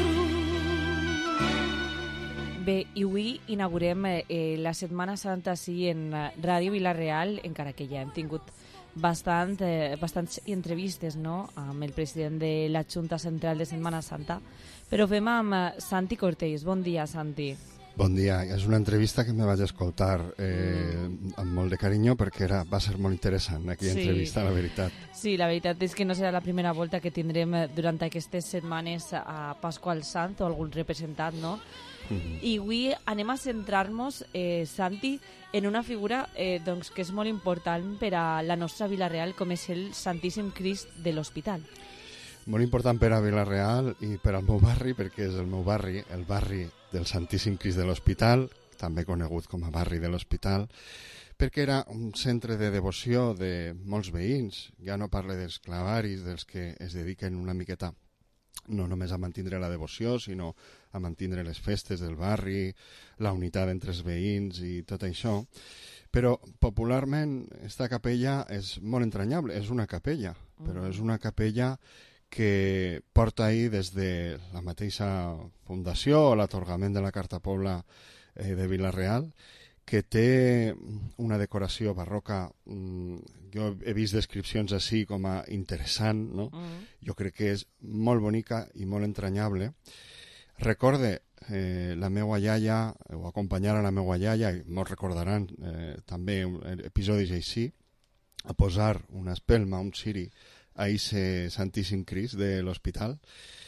cruz. Bé, i avui inaugurem eh, la Setmana Santa sí en Ràdio Vila-real, encara que ja hem tingut bastant, eh, bastants entrevistes, no?, amb el president de la Junta Central de Setmana Santa, però fem amb Santi Cortells. Bon dia, Santi. Bon dia. És una entrevista que me vaig escoltar eh, mm. amb molt de carinyo perquè era, va ser molt interessant aquella sí. entrevista, la veritat. Sí, la veritat és que no serà la primera volta que tindrem durant aquestes setmanes a Pasqual Sant o algun representant, no? Mm-hmm. I avui anem a centrar-nos, eh, Santi, en una figura eh, doncs, que és molt important per a la nostra Vila-real, com és el Santíssim Crist de l'Hospital. Molt important per a Vila-real i per al meu barri, perquè és el meu barri, el barri del Santíssim Crist de l'Hospital, també conegut com a barri de l'Hospital, perquè era un centre de devoció de molts veïns. Ja no parle dels clavaris, dels que es dediquen una miqueta no només a mantindre la devoció, sinó a mantindre les festes del barri, la unitat entre els veïns i tot això. Però popularment esta capella és molt entranyable, és una capella, però és una capella que porta ahí des de la mateixa fundació o l'atorgament de la Carta Pobla eh, de Vila-real, que té una decoració barroca, mmm, jo he vist descripcions així com a interessant, no? Mm. Jo crec que és molt bonica i molt entranyable. Recorde eh, la meua iaia, o acompanyar a la meua iaia, i molts recordaran eh, també episodis així, a posar una espelma, un ciri, a ese Santíssim Crist de l'Hospital.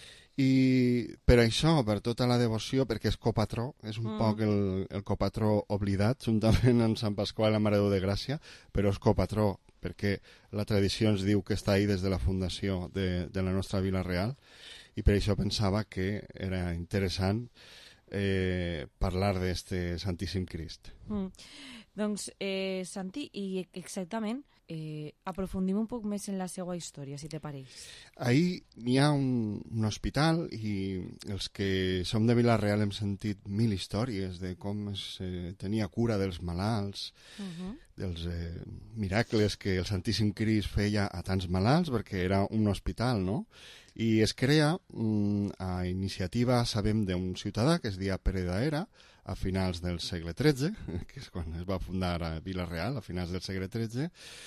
I per això, per tota la devoció, perquè és copatró, és un mm. poc el, el copatró oblidat, juntament amb Sant Pasqual, la Mare de Déu de Gràcia, però és copatró, perquè la tradició ens diu que està ahí des de la fundació de, de la nostra Vila-real, i per això pensava que era interessant eh, parlar d'este Santíssim Crist. Mm. Doncs, eh, Santi, i exactament Eh, aprofundim un poc més en la seva història, si te pareix. Ahí n'hi ha un, un hospital i els que som de Vila-real hem sentit mil històries de com es eh, tenia cura dels malalts, uh-huh. dels eh, miracles que el Santíssim Crist feia a tants malalts, perquè era un hospital, no? I es crea mm, a iniciativa, sabem, d'un ciutadà que es deia Pere d'Aera, a finals del segle tretze, que és quan es va fundar a Vila-real, a finals del segle tretze,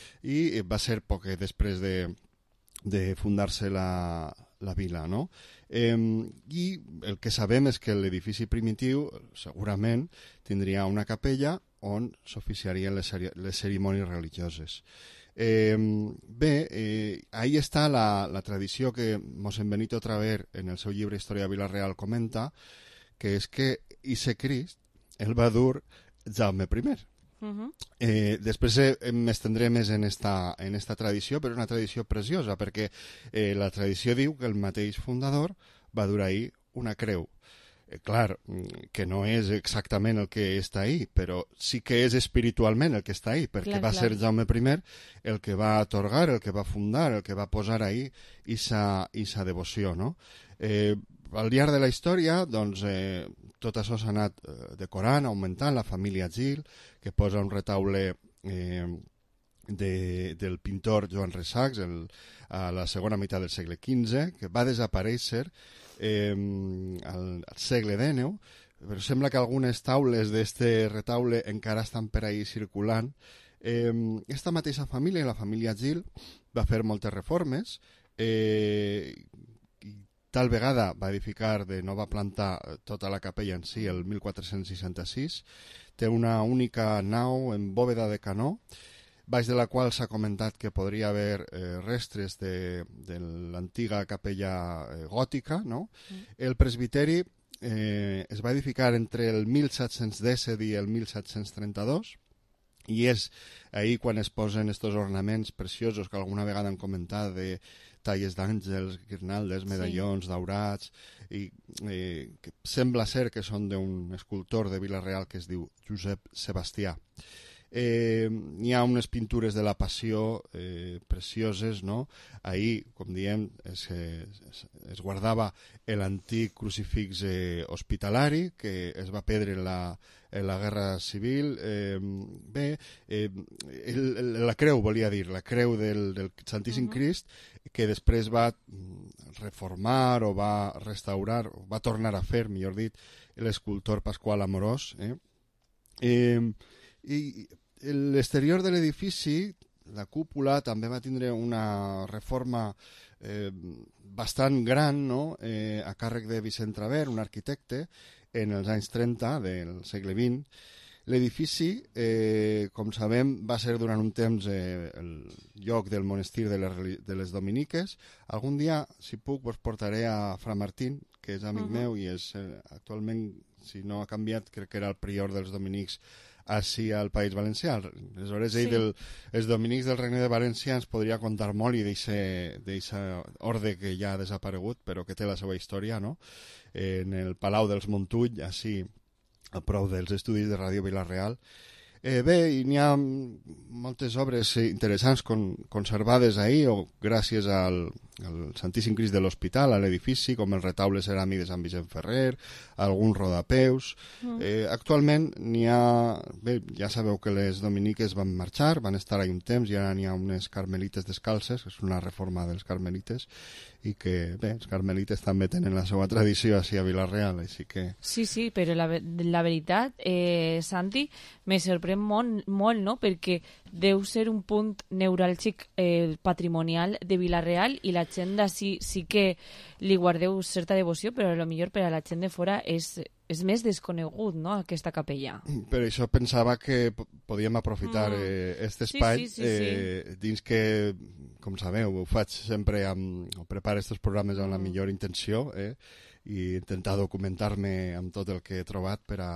i va ser poc després de, de fundar-se la, la vila, no? Eh, I el que sabem és que l'edifici primitiu segurament tindria una capella on s'oficiarien les, les cerimònies religioses. Eh, bé, eh, ahí està la, la tradició que Mossèn Benito Traver en el seu llibre Història de Vila-real comenta, que és que Ise Crist el va dur Jaume primer. Uh-huh. Eh, després eh, m'estendré més en esta, en esta tradició, però és una tradició preciosa, perquè eh, la tradició diu que el mateix fundador va dur ahí una creu. Eh, clar, que no és exactament el que està ahí, però sí que és espiritualment el que està ahí, perquè clar, va clar. ser Jaume primer el que va atorgar, el que va fundar, el que va posar ahí esa, esa devoció, no? Eh, al llarg de la història, doncs, eh, tot això s'ha anat eh, decorant, augmentant. La família Gil, que posa un retaule eh, de, del pintor Joan Ressacs el, a la segona meitat del segle quinze, que va desaparèixer eh, al, al segle dènou, però sembla que algunes taules d'este retaule encara estan per ahí circulant. Eh, esta mateixa família, la família Gil, va fer moltes reformes, eh, tal vegada va edificar de nova planta tota la capella en si el mil quatre-cents seixanta-sis. Té una única nau en bòveda de canó, baix de la qual s'ha comentat que podria haver eh, restres de, de l'antiga capella eh, gòtica, no? Mm. El presbiteri eh, es va edificar entre el mil set-cents disset i el mil set-cents trenta-dos, i és ahí quan es posen estos ornaments preciosos que alguna vegada han comentat de talles d'àngels, guirnaldes, medallons, sí. daurats, i eh, que sembla ser que són d'un escultor de Vila-real que es diu Josep Sebastià. Eh, hi ha unes pintures de la Passió eh, precioses, no? Ahí, com diem, es, es, es guardava l'antic crucifix eh, hospitalari que es va perdre en la, en la Guerra Civil. Eh, bé, eh, el, el, la creu, volia dir, la creu del, del Santíssim uh-huh. Crist, que després va reformar o va restaurar, o va tornar a fer, millor dit, l'escultor Pasqual Amorós. Eh? Eh, i l'exterior de l'edifici, la cúpula, també va tindre una reforma eh, bastant gran, no? eh, a càrrec de Vicent Traver, un arquitecte, en els anys trenta del segle vint. L'edifici, eh, com sabem, va ser durant un temps eh, el lloc del monestir de les, de les Dominiques. Algun dia, si puc, vos portaré a Fra Martín, que és amic uh-huh. meu i és eh, actualment, si no ha canviat, crec que era el prior dels dominics així al País Valencià. Aleshores, ell, sí. del, els dominics del Regne de València ens podria contar molt i d'aquest ordre que ja ha desaparegut, però que té la seva història, no? En el Palau dels Montull, així, a prou dels estudis de Ràdio Vila-real. Eh, bé, i n'hi ha moltes obres interessants con, conservades ahí, o gràcies al, al Santíssim Crist de l'Hospital, a l'edifici, com el retaule ceràmic de Sant Vicent Ferrer, algun rodapeus. Mm. Eh, actualment n'hi ha... Bé, ja sabeu que les dominiques van marxar, van estar ahí un temps, i ara n'hi ha unes carmelites descalces, que és una reforma dels carmelites, i que, bé, els carmelites també tenen la seva tradició així a Vila-real, així que... Sí, sí, però la, la veritat, eh, Santi, me sorprèn molt, molt, no?, perquè deu ser un punt neuràlgic eh, patrimonial de Vila-real i la gent d'ací sí que li guardeu certa devoció, però a lo millor per a la gent de fora és, és més desconegut, no?, aquesta capella. Per això pensava que podíem aprofitar mm. eh, aquest espai, sí, sí, sí, eh, sí. dins que, com sabeu, ho faig sempre amb... o preparo aquests programes amb la millor intenció, eh, i intentar documentar-me amb tot el que he trobat per a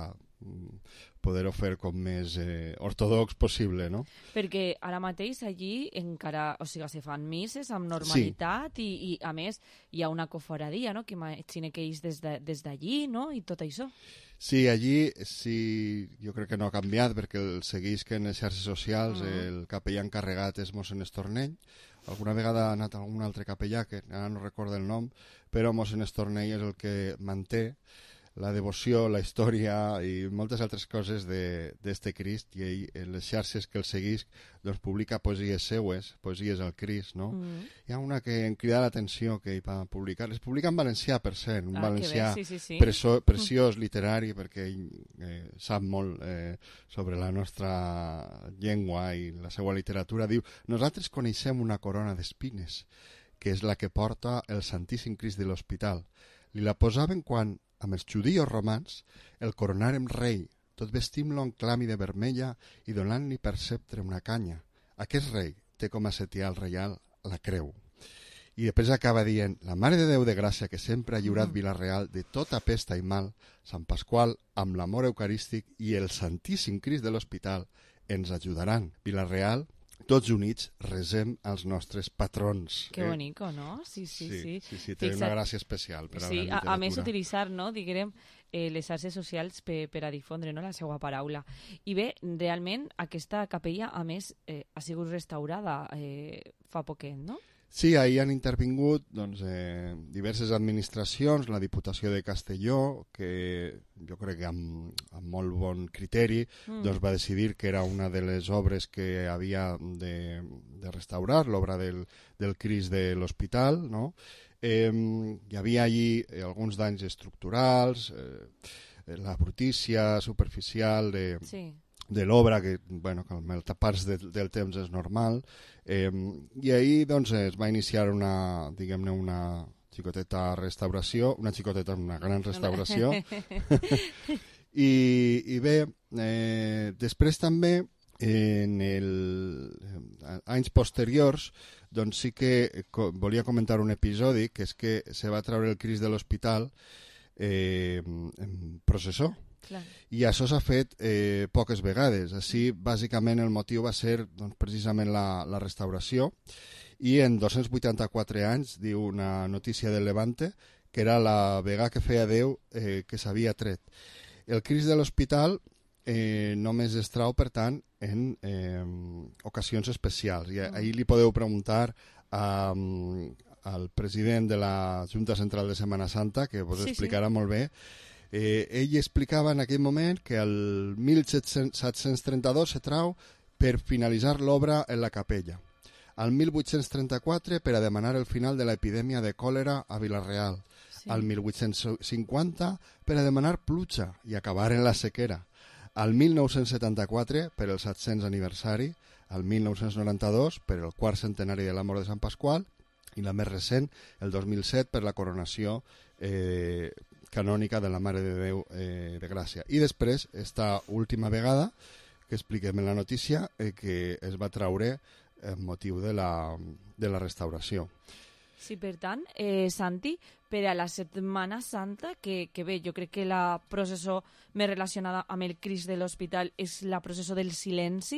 poder-ho fer com més eh, ortodox possible, no? Perquè ara mateix allí encara, o sigui, se fan misses amb normalitat sí. i, i a més hi ha una cofradia, no?, que imagina que és des d'allí, no?, i tot això. Sí, allí sí, jo crec que no ha canviat perquè el segueix que en les xarxes socials uh -huh. el capellà encarregat és mossèn Estornell. Alguna vegada ha anat algun altre capellà, que ara no recordo el nom, però mossèn Estornell és el que manté la devoció, la història i moltes altres coses d'este Crist, i ell, en les xarxes que el segueix, doncs publica poesies seues, poesies al Crist, no? Mm. Hi ha una que em crida l'atenció que ell va publicar, les publica en valencià, per cert, un ah, valencià sí, sí, sí. Preso, preciós, literari, perquè ell eh, sap molt eh, sobre la nostra llengua i la seva literatura. Diu, nosaltres coneixem una corona d'espines, que és la que porta el Santíssim Crist de l'Hospital. Li la posaven quan amb els judíos romans, el coronàrem rei, tot vestint-lo en clàmide vermella i donant-li per sceptre una canya. Aquest rei té com a setial reial la creu. I després acaba dient, la Mare de Déu de Gràcia que sempre ha lliurat Vila-real de tota pesta i mal, Sant Pasqual, amb l'amor eucarístic i el Santíssim Crist de l'Hospital ens ajudaran. Vila-real, tots units resem als nostres patrons. Que eh? bonico, no? Sí, sí, sí. Sí, sí, sí té Fixa't. Una gràcia especial per a sí, la literatura. A, a més, utilitzar, no, diguem, eh, les xarxes socials per, per a difondre, no, la seva paraula. I bé, realment, aquesta capella, a més, eh, ha sigut restaurada eh, fa poquet, no? Sí, ahir han intervingut doncs, eh, diverses administracions, la Diputació de Castelló, que jo crec que amb, amb molt bon criteri mm. doncs, va decidir que era una de les obres que havia de, de restaurar, l'obra del, del Crist de l'Hospital, no? Eh, hi havia allí eh, alguns danys estructurals, eh, la brutícia superficial de... Sí. de l'obra, que, bueno, que amb el tapar de, del temps és normal, eh, i ahir doncs, es va iniciar una, diguem-ne, una xicoteta restauració, una xicoteta, una gran restauració, I, i bé, eh, després també, en el, eh, anys posteriors, doncs sí que co volia comentar un episodi, que és que se va treure el Crist de l'Hospital eh, en processó. Clar. I això s'ha fet eh, poques vegades. Així, bàsicament, el motiu va ser doncs, precisament la, la restauració, i en dos-cents vuitanta-quatre anys, diu una notícia del Levante, que era la vegada que feia Déu eh, que s'havia tret. El Crist de l'Hospital eh, només es trau, per tant, en eh, ocasions especials. I ahir li podeu preguntar a, al president de la Junta Central de Setmana Santa, que vos sí, explicarà sí. molt bé. Eh, ell explicava en aquell moment que el mil set-cents trenta-dos se trau per finalitzar l'obra en la capella. Al mil vuit-cents trenta-quatre per a demanar el final de l'epidèmia de còlera a Vila-real. Sí. Al mil vuit-cents cinquanta per a demanar pluja i acabar en la sequera. Al mil nou-cents setanta-quatre per el set-cents aniversari. Al mil nou-cents noranta-dos per el quart centenari de la mort de Sant Pasqual. I la més recent, el dos mil set, per la coronació eh, canònica de la Mare de Déu eh, de Gràcia. I després, esta última vegada, que expliquem en la notícia, eh, que es va traure en motiu de la, de la restauració. Sí, per tant, eh, Santi, per a la Setmana Santa, que, que bé, jo crec que la processó més relacionada amb el Crist de l'Hospital és la processó del silenci,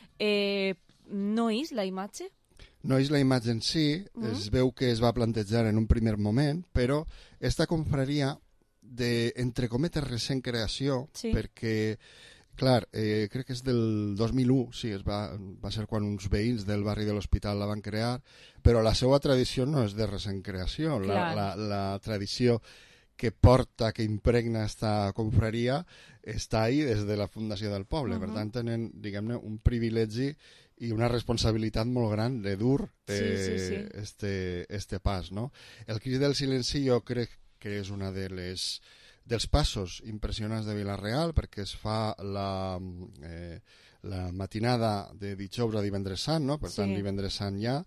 eh, no és la imatge? No és la imatge en si, mm. es veu que es va plantejar en un primer moment, però esta confraria de, entre cometes, recent creació, sí. perquè, clar, eh, crec que és del dos mil u, sí, es va, va ser quan uns veïns del barri de l'Hospital la van crear, però la seva tradició no és de recent creació, la, la, la tradició que porta, que impregna esta confraria, està ahí des de la fundació del poble. Uh -huh. Per tant, tenen, diguem-ne, un privilegi i una responsabilitat molt gran de dur eh, sí, sí, sí. Este, este pas, no? El Crist del Silenci jo crec que és una de les dels passos impressionants de Vila-real, perquè es fa la, eh, la matinada de dijous a divendres sant, no? Per tant, sí. divendres sant ja,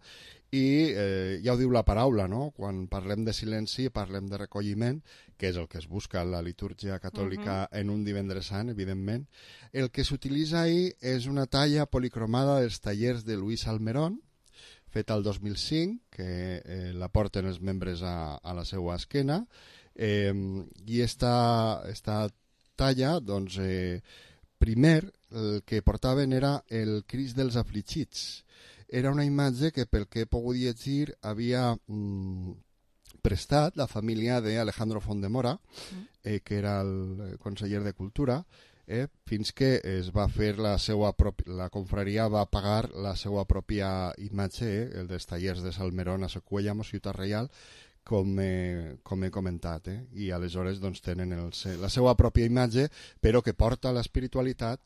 i eh, ja ho diu la paraula, no? Quan parlem de silenci parlem de recolliment, que és el que es busca en la litúrgia catòlica uh-huh. en un divendres sant, evidentment. El que s'utilitza ahir és una talla policromada dels tallers de Luis Almerón, feta el dos mil cinc, que eh, la porten els membres a, a la seva esquena, eh, i està, està talla, doncs, eh, primer el que portaven era el Crist dels afligits. Era una imatge que, pel que he pogut llegir, havia mm, prestat la família d'Alejandro Fondemora, eh, que era el conseller de Cultura, eh, fins que es va fer la seva pròpia, la confraria va pagar la seva pròpia imatge, eh, el dels tallers de Salmerón a Secuellamo, Ciutat Reial, com, eh, com he comentat, eh? I aleshores doncs, tenen el, la seva pròpia imatge, però que porta l'espiritualitat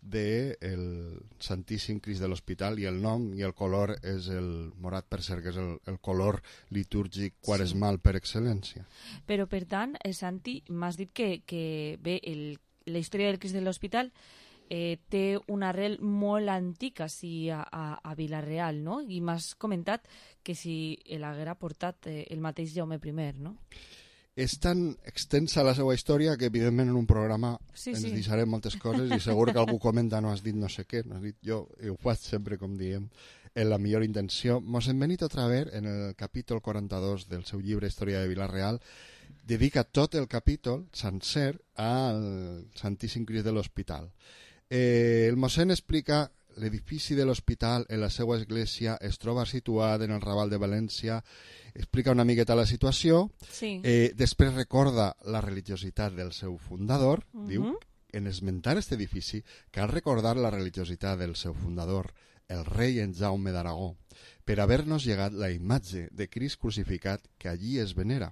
del Santíssim Crist de l'Hospital, i el nom i el color és el morat, per cert, que és el, el color litúrgic quaresmal per excel·lència. Però, per tant, eh, Santi, m'has dit que, que bé, el, la història del Crist de l'Hospital eh, té una arrel molt antiga sí, a, a, a Vila-real, no? I m'has comentat que si l'haguera portat eh, el mateix Jaume primer, no? És tan extensa la seva història que, evidentment, en un programa sí, ens sí. deixarem moltes coses i segur que algú comenta no has dit no sé què, no has dit jo, i ho faig sempre, com diem, en la millor intenció. Mossèn Benito Traver, en el capítol quaranta-dos del seu llibre Història de Vila-real, dedica tot el capítol sencer al Santíssim Crist de l'Hospital. Eh, el mossèn explica l'edifici de l'hospital en la seva església es troba situat en el Raval de València, explica una miqueta la situació, sí. eh, després recorda la religiositat del seu fundador, uh-huh. diu, en esmentar aquest edifici cal recordar la religiositat del seu fundador, el rei en Jaume d'Aragó, per haver-nos llegat la imatge de Crist crucificat que allí es venera.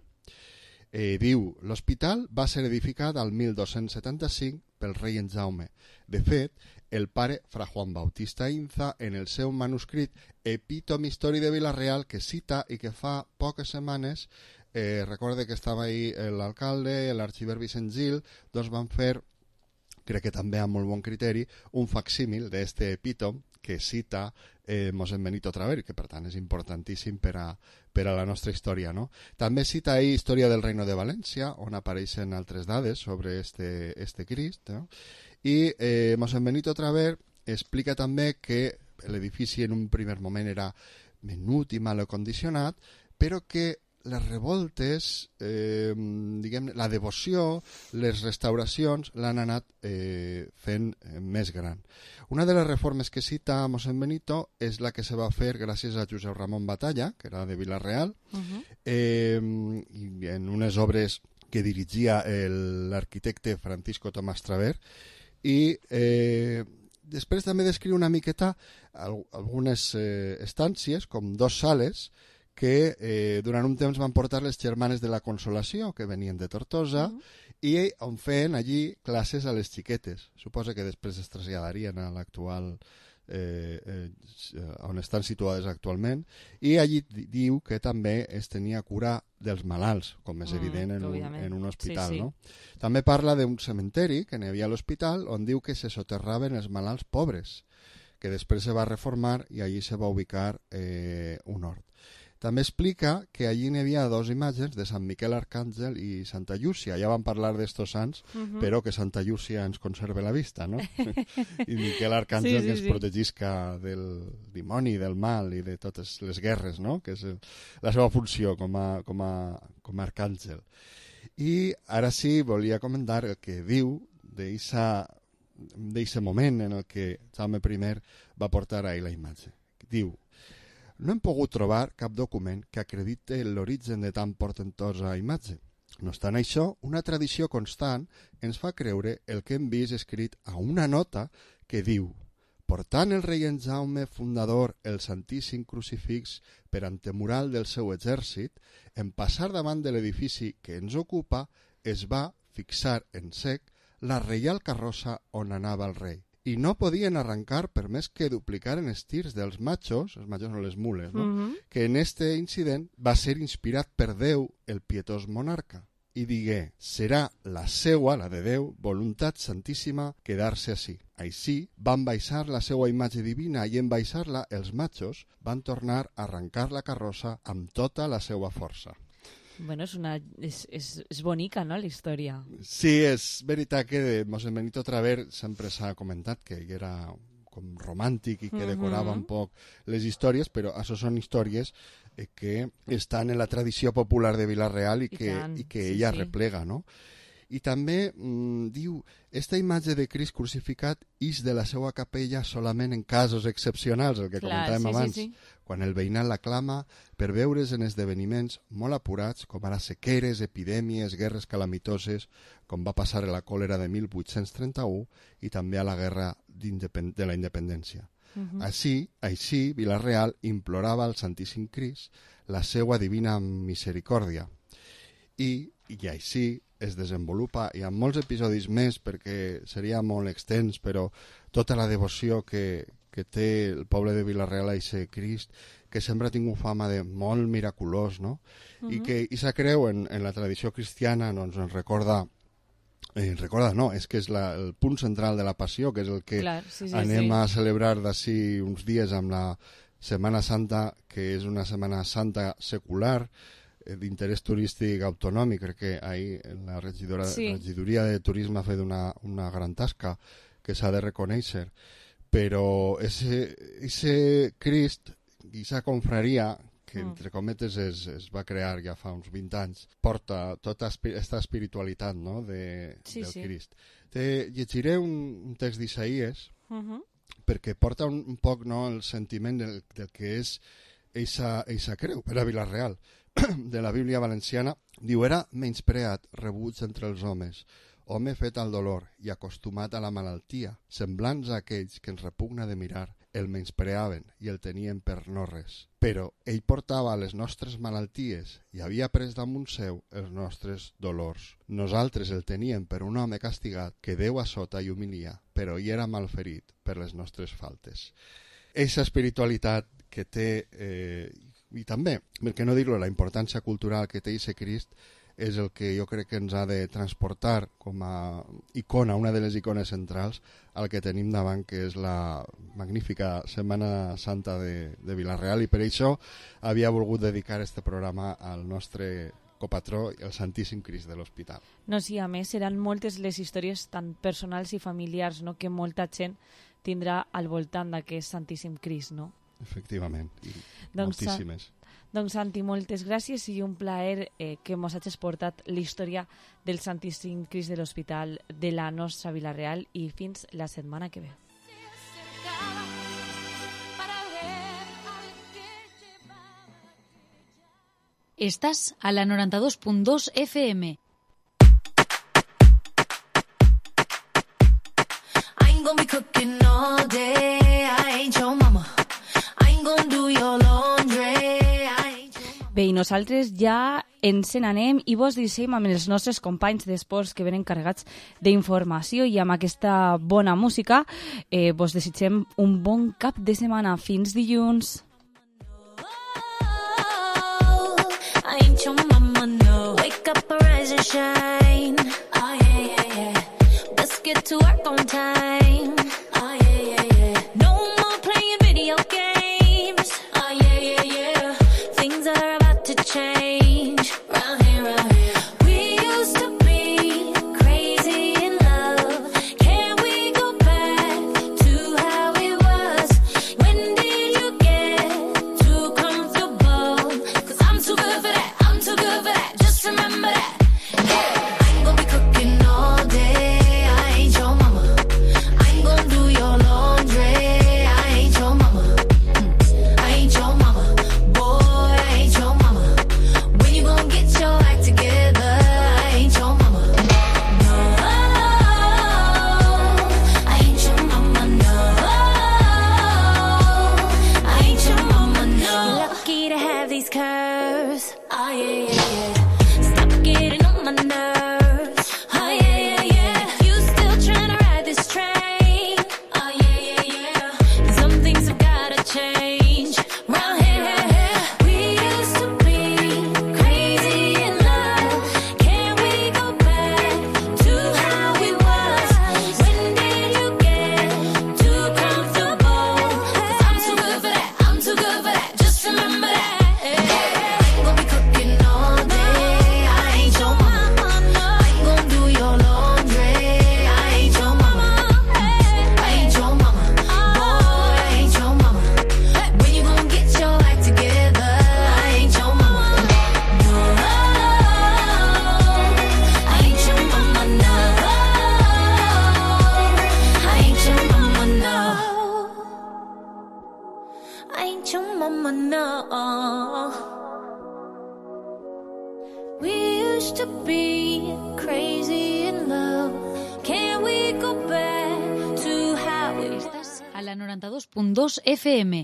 Eh, diu, l'hospital va ser edificat al mil dos-cents setanta-cinc pel rei en Jaume. De fet, el pare Fra Juan Bautista Inza, en el seu manuscrit Epítome Història de Vila-real, que cita i que fa poques setmanes, eh, recorde que estava ahí l'alcalde, l'arxiver Vicent Gil, doncs van fer, crec que també amb molt bon criteri, un facsímil d'este epítome que cita eh, Mossèn Benito Traver, que per tant és importantíssim per a, per a la nostra història, no? També cita ahí Història del Reino de València, on apareixen altres dades sobre este, este Crist, no? I eh, Mossèn Benito Traver explica també que l'edifici en un primer moment era menut i mal acondicionat, però que les revoltes, eh, diguem, la devoció, les restauracions l'han anat eh, fent eh, més gran. Una de les reformes que cita Mossèn Benito és la que se va fer gràcies a Josep Ramon Batalla, que era de Vila-real, uh-huh. eh, i en unes obres que dirigia l'arquitecte Francisco Tomàs Traver, i eh, després també descriu una miqueta algunes eh, estàncies, com dos sales, que eh, durant un temps van portar les germanes de la Consolació, que venien de Tortosa, uh-huh. i on feien allí classes a les xiquetes. Suposa que després es traslladarien a l'actual, eh, eh, on estan situades actualment, i allí diu que també es tenia cura dels malalts, com és evident en un, en un hospital. Sí, sí. No? També parla d'un cementeri que n'hi havia a l'hospital, on diu que se soterraven els malalts pobres, que després se va reformar i allí se va ubicar eh, un hort. També explica que allí n'hi havia dos imatges de Sant Miquel Arcàngel i Santa Llúcia. Ja vam parlar d'estos sants, uh-huh. però que Santa Llúcia ens conserve la vista, no? I Miquel Arcàngel sí, sí, que ens sí. protegisca del dimoni, del mal i de totes les guerres, no? Que és la seva funció com a, com a, com a arcàngel. I ara sí, volia comentar el que diu d'aquest moment en el que Jaume primer va portar ahir la imatge. Diu: no hem pogut trobar cap document que acredite l'origen de tan portentosa imatge. No obstant això, una tradició constant ens fa creure el que hem vist escrit a una nota que diu: portant el rei en Jaume fundador el Santíssim Crucifix per antemural del seu exèrcit, en passar davant de l'edifici que ens ocupa, es va fixar en sec la reial carrossa on anava el rei. I no podien arrencar per més que duplicaren els tirs dels machos, els machos són les mules, no? Uh-huh. Que en este incident va ser inspirat per Déu, el pietós monarca. I digué, serà la seua, la de Déu, voluntat santíssima quedar-se així. Així van baixar la seua imatge divina i en baixar-la els machos van tornar a arrencar la carrossa amb tota la seua força. Bueno, és, una, és, és, és bonica, no?, la història. Sí, és veritat que Mossèn Benito Traver sempre s'ha comentat que era com romàntic i que decorava uh-huh. un poc les històries, però això són històries eh, que estan en la tradició popular de Vila-real i, I que, i que sí, ella sí. replega, no? I també mm, diu, esta imatge de Crist crucificat ix de la seva capella solament en casos excepcionals, el que Clar, comentàvem sí, abans, sí, sí. quan el veïnat l'aclama per veure's en esdeveniments molt apurats, com ara sequeres, epidèmies, guerres calamitoses, com va passar a la còlera de mil vuit-cents trenta-u i també a la guerra de la independència. Uh-huh. Així, així, Vila-real implorava al Santíssim Crist la seva divina misericòrdia. I, i així es desenvolupa, hi ha molts episodis més perquè seria molt extens, però tota la devoció que, que té el poble de Vila-real a aquest Crist, que sempre ha tingut fama de molt miraculós, no? Uh-huh. I que aquesta creu en, en la tradició cristiana doncs, ens recorda, eh, recorda no, és que és la, el punt central de la passió, que és el que Clar, sí, sí, anem sí. a celebrar d'ací uns dies amb la Setmana Santa, que és una Setmana Santa secular, d'interès turístic autonòmic. Crec que ahir la regidora, sí. regidoria de turisme ha fet una, una gran tasca que s'ha de reconèixer, però ese, ese Crist, aquesta confraria que entre cometes es, es va crear ja fa uns vint anys, porta tota aquesta espiritualitat, no? de, sí, del sí. Crist. Te llegiré un, un text d'Isaïes uh-huh. perquè porta un, un poc, no, el sentiment del, del que és eixa, eixa creu per a Vila-real. De la Bíblia valenciana, diu, era menyspreat, rebuig entre els homes, home fet al dolor i acostumat a la malaltia, semblants a aquells que ens repugna de mirar, el menyspreaven i el tenien per no res. Però ell portava les nostres malalties i havia pres damunt seu els nostres dolors. Nosaltres el teníem per un home castigat que Déu a sota i humilia, però ell era malferit per les nostres faltes. Eixa espiritualitat que té... Eh, i també, per què no dir-lo, la importància cultural que té aquest Crist és el que jo crec que ens ha de transportar com a icona, una de les icones centrals, al que tenim davant, que és la magnífica Setmana Santa de, de Vila-real, i per això havia volgut dedicar este programa al nostre copatró, el Santíssim Crist de l'Hospital. No, sí, a més, seran moltes les històries tan personals i familiars, no?, que molta gent tindrà al voltant d'aquest Santíssim Crist, no? Efectivament, i doncs, moltíssimes. Doncs Santi, moltes gràcies i un plaer eh, que mos hagis portat la història del Santíssim Crist de l'Hospital de la nostra Vila-real i fins la setmana que ve. Estàs a la noranta-dos punt dos F M. I ain't gonna be cooking all day, I ain't your mama. Bé, i nosaltres ja ens n'anem i vos deixem amb els nostres companys d'esports que venen carregats d'informació i amb aquesta bona música eh, vos desitgem un bon cap de setmana. Fins dilluns. I ain't your mama, no. Wake up, arise and shine. Oh, yeah, yeah, yeah. Let's get to work on time. Oh, yeah, yeah, yeah. No more playing video games. Oh, yeah, yeah, yeah. Things are about to change. Round here, round here. We used to be crazy in love. Can we go back to how it was? When did you get too comfortable? 'Cause I'm too good for that. I'm too good for that. Just remember that. Hey, I ain't gonna be cooking all day. I ain't your mama. I ain't gonna a la noranta dos punt dos F M.